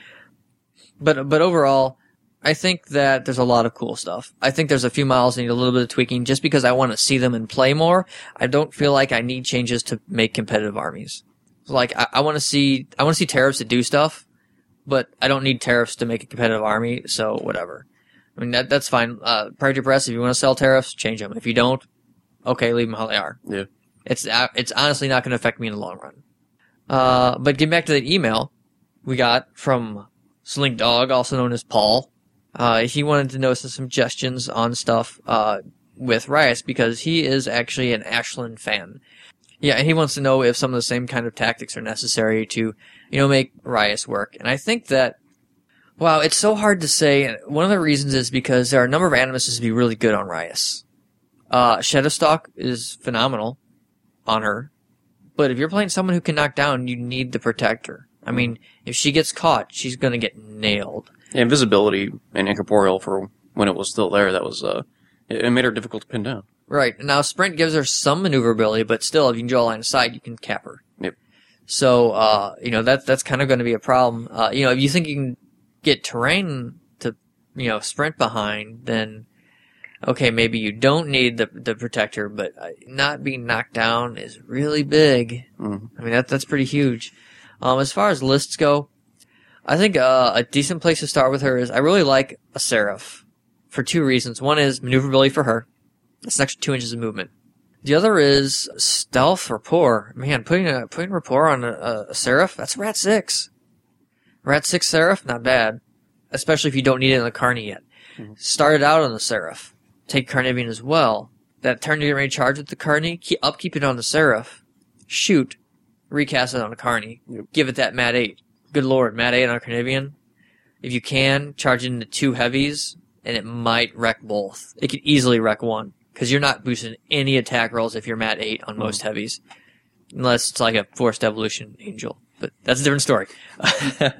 [SPEAKER 2] But but overall, I think that there's a lot of cool stuff. I think there's a few models that need a little bit of tweaking just because I want to see them and play more. I don't feel like I need changes to make competitive armies. Like, I, I want to see I want to see tariffs to do stuff, but I don't need tariffs to make a competitive army, so whatever. I mean, that that's fine. Uh, Priority Press, if you want to sell tariffs, change them. If you don't, okay, leave them how they are.
[SPEAKER 1] Yeah.
[SPEAKER 2] It's uh, it's honestly not going to affect me in the long run. Uh, but getting back to that email we got from Slink Dog, also known as Paul, uh, he wanted to know some suggestions on stuff uh, with Rice because he is actually an Ashland fan. Yeah, and he wants to know if some of the same kind of tactics are necessary to, you know, make Rice work. And I think that, wow, it's so hard to say. One of the reasons is because there are a number of animuses to be really good on Rice. Uh, Shadowstalk is phenomenal on her. But if you're playing someone who can knock down, you need the Protector. I mean, if she gets caught, she's going to get nailed.
[SPEAKER 1] Yeah, invisibility and incorporeal for when it was still there, that was, uh, it, it made her difficult to pin down.
[SPEAKER 2] Right. Now, Sprint gives her some maneuverability, but still, if you can draw a line of sight, you can cap her.
[SPEAKER 1] Yep.
[SPEAKER 2] So, uh, you know, that, that's kind of going to be a problem. Uh, you know, if you think you can get terrain to, you know, sprint behind, then, okay, maybe you don't need the the Protector, but uh, not being knocked down is really big.
[SPEAKER 1] Mm-hmm.
[SPEAKER 2] I mean, that that's pretty huge. Um, as far as lists go, I think uh, a decent place to start with her is I really like a Seraph for two reasons. One is maneuverability for her. That's an extra two inches of movement. The other is stealth rapport. Man, putting a putting rapport on a, a Seraph, that's Rat six. Rat six Seraph, not bad. Especially if you don't need it in the Carney yet. Mm-hmm. Start it out on the Seraph. Take Carnivian as well. That turn you get ready to charge with the Carney, keep, upkeep it on the Seraph. Shoot. Recast it on a Carney.
[SPEAKER 1] Yep.
[SPEAKER 2] Give it that Mat eight. Good lord, Mat eight on a Carnivian. If you can, charge it into two heavies, and it might wreck both. It could easily wreck one, because you're not boosting any attack rolls if you're Mat eight on most mm-hmm. heavies. Unless it's like a Forced Evolution Angel. But that's a different story. uh,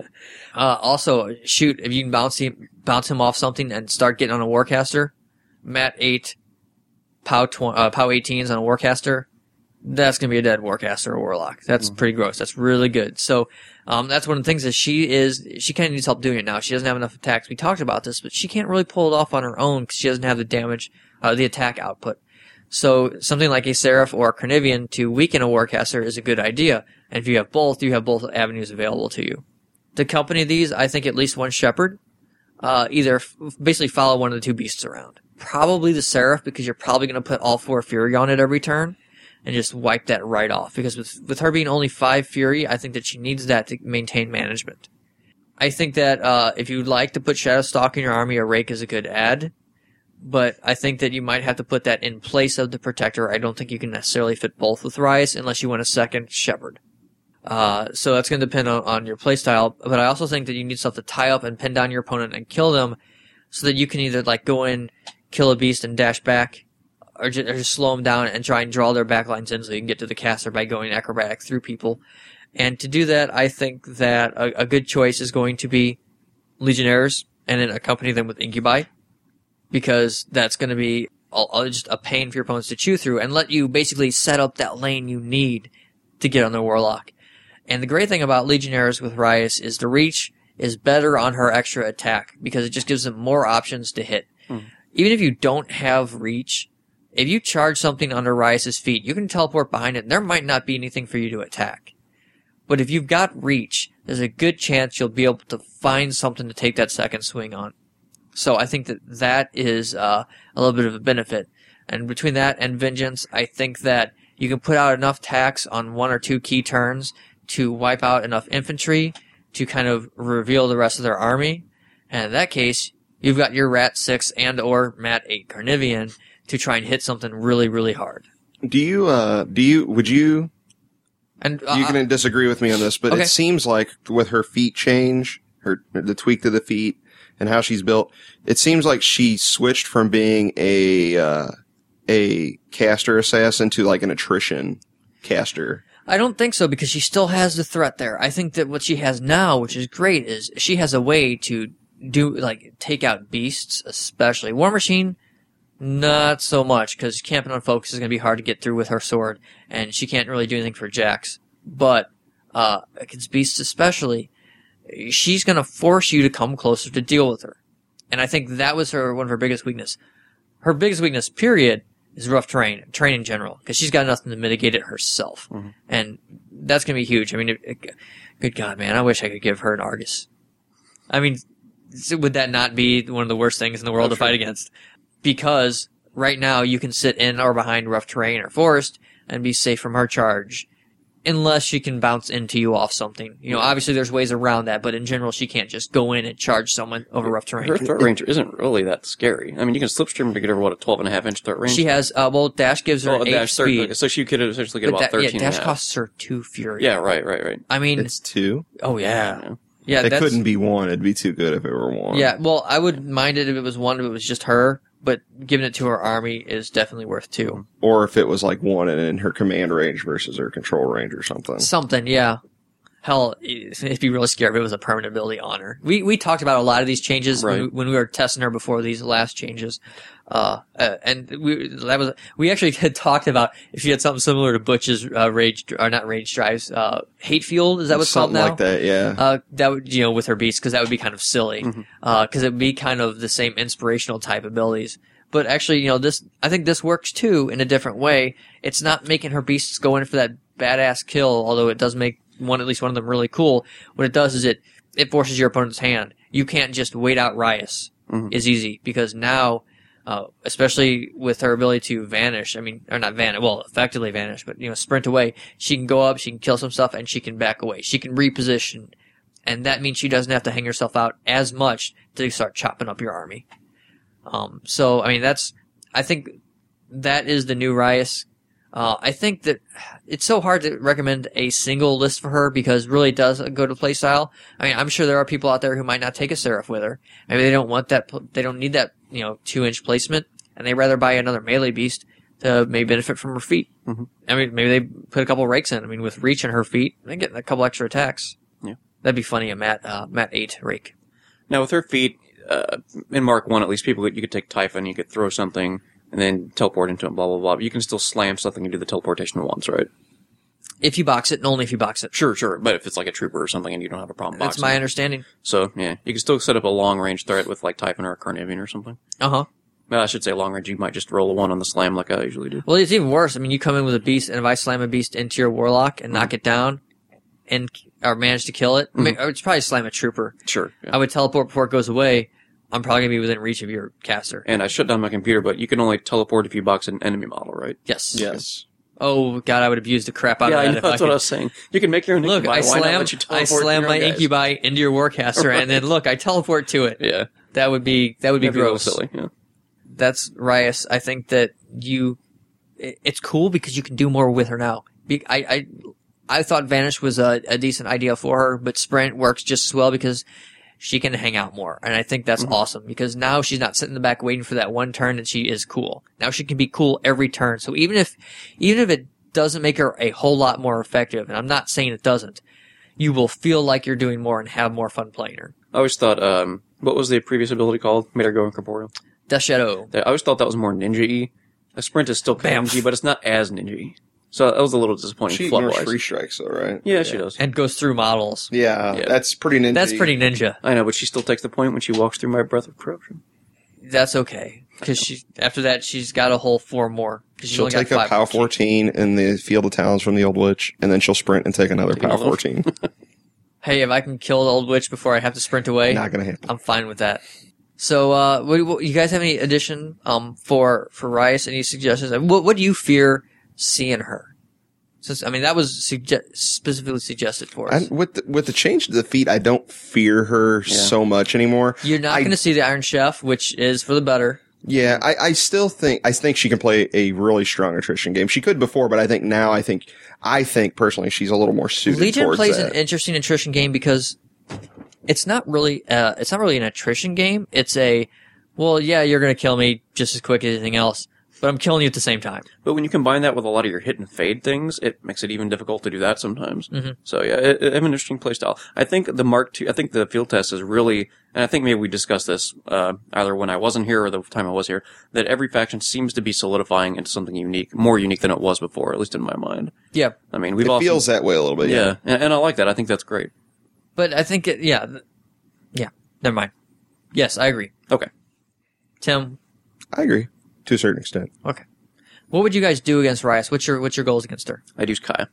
[SPEAKER 2] also, shoot, if you can bounce him, bounce him off something and start getting on a Warcaster, Mat eight, POW, tw- uh, POW eighteens on a Warcaster, that's going to be a dead Warcaster or Warlock. That's mm-hmm. pretty gross. That's really good. So, um, that's one of the things that she is, she kind of needs help doing it now. She doesn't have enough attacks. We talked about this, but she can't really pull it off on her own because she doesn't have the damage, uh, the attack output. So, something like a Seraph or a Carnivian to weaken a Warcaster is a good idea. And if you have both, you have both avenues available to you. To accompany these, I think at least one Shepherd, uh, either f- basically follow one of the two beasts around. Probably the Seraph, because you're probably going to put all four Fury on it every turn, and just wipe that right off. Because with with her being only five Fury, I think that she needs that to maintain management. I think that uh, if you'd like to put Shadowstalk in your army, a Rake is a good add. But I think that you might have to put that in place of the Protector. I don't think you can necessarily fit both with Rice unless you want a second Shepherd. Uh, so that's going to depend on, on your playstyle. But I also think that you need stuff to tie up and pin down your opponent and kill them so that you can either like go in, kill a beast and dash back, or just, or just slow them down and try and draw their backlines in so you can get to the caster by going acrobatic through people. And to do that, I think that a, a good choice is going to be Legionnaires and then accompany them with Incubi, because that's going to be all, all just a pain for your opponents to chew through and let you basically set up that lane you need to get on the Warlock. And the great thing about Legionnaires with Rice is the reach is better on her extra attack because it just gives them more options to hit. Hmm. Even if you don't have reach, if you charge something under Rice's feet, you can teleport behind it and there might not be anything for you to attack. But if you've got reach, there's a good chance you'll be able to find something to take that second swing on. So I think that that is uh, a little bit of a benefit. And between that and Vengeance, I think that you can put out enough attacks on one or two key turns to wipe out enough infantry to kind of reveal the rest of their army. And in that case, you've got your Rat six and or Mat eight Carnivian to try and hit something really, really hard.
[SPEAKER 3] Do you, uh, do you, would you,
[SPEAKER 2] And uh,
[SPEAKER 3] you can disagree with me on this, but
[SPEAKER 2] okay.
[SPEAKER 3] it seems like with her feet change, her, the tweak to the feet and how she's built, it seems like she switched from being a, uh, a caster assassin to like an attrition caster.
[SPEAKER 2] I don't think so, because she still has the threat there. I think that what she has now, which is great, is she has a way to do, like, take out beasts, especially. War Machine, not so much, because camping on focus is going to be hard to get through with her sword, and she can't really do anything for Jax. But, uh, against beasts especially, she's going to force you to come closer to deal with her. And I think that was her, one of her biggest weakness. Her biggest weakness, period, is rough terrain, terrain in general, because she's got nothing to mitigate it herself. Mm-hmm. And that's going to be huge. I mean, it, it, good God, man, I wish I could give her an Argus. I mean, would that not be one of the worst things in the world
[SPEAKER 3] That's
[SPEAKER 2] to fight
[SPEAKER 3] true.
[SPEAKER 2] against? Because right now you can sit in or behind rough terrain or forest and be safe from her charge. Unless she can bounce into you off something. You know, obviously there's ways around that, but in general she can't just go in and charge someone over rough terrain.
[SPEAKER 1] Her threat range isn't really that scary. I mean, you can slipstream to get over, what, a twelve and a half inch threat range?
[SPEAKER 2] She has, uh, well, Dash gives her
[SPEAKER 1] oh,
[SPEAKER 2] an eight
[SPEAKER 1] dash
[SPEAKER 2] speed.
[SPEAKER 1] thirty, so she could essentially get
[SPEAKER 2] But
[SPEAKER 1] about
[SPEAKER 2] that, yeah,
[SPEAKER 1] thirteen
[SPEAKER 2] Dash
[SPEAKER 1] and a half.
[SPEAKER 2] costs her two fury.
[SPEAKER 1] Yeah, right, right, right.
[SPEAKER 2] I mean,
[SPEAKER 3] It's two.
[SPEAKER 2] oh yeah.
[SPEAKER 1] Yeah.
[SPEAKER 2] Yeah,
[SPEAKER 3] It
[SPEAKER 2] that's,
[SPEAKER 3] couldn't be one. It'd be too good if it were one.
[SPEAKER 2] yeah, well, I would mind it if it was one, if it was just her, but giving it to her army is definitely worth two.
[SPEAKER 3] Or if it was like one and in her command range versus her control range or something.
[SPEAKER 2] Something, yeah. Hell, it'd be really scary if it was a permanent ability on her. We we talked about a lot of these changes
[SPEAKER 1] Right.
[SPEAKER 2] when, we, when we were testing her before these last changes, uh, uh, and we that was we actually had talked about if she had something similar to Butch's uh, rage or not rage drives, uh, hate field. Is that what's
[SPEAKER 3] Something
[SPEAKER 2] called now?
[SPEAKER 3] like that, yeah.
[SPEAKER 2] Uh, that would, you know, with her beast, because that would be kind of silly,
[SPEAKER 1] Mm-hmm.
[SPEAKER 2] uh, because it would be kind of the same inspirational type abilities. But actually, you know, this, I think this works too in a different way. It's not making her beasts go in for that badass kill, although it does make one, at least one of them really cool. What it does is it, it forces your opponent's hand. You can't just wait out Rias
[SPEAKER 1] Mm-hmm.
[SPEAKER 2] is easy, because now, uh, especially with her ability to vanish, I mean, or not vanish, well, effectively vanish, but, you know, sprint away, she can go up, she can kill some stuff, and she can back away. She can reposition. And that means she doesn't have to hang herself out as much to start chopping up your army. Um, so, I mean, that's, I think that is the new Rias. Uh, I think that it's so hard to recommend a single list for her because really it does go to playstyle. I mean, I'm sure there are people out there who might not take a Seraph with her. Maybe they don't want that, they don't need that, you know, two inch placement, and they rather buy another melee beast to maybe benefit from her feet.
[SPEAKER 1] Mm-hmm.
[SPEAKER 2] I mean, maybe they put a couple rakes in. I mean, with reach in her feet, they get a couple extra attacks.
[SPEAKER 1] Yeah.
[SPEAKER 2] That'd be funny, a Mat, uh, Mat eight rake.
[SPEAKER 1] Now, with her feet, uh, in Mark one, at least, people could, you could take Typhon, you could throw something, and then teleport into it, blah, blah, blah. But you can still slam something and do the teleportation once, right?
[SPEAKER 2] If you box it, and only if you box it.
[SPEAKER 1] Sure, sure. But if it's like a trooper or something and you don't have a problem
[SPEAKER 2] That's
[SPEAKER 1] boxing
[SPEAKER 2] my
[SPEAKER 1] it.
[SPEAKER 2] understanding.
[SPEAKER 1] So, yeah, you can still set up a long-range threat with like Typhon or a Carnivian or something.
[SPEAKER 2] Uh-huh.
[SPEAKER 1] Well, I should say long-range. You might just roll a one on the slam like I usually do.
[SPEAKER 2] Well, it's even worse. I mean, you come in with a beast, and if I slam a beast into your warlock and
[SPEAKER 1] Mm-hmm.
[SPEAKER 2] knock it down, and or manage to kill it, I mean, or it's probably slam a trooper.
[SPEAKER 1] Sure. Yeah.
[SPEAKER 2] I would teleport before it goes away. I'm probably gonna be within reach of your caster.
[SPEAKER 1] And I shut down my computer, but you can only teleport if you box an enemy model, right?
[SPEAKER 2] Yes.
[SPEAKER 3] Yes.
[SPEAKER 2] Oh God, I would abuse the crap out
[SPEAKER 1] yeah,
[SPEAKER 2] of
[SPEAKER 1] I
[SPEAKER 2] that
[SPEAKER 1] know,
[SPEAKER 2] if
[SPEAKER 1] that's
[SPEAKER 2] I
[SPEAKER 1] what
[SPEAKER 2] could.
[SPEAKER 1] I was saying. You can make your own
[SPEAKER 2] Look,
[SPEAKER 1] incubi.
[SPEAKER 2] I
[SPEAKER 1] Why not
[SPEAKER 2] slam,
[SPEAKER 1] let you
[SPEAKER 2] I
[SPEAKER 1] teleport
[SPEAKER 2] slam
[SPEAKER 1] your
[SPEAKER 2] my
[SPEAKER 1] own guys?
[SPEAKER 2] incubi into your warcaster, and then look, I teleport to it.
[SPEAKER 1] Yeah.
[SPEAKER 2] That would be that would be
[SPEAKER 1] That'd be a little
[SPEAKER 2] gross.
[SPEAKER 1] silly. Yeah.
[SPEAKER 2] That's Rias. I think that you, it, it's cool because you can do more with her now. Be, I, I, I thought Vanish was a, a decent idea for her, but Sprint works just as well because she can hang out more. And I think that's
[SPEAKER 1] Mm-hmm.
[SPEAKER 2] awesome because now she's not sitting in the back waiting for that one turn and she is cool. Now she can be cool every turn. So even if, even if it doesn't make her a whole lot more effective, and I'm not saying it doesn't, you will feel like you're doing more and have more fun playing her.
[SPEAKER 1] I always thought, um, what was the previous ability called? Made her go incorporeal.
[SPEAKER 2] Death Shadow.
[SPEAKER 1] I always thought that was more ninja-y. A sprint is still
[SPEAKER 2] Bam.
[SPEAKER 1] ninja, but it's not as ninja-y. So that was a little disappointing
[SPEAKER 3] She ignores
[SPEAKER 1] flood-wise.
[SPEAKER 3] free strikes, though, right?
[SPEAKER 1] Yeah, she does.
[SPEAKER 2] And goes through models.
[SPEAKER 3] Yeah,
[SPEAKER 1] Yeah.
[SPEAKER 3] that's pretty ninja.
[SPEAKER 2] That's pretty ninja.
[SPEAKER 1] I know, but she still takes the point when she walks through my breath of corruption.
[SPEAKER 2] That's okay. Because she, after that, she's got a whole four more. 'Cause she's
[SPEAKER 3] She'll
[SPEAKER 2] only got
[SPEAKER 3] take a
[SPEAKER 2] five
[SPEAKER 3] POW
[SPEAKER 2] more.
[SPEAKER 3] fourteen in the Field of Talons from the Old Witch, and then she'll sprint and take another
[SPEAKER 1] Take
[SPEAKER 3] POW
[SPEAKER 1] another one.
[SPEAKER 3] fourteen.
[SPEAKER 2] Hey, if I can kill the old witch before I have to sprint away,
[SPEAKER 3] Not gonna happen.
[SPEAKER 2] I'm fine with that. So, uh, what, what, you guys have any addition um for for Rice? Any suggestions? What what do you fear seeing her? Since I mean that was sugge- specifically suggested for us.
[SPEAKER 3] I, with the, with the change to the feet, I don't fear her
[SPEAKER 1] Yeah.
[SPEAKER 3] so much anymore.
[SPEAKER 2] You're not
[SPEAKER 3] I-
[SPEAKER 2] going to see the Iron Chef, which is for the better.
[SPEAKER 3] Yeah, I, I still think I think she can play a really strong attrition game. She could before, but I think now I think I think personally she's a little more suited
[SPEAKER 2] Legion
[SPEAKER 3] towards
[SPEAKER 2] plays
[SPEAKER 3] that.
[SPEAKER 2] an interesting attrition game because it's not really uh, it's not really an attrition game. It's a well, yeah, you're going to kill me just as quick as anything else, but I'm killing you at the same time.
[SPEAKER 1] But when you combine that with a lot of your hit and fade things, it makes it even difficult to do that sometimes.
[SPEAKER 2] Mm-hmm.
[SPEAKER 1] So yeah, it, it, have an interesting play style. I think the Mark two, I think the field test is really, and I think maybe we discussed this uh, either when I wasn't here or the time I was here, that every faction seems to be solidifying into something unique, more unique than it was before, at least in my mind.
[SPEAKER 2] Yeah,
[SPEAKER 1] I mean, we've
[SPEAKER 3] It
[SPEAKER 1] often,
[SPEAKER 3] feels that way a little bit.
[SPEAKER 1] yeah,
[SPEAKER 3] Yeah.
[SPEAKER 1] and, and I like that. I think that's great.
[SPEAKER 2] but I think it, yeah, th- yeah. Never mind. Yes, I agree.
[SPEAKER 1] Okay.
[SPEAKER 2] Tim,
[SPEAKER 3] I agree to a certain extent.
[SPEAKER 2] okay. What would you guys do against Rice? What's your what's your goals against her?
[SPEAKER 1] I'd use Kaya.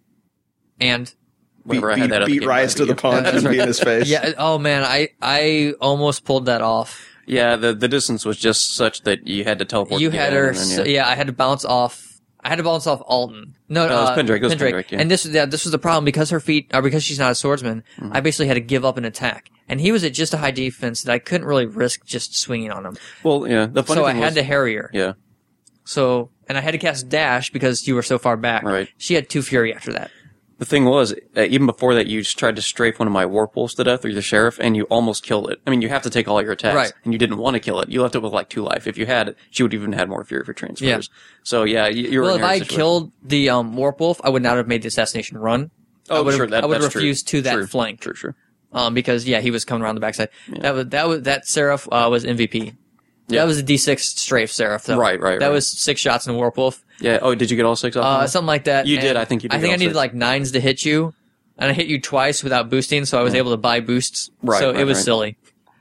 [SPEAKER 2] And
[SPEAKER 3] Beat,
[SPEAKER 1] Whenever I had
[SPEAKER 3] beat,
[SPEAKER 1] that other
[SPEAKER 3] beat
[SPEAKER 1] game,
[SPEAKER 3] Rice
[SPEAKER 1] I
[SPEAKER 3] to
[SPEAKER 1] beat
[SPEAKER 3] the
[SPEAKER 1] you.
[SPEAKER 3] punch
[SPEAKER 2] That's
[SPEAKER 3] and be in his face.
[SPEAKER 2] yeah, oh man, I I almost pulled that off.
[SPEAKER 1] Yeah, the the distance was just such that you had to teleport.
[SPEAKER 2] You
[SPEAKER 1] to get
[SPEAKER 2] had
[SPEAKER 1] in,
[SPEAKER 2] her,
[SPEAKER 1] and then,
[SPEAKER 2] so, yeah. I had to bounce off. I had to bounce off Alton. No,
[SPEAKER 1] No, it was
[SPEAKER 2] uh,
[SPEAKER 1] Pendrake, it was Pendrake, yeah.
[SPEAKER 2] And this, yeah, this was the problem because her feet, or because she's not a swordsman.
[SPEAKER 1] Mm-hmm.
[SPEAKER 2] I basically had to give up an attack, and he was at just a high defense that I couldn't really risk just swinging on him.
[SPEAKER 1] Well, yeah. The funny
[SPEAKER 2] So I
[SPEAKER 1] thing
[SPEAKER 2] had
[SPEAKER 1] was,
[SPEAKER 2] to harry her.
[SPEAKER 1] yeah.
[SPEAKER 2] So, and I had to cast dash because you were so far back.
[SPEAKER 1] Right.
[SPEAKER 2] She had two fury after that.
[SPEAKER 1] The thing was, uh, even before that, you just tried to strafe one of my war pools to death, or the sheriff, and you almost killed it. I mean, you have to take all your attacks,
[SPEAKER 2] Right.
[SPEAKER 1] and you didn't want to kill it. You left it with like two life. If you had it, she would even had more fury for transfers.
[SPEAKER 2] Yeah.
[SPEAKER 1] So yeah, you, you were
[SPEAKER 2] Well,
[SPEAKER 1] in
[SPEAKER 2] if
[SPEAKER 1] a
[SPEAKER 2] I
[SPEAKER 1] hard
[SPEAKER 2] had
[SPEAKER 1] situation.
[SPEAKER 2] killed the um, Warp Wolf, I would not have made the assassination run. I
[SPEAKER 1] oh
[SPEAKER 2] would
[SPEAKER 1] sure,
[SPEAKER 2] have,
[SPEAKER 1] that,
[SPEAKER 2] I would
[SPEAKER 1] that's
[SPEAKER 2] have refused
[SPEAKER 1] true.
[SPEAKER 2] to that
[SPEAKER 1] True.
[SPEAKER 2] flank.
[SPEAKER 1] True, sure.
[SPEAKER 2] Um, because yeah, he was coming around the backside. That was that was that Seraph uh, was M V P.
[SPEAKER 1] Yeah.
[SPEAKER 2] That was a D six strafe Seraph. Though.
[SPEAKER 1] Right, right,
[SPEAKER 2] That
[SPEAKER 1] right.
[SPEAKER 2] was six shots in a Warp Wolf.
[SPEAKER 1] Yeah. Oh, did you get all six off?
[SPEAKER 2] Uh,
[SPEAKER 1] of it?
[SPEAKER 2] something like that.
[SPEAKER 1] You did,
[SPEAKER 2] And
[SPEAKER 1] I think you did
[SPEAKER 2] I think
[SPEAKER 1] get
[SPEAKER 2] I
[SPEAKER 1] all
[SPEAKER 2] needed
[SPEAKER 1] six.
[SPEAKER 2] like nines to hit you, and I hit you twice without boosting, so I was able to buy boosts.
[SPEAKER 1] Right,
[SPEAKER 2] So
[SPEAKER 1] right,
[SPEAKER 2] it was
[SPEAKER 1] right.
[SPEAKER 2] silly.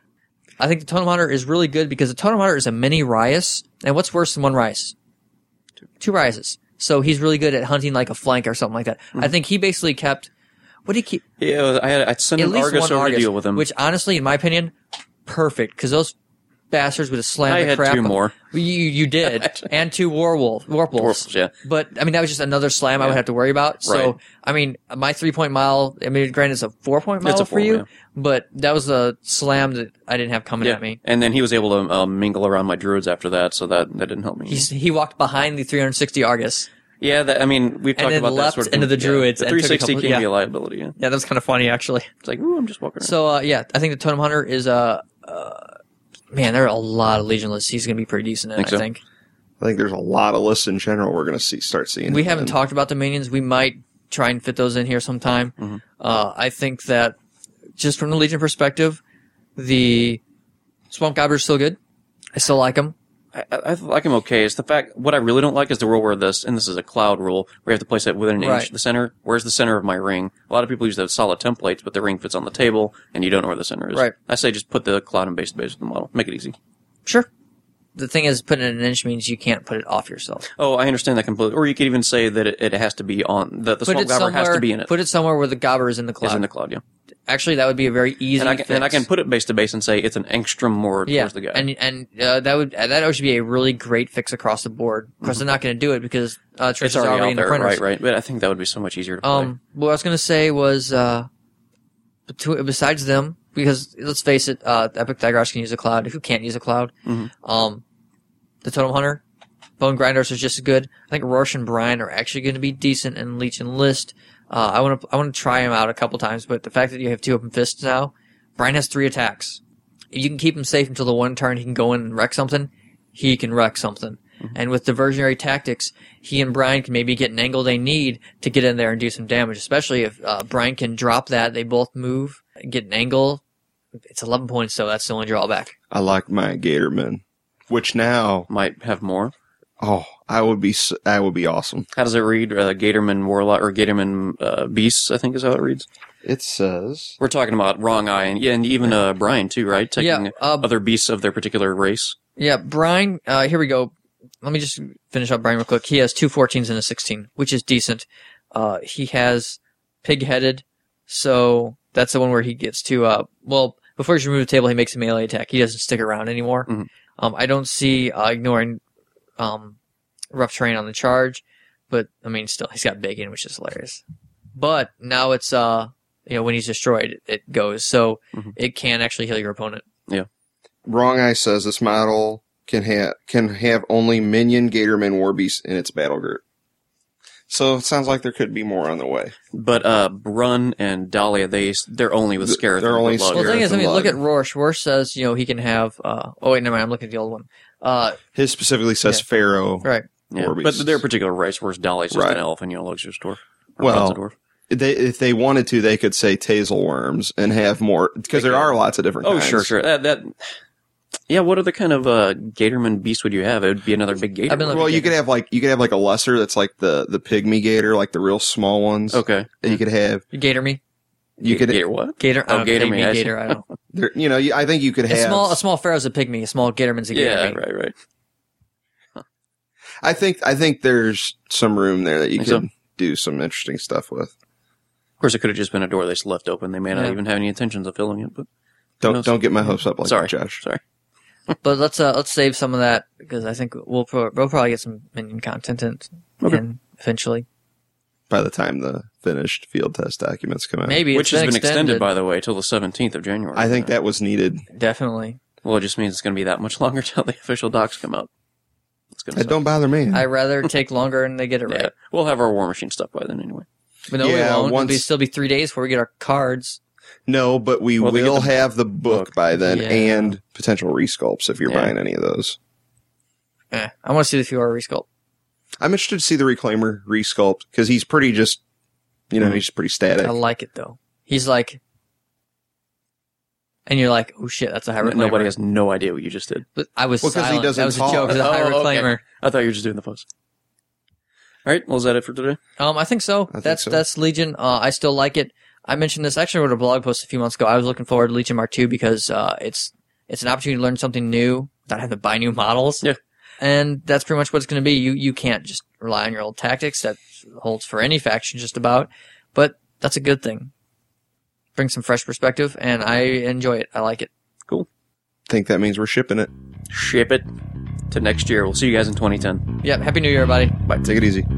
[SPEAKER 2] I think the Totem Hunter is really good because the Totem Hunter is a mini Rias, and what's worse than one Rias? Two, Two Riases. So he's really good at hunting like a flank or something like that.
[SPEAKER 1] Mm-hmm.
[SPEAKER 2] I think he basically kept. What did he keep?
[SPEAKER 1] Yeah, I had I sent
[SPEAKER 2] At
[SPEAKER 1] an
[SPEAKER 2] least
[SPEAKER 1] Argus
[SPEAKER 2] one
[SPEAKER 1] over
[SPEAKER 2] Argus,
[SPEAKER 1] to deal with him.
[SPEAKER 2] which honestly, in my opinion, perfect because those bastards would have slammed
[SPEAKER 1] I
[SPEAKER 2] the
[SPEAKER 1] had
[SPEAKER 2] crap.
[SPEAKER 1] two more.
[SPEAKER 2] You you did, and two Warwolf Warp Wolves.
[SPEAKER 1] Dwarfs, yeah.
[SPEAKER 2] But I mean, that was just another slam I would have to worry about. So
[SPEAKER 1] Right.
[SPEAKER 2] I mean, my three point mile. I mean, granted, it's a four point mile
[SPEAKER 1] It's a
[SPEAKER 2] for
[SPEAKER 1] four,
[SPEAKER 2] you,
[SPEAKER 1] yeah.
[SPEAKER 2] but that was a slam that I didn't have coming
[SPEAKER 1] Yeah,
[SPEAKER 2] at me.
[SPEAKER 1] and then he was able to um, mingle around my druids after that, so that that didn't help me.
[SPEAKER 2] He's, he walked behind the three hundred sixty Argus.
[SPEAKER 1] yeah, that, I mean, we've talked
[SPEAKER 2] then
[SPEAKER 1] about
[SPEAKER 2] leapt
[SPEAKER 1] that sort of
[SPEAKER 2] into
[SPEAKER 1] thing.
[SPEAKER 2] the druids
[SPEAKER 1] Yeah,
[SPEAKER 2] and
[SPEAKER 1] the
[SPEAKER 2] took a
[SPEAKER 1] three sixty
[SPEAKER 2] couple-
[SPEAKER 1] can
[SPEAKER 2] yeah.
[SPEAKER 1] be a liability. Yeah.
[SPEAKER 2] Yeah, that was kind of funny actually.
[SPEAKER 1] It's like, ooh, I'm just walking around.
[SPEAKER 2] So uh, yeah, I think the Totem Hunter is a. Uh, uh, man, there are a lot of Legion lists. He's going to be pretty decent in.
[SPEAKER 1] Think
[SPEAKER 2] I
[SPEAKER 1] so?
[SPEAKER 2] think.
[SPEAKER 3] I think there's a lot of lists in general we're going to see start seeing.
[SPEAKER 2] We
[SPEAKER 3] him
[SPEAKER 2] haven't
[SPEAKER 3] in.
[SPEAKER 2] talked about the minions. We might try and fit those in here sometime.
[SPEAKER 1] Mm-hmm.
[SPEAKER 2] Uh, I think that just from the Legion perspective, the Swamp Gobbler is still good. I still like him.
[SPEAKER 1] I, I, I like him okay. It's the fact, what I really don't like is the rule where this, and this is a cloud rule, where you have to place it within an
[SPEAKER 2] Right.
[SPEAKER 1] inch of the center. Where's the center of my ring? A lot of people use those solid templates, but the ring fits on the table, and you don't know where the center is.
[SPEAKER 2] Right.
[SPEAKER 1] I say just put the cloud and base to base of the model. Make it easy.
[SPEAKER 2] Sure. The thing is, putting it in an inch means you can't put it off yourself.
[SPEAKER 1] Oh, I understand that completely. Or you could even say that it, it has to be on, that the
[SPEAKER 2] Put
[SPEAKER 1] swamp
[SPEAKER 2] it
[SPEAKER 1] gobbler
[SPEAKER 2] somewhere.
[SPEAKER 1] has to be in it.
[SPEAKER 2] Put it somewhere where the Gobbler is in the
[SPEAKER 1] Is
[SPEAKER 2] cloud.
[SPEAKER 1] in the cloud, yeah.
[SPEAKER 2] Actually, that would be a very easy
[SPEAKER 1] And I, can,
[SPEAKER 2] fix.
[SPEAKER 1] and I can put it base to base and say it's an angstrom more
[SPEAKER 2] yeah,
[SPEAKER 1] towards the guy.
[SPEAKER 2] and and uh, that would that would be a really great fix across the board. Of course, they're not going to do it because uh, Trish
[SPEAKER 1] Mm-hmm. it's
[SPEAKER 2] is
[SPEAKER 1] already,
[SPEAKER 2] already
[SPEAKER 1] out
[SPEAKER 2] in the
[SPEAKER 1] there,
[SPEAKER 2] printers.
[SPEAKER 1] right, right. But I think that would be so much easier to play.
[SPEAKER 2] Um, what I was going to say was, uh, between, besides them, because let's face it, uh, Epic Digrash can use a cloud. Who can't use a cloud?
[SPEAKER 1] Mhm.
[SPEAKER 2] Um, the Totem Hunter, Bone Grinders is just as good. I think Rorsch and Brian are actually going to be decent in Legion list. Uh, I want to I want to try him out a couple times, but the fact that you have two open fists now, Brian has three attacks. If you can keep him safe until the one turn he can go in and wreck something, he can wreck something. And with diversionary tactics, he and Brian can maybe get an angle they need to get in there and do some damage, especially if uh, Brian can drop that. They both move, get an angle. It's eleven points, so that's the only drawback.
[SPEAKER 3] I like my Gatorman, which now,
[SPEAKER 1] Might have more.
[SPEAKER 3] oh, I would be, s- I would be awesome.
[SPEAKER 1] How does it read? Uh, Gatorman Warlock or Gatorman uh, Beasts, I think is how it reads.
[SPEAKER 3] It says,
[SPEAKER 1] We're talking about Wrong Eye, and yeah, and even uh, Brian too, right? Taking
[SPEAKER 2] Yeah, uh,
[SPEAKER 1] other beasts of their particular race.
[SPEAKER 2] Yeah, Brian, uh, here we go. Let me just finish up Brian real quick. He has two fourteens and a sixteen, which is decent. Uh, he has pig-headed, so that's the one where he gets to, uh, well, before you remove the table, he makes a melee attack. He doesn't stick around anymore.
[SPEAKER 1] Mhm.
[SPEAKER 2] Um, I don't see uh, ignoring um, rough terrain on the charge, but I mean, still, he's got bacon, which is hilarious. But now it's uh, you know, when he's destroyed, it goes, so
[SPEAKER 1] Mhm.
[SPEAKER 2] it can actually heal your opponent.
[SPEAKER 3] Wrong Eye says this model can have can have only minion Gatorman Warbeast in its battle group. So it sounds like there could be more on the way.
[SPEAKER 1] But uh, Brun and Dahlia, they they're only with
[SPEAKER 3] Th-
[SPEAKER 1] Scarith.
[SPEAKER 3] they're only
[SPEAKER 2] Well, the
[SPEAKER 3] Scarith
[SPEAKER 2] thing is, I
[SPEAKER 3] and
[SPEAKER 2] mean, look
[SPEAKER 3] Lug.
[SPEAKER 2] at Rorsch. Rorsch says, you know, he can have. Uh, oh wait, never mind. I'm looking at the old one. Uh,
[SPEAKER 3] His specifically says
[SPEAKER 2] Yeah.
[SPEAKER 3] Pharaoh.
[SPEAKER 2] right.
[SPEAKER 1] Yeah,
[SPEAKER 3] Warbeasts.
[SPEAKER 1] but they're particular race, whereas Dahlia's just
[SPEAKER 3] Right.
[SPEAKER 1] an elf and you know Lug's just dwarf. Or
[SPEAKER 3] Well,
[SPEAKER 1] Brun's a dwarf.
[SPEAKER 3] They, if they wanted to, they could say Tazel Worms and have more, because
[SPEAKER 1] They
[SPEAKER 3] there
[SPEAKER 1] could.
[SPEAKER 3] are lots of different
[SPEAKER 1] Oh,
[SPEAKER 3] kinds.
[SPEAKER 1] sure, sure. That, that, yeah. What other kind of uh, Gatorman beast would you have? It would be another big Gator.
[SPEAKER 2] I've been looking-
[SPEAKER 3] Well, you could have like you could have like a lesser that's like the the pygmy gator, like the real small ones.
[SPEAKER 1] okay.
[SPEAKER 3] That you could have.
[SPEAKER 2] Gator me.
[SPEAKER 3] You could,
[SPEAKER 1] Gator what?
[SPEAKER 2] Gator.
[SPEAKER 1] Oh,
[SPEAKER 2] I don't
[SPEAKER 1] Gator
[SPEAKER 2] know,
[SPEAKER 1] me,
[SPEAKER 2] pygmy
[SPEAKER 1] I see.
[SPEAKER 2] Gator. I don't know.
[SPEAKER 3] there, you know, you- I think you could
[SPEAKER 2] A
[SPEAKER 3] have.
[SPEAKER 2] small, a small pharaoh's a pygmy. A small Gatorman's a Gator
[SPEAKER 1] Yeah,
[SPEAKER 2] me.
[SPEAKER 1] right, right.
[SPEAKER 3] I think I think there's some room there that you
[SPEAKER 1] Think
[SPEAKER 3] could
[SPEAKER 1] so?
[SPEAKER 3] do some interesting stuff with.
[SPEAKER 1] Of course, it could have just been a door they just left open. They may not
[SPEAKER 2] Yeah.
[SPEAKER 1] even have any intentions of filling it. But
[SPEAKER 3] Don't
[SPEAKER 1] knows?
[SPEAKER 3] don't get my hopes up like
[SPEAKER 1] sorry,
[SPEAKER 3] that, Josh.
[SPEAKER 1] sorry.
[SPEAKER 2] But let's uh, let's save some of that because I think we'll pro- we'll probably get some minion content in,
[SPEAKER 1] Okay.
[SPEAKER 2] in eventually.
[SPEAKER 3] By the time the finished field test documents come out,
[SPEAKER 2] Maybe
[SPEAKER 1] Which
[SPEAKER 2] it's
[SPEAKER 1] has been
[SPEAKER 2] extended,
[SPEAKER 1] extended, by the way, till the seventeenth of January.
[SPEAKER 3] I think that was needed.
[SPEAKER 2] Definitely.
[SPEAKER 1] Well, it just means it's going to be that much longer till the official docs come out. It's going
[SPEAKER 3] It don't bother me.
[SPEAKER 2] I rather take longer and they get it
[SPEAKER 1] Yeah,
[SPEAKER 2] right.
[SPEAKER 1] we'll have our War Machine stuff by then anyway.
[SPEAKER 2] But no,
[SPEAKER 3] Yeah,
[SPEAKER 2] we won't.
[SPEAKER 3] once-
[SPEAKER 2] It'll be, still be three days before we get our cards.
[SPEAKER 3] No, but we
[SPEAKER 1] Well, they get
[SPEAKER 3] will
[SPEAKER 1] the
[SPEAKER 3] have the book
[SPEAKER 1] book.
[SPEAKER 3] by then
[SPEAKER 2] Yeah.
[SPEAKER 3] and potential resculpts if you're
[SPEAKER 1] Yeah.
[SPEAKER 3] buying any of those.
[SPEAKER 2] Eh, I want to see the Fiora resculpt.
[SPEAKER 3] I'm interested to see the Reclaimer resculpt because he's pretty just, you know,
[SPEAKER 1] Mhm.
[SPEAKER 3] he's pretty static.
[SPEAKER 2] I like it though. He's like, and you're like, oh shit, that's a high reclaimer.
[SPEAKER 1] Nobody has no idea what you just did.
[SPEAKER 2] But I was
[SPEAKER 3] Well, 'cause he
[SPEAKER 2] silent.
[SPEAKER 3] doesn't
[SPEAKER 2] That was
[SPEAKER 3] talk.
[SPEAKER 2] a joke. It's a high
[SPEAKER 1] Oh, okay.
[SPEAKER 2] reclaimer.
[SPEAKER 1] I thought you were just doing the post. All right, well, is that it for today?
[SPEAKER 2] Um, I think so.
[SPEAKER 3] I think
[SPEAKER 2] that's
[SPEAKER 3] so.
[SPEAKER 2] that's Legion. Uh, I still like it. I mentioned this actually I wrote a blog post a few months ago. I was looking forward to Legion Mark two because uh, it's it's an opportunity to learn something new without having to buy new models.
[SPEAKER 1] Yeah.
[SPEAKER 2] And that's pretty much what it's going to be. You you can't just rely on your old tactics. That holds for any faction just about. But that's a good thing. Brings some fresh perspective, and I enjoy it. I like it.
[SPEAKER 1] Cool.
[SPEAKER 3] think that means we're shipping it.
[SPEAKER 1] Ship it to next year. We'll see you guys in twenty ten.
[SPEAKER 2] Yep. Happy New Year, everybody.
[SPEAKER 3] Bye. Take it easy.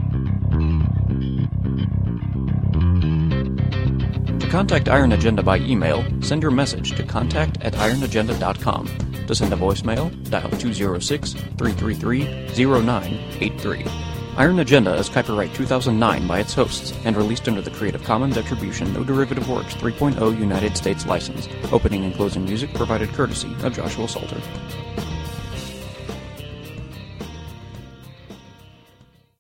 [SPEAKER 1] To contact Iron Agenda by email, send your message to contact at iron agenda dot com. To send a voicemail, dial two oh six, three three three, oh nine eight three. Iron Agenda is copyright two thousand nine by its hosts and released under the Creative Commons Attribution No Derivative Works three point oh United States license. Opening and closing music provided courtesy of Joshua Salter.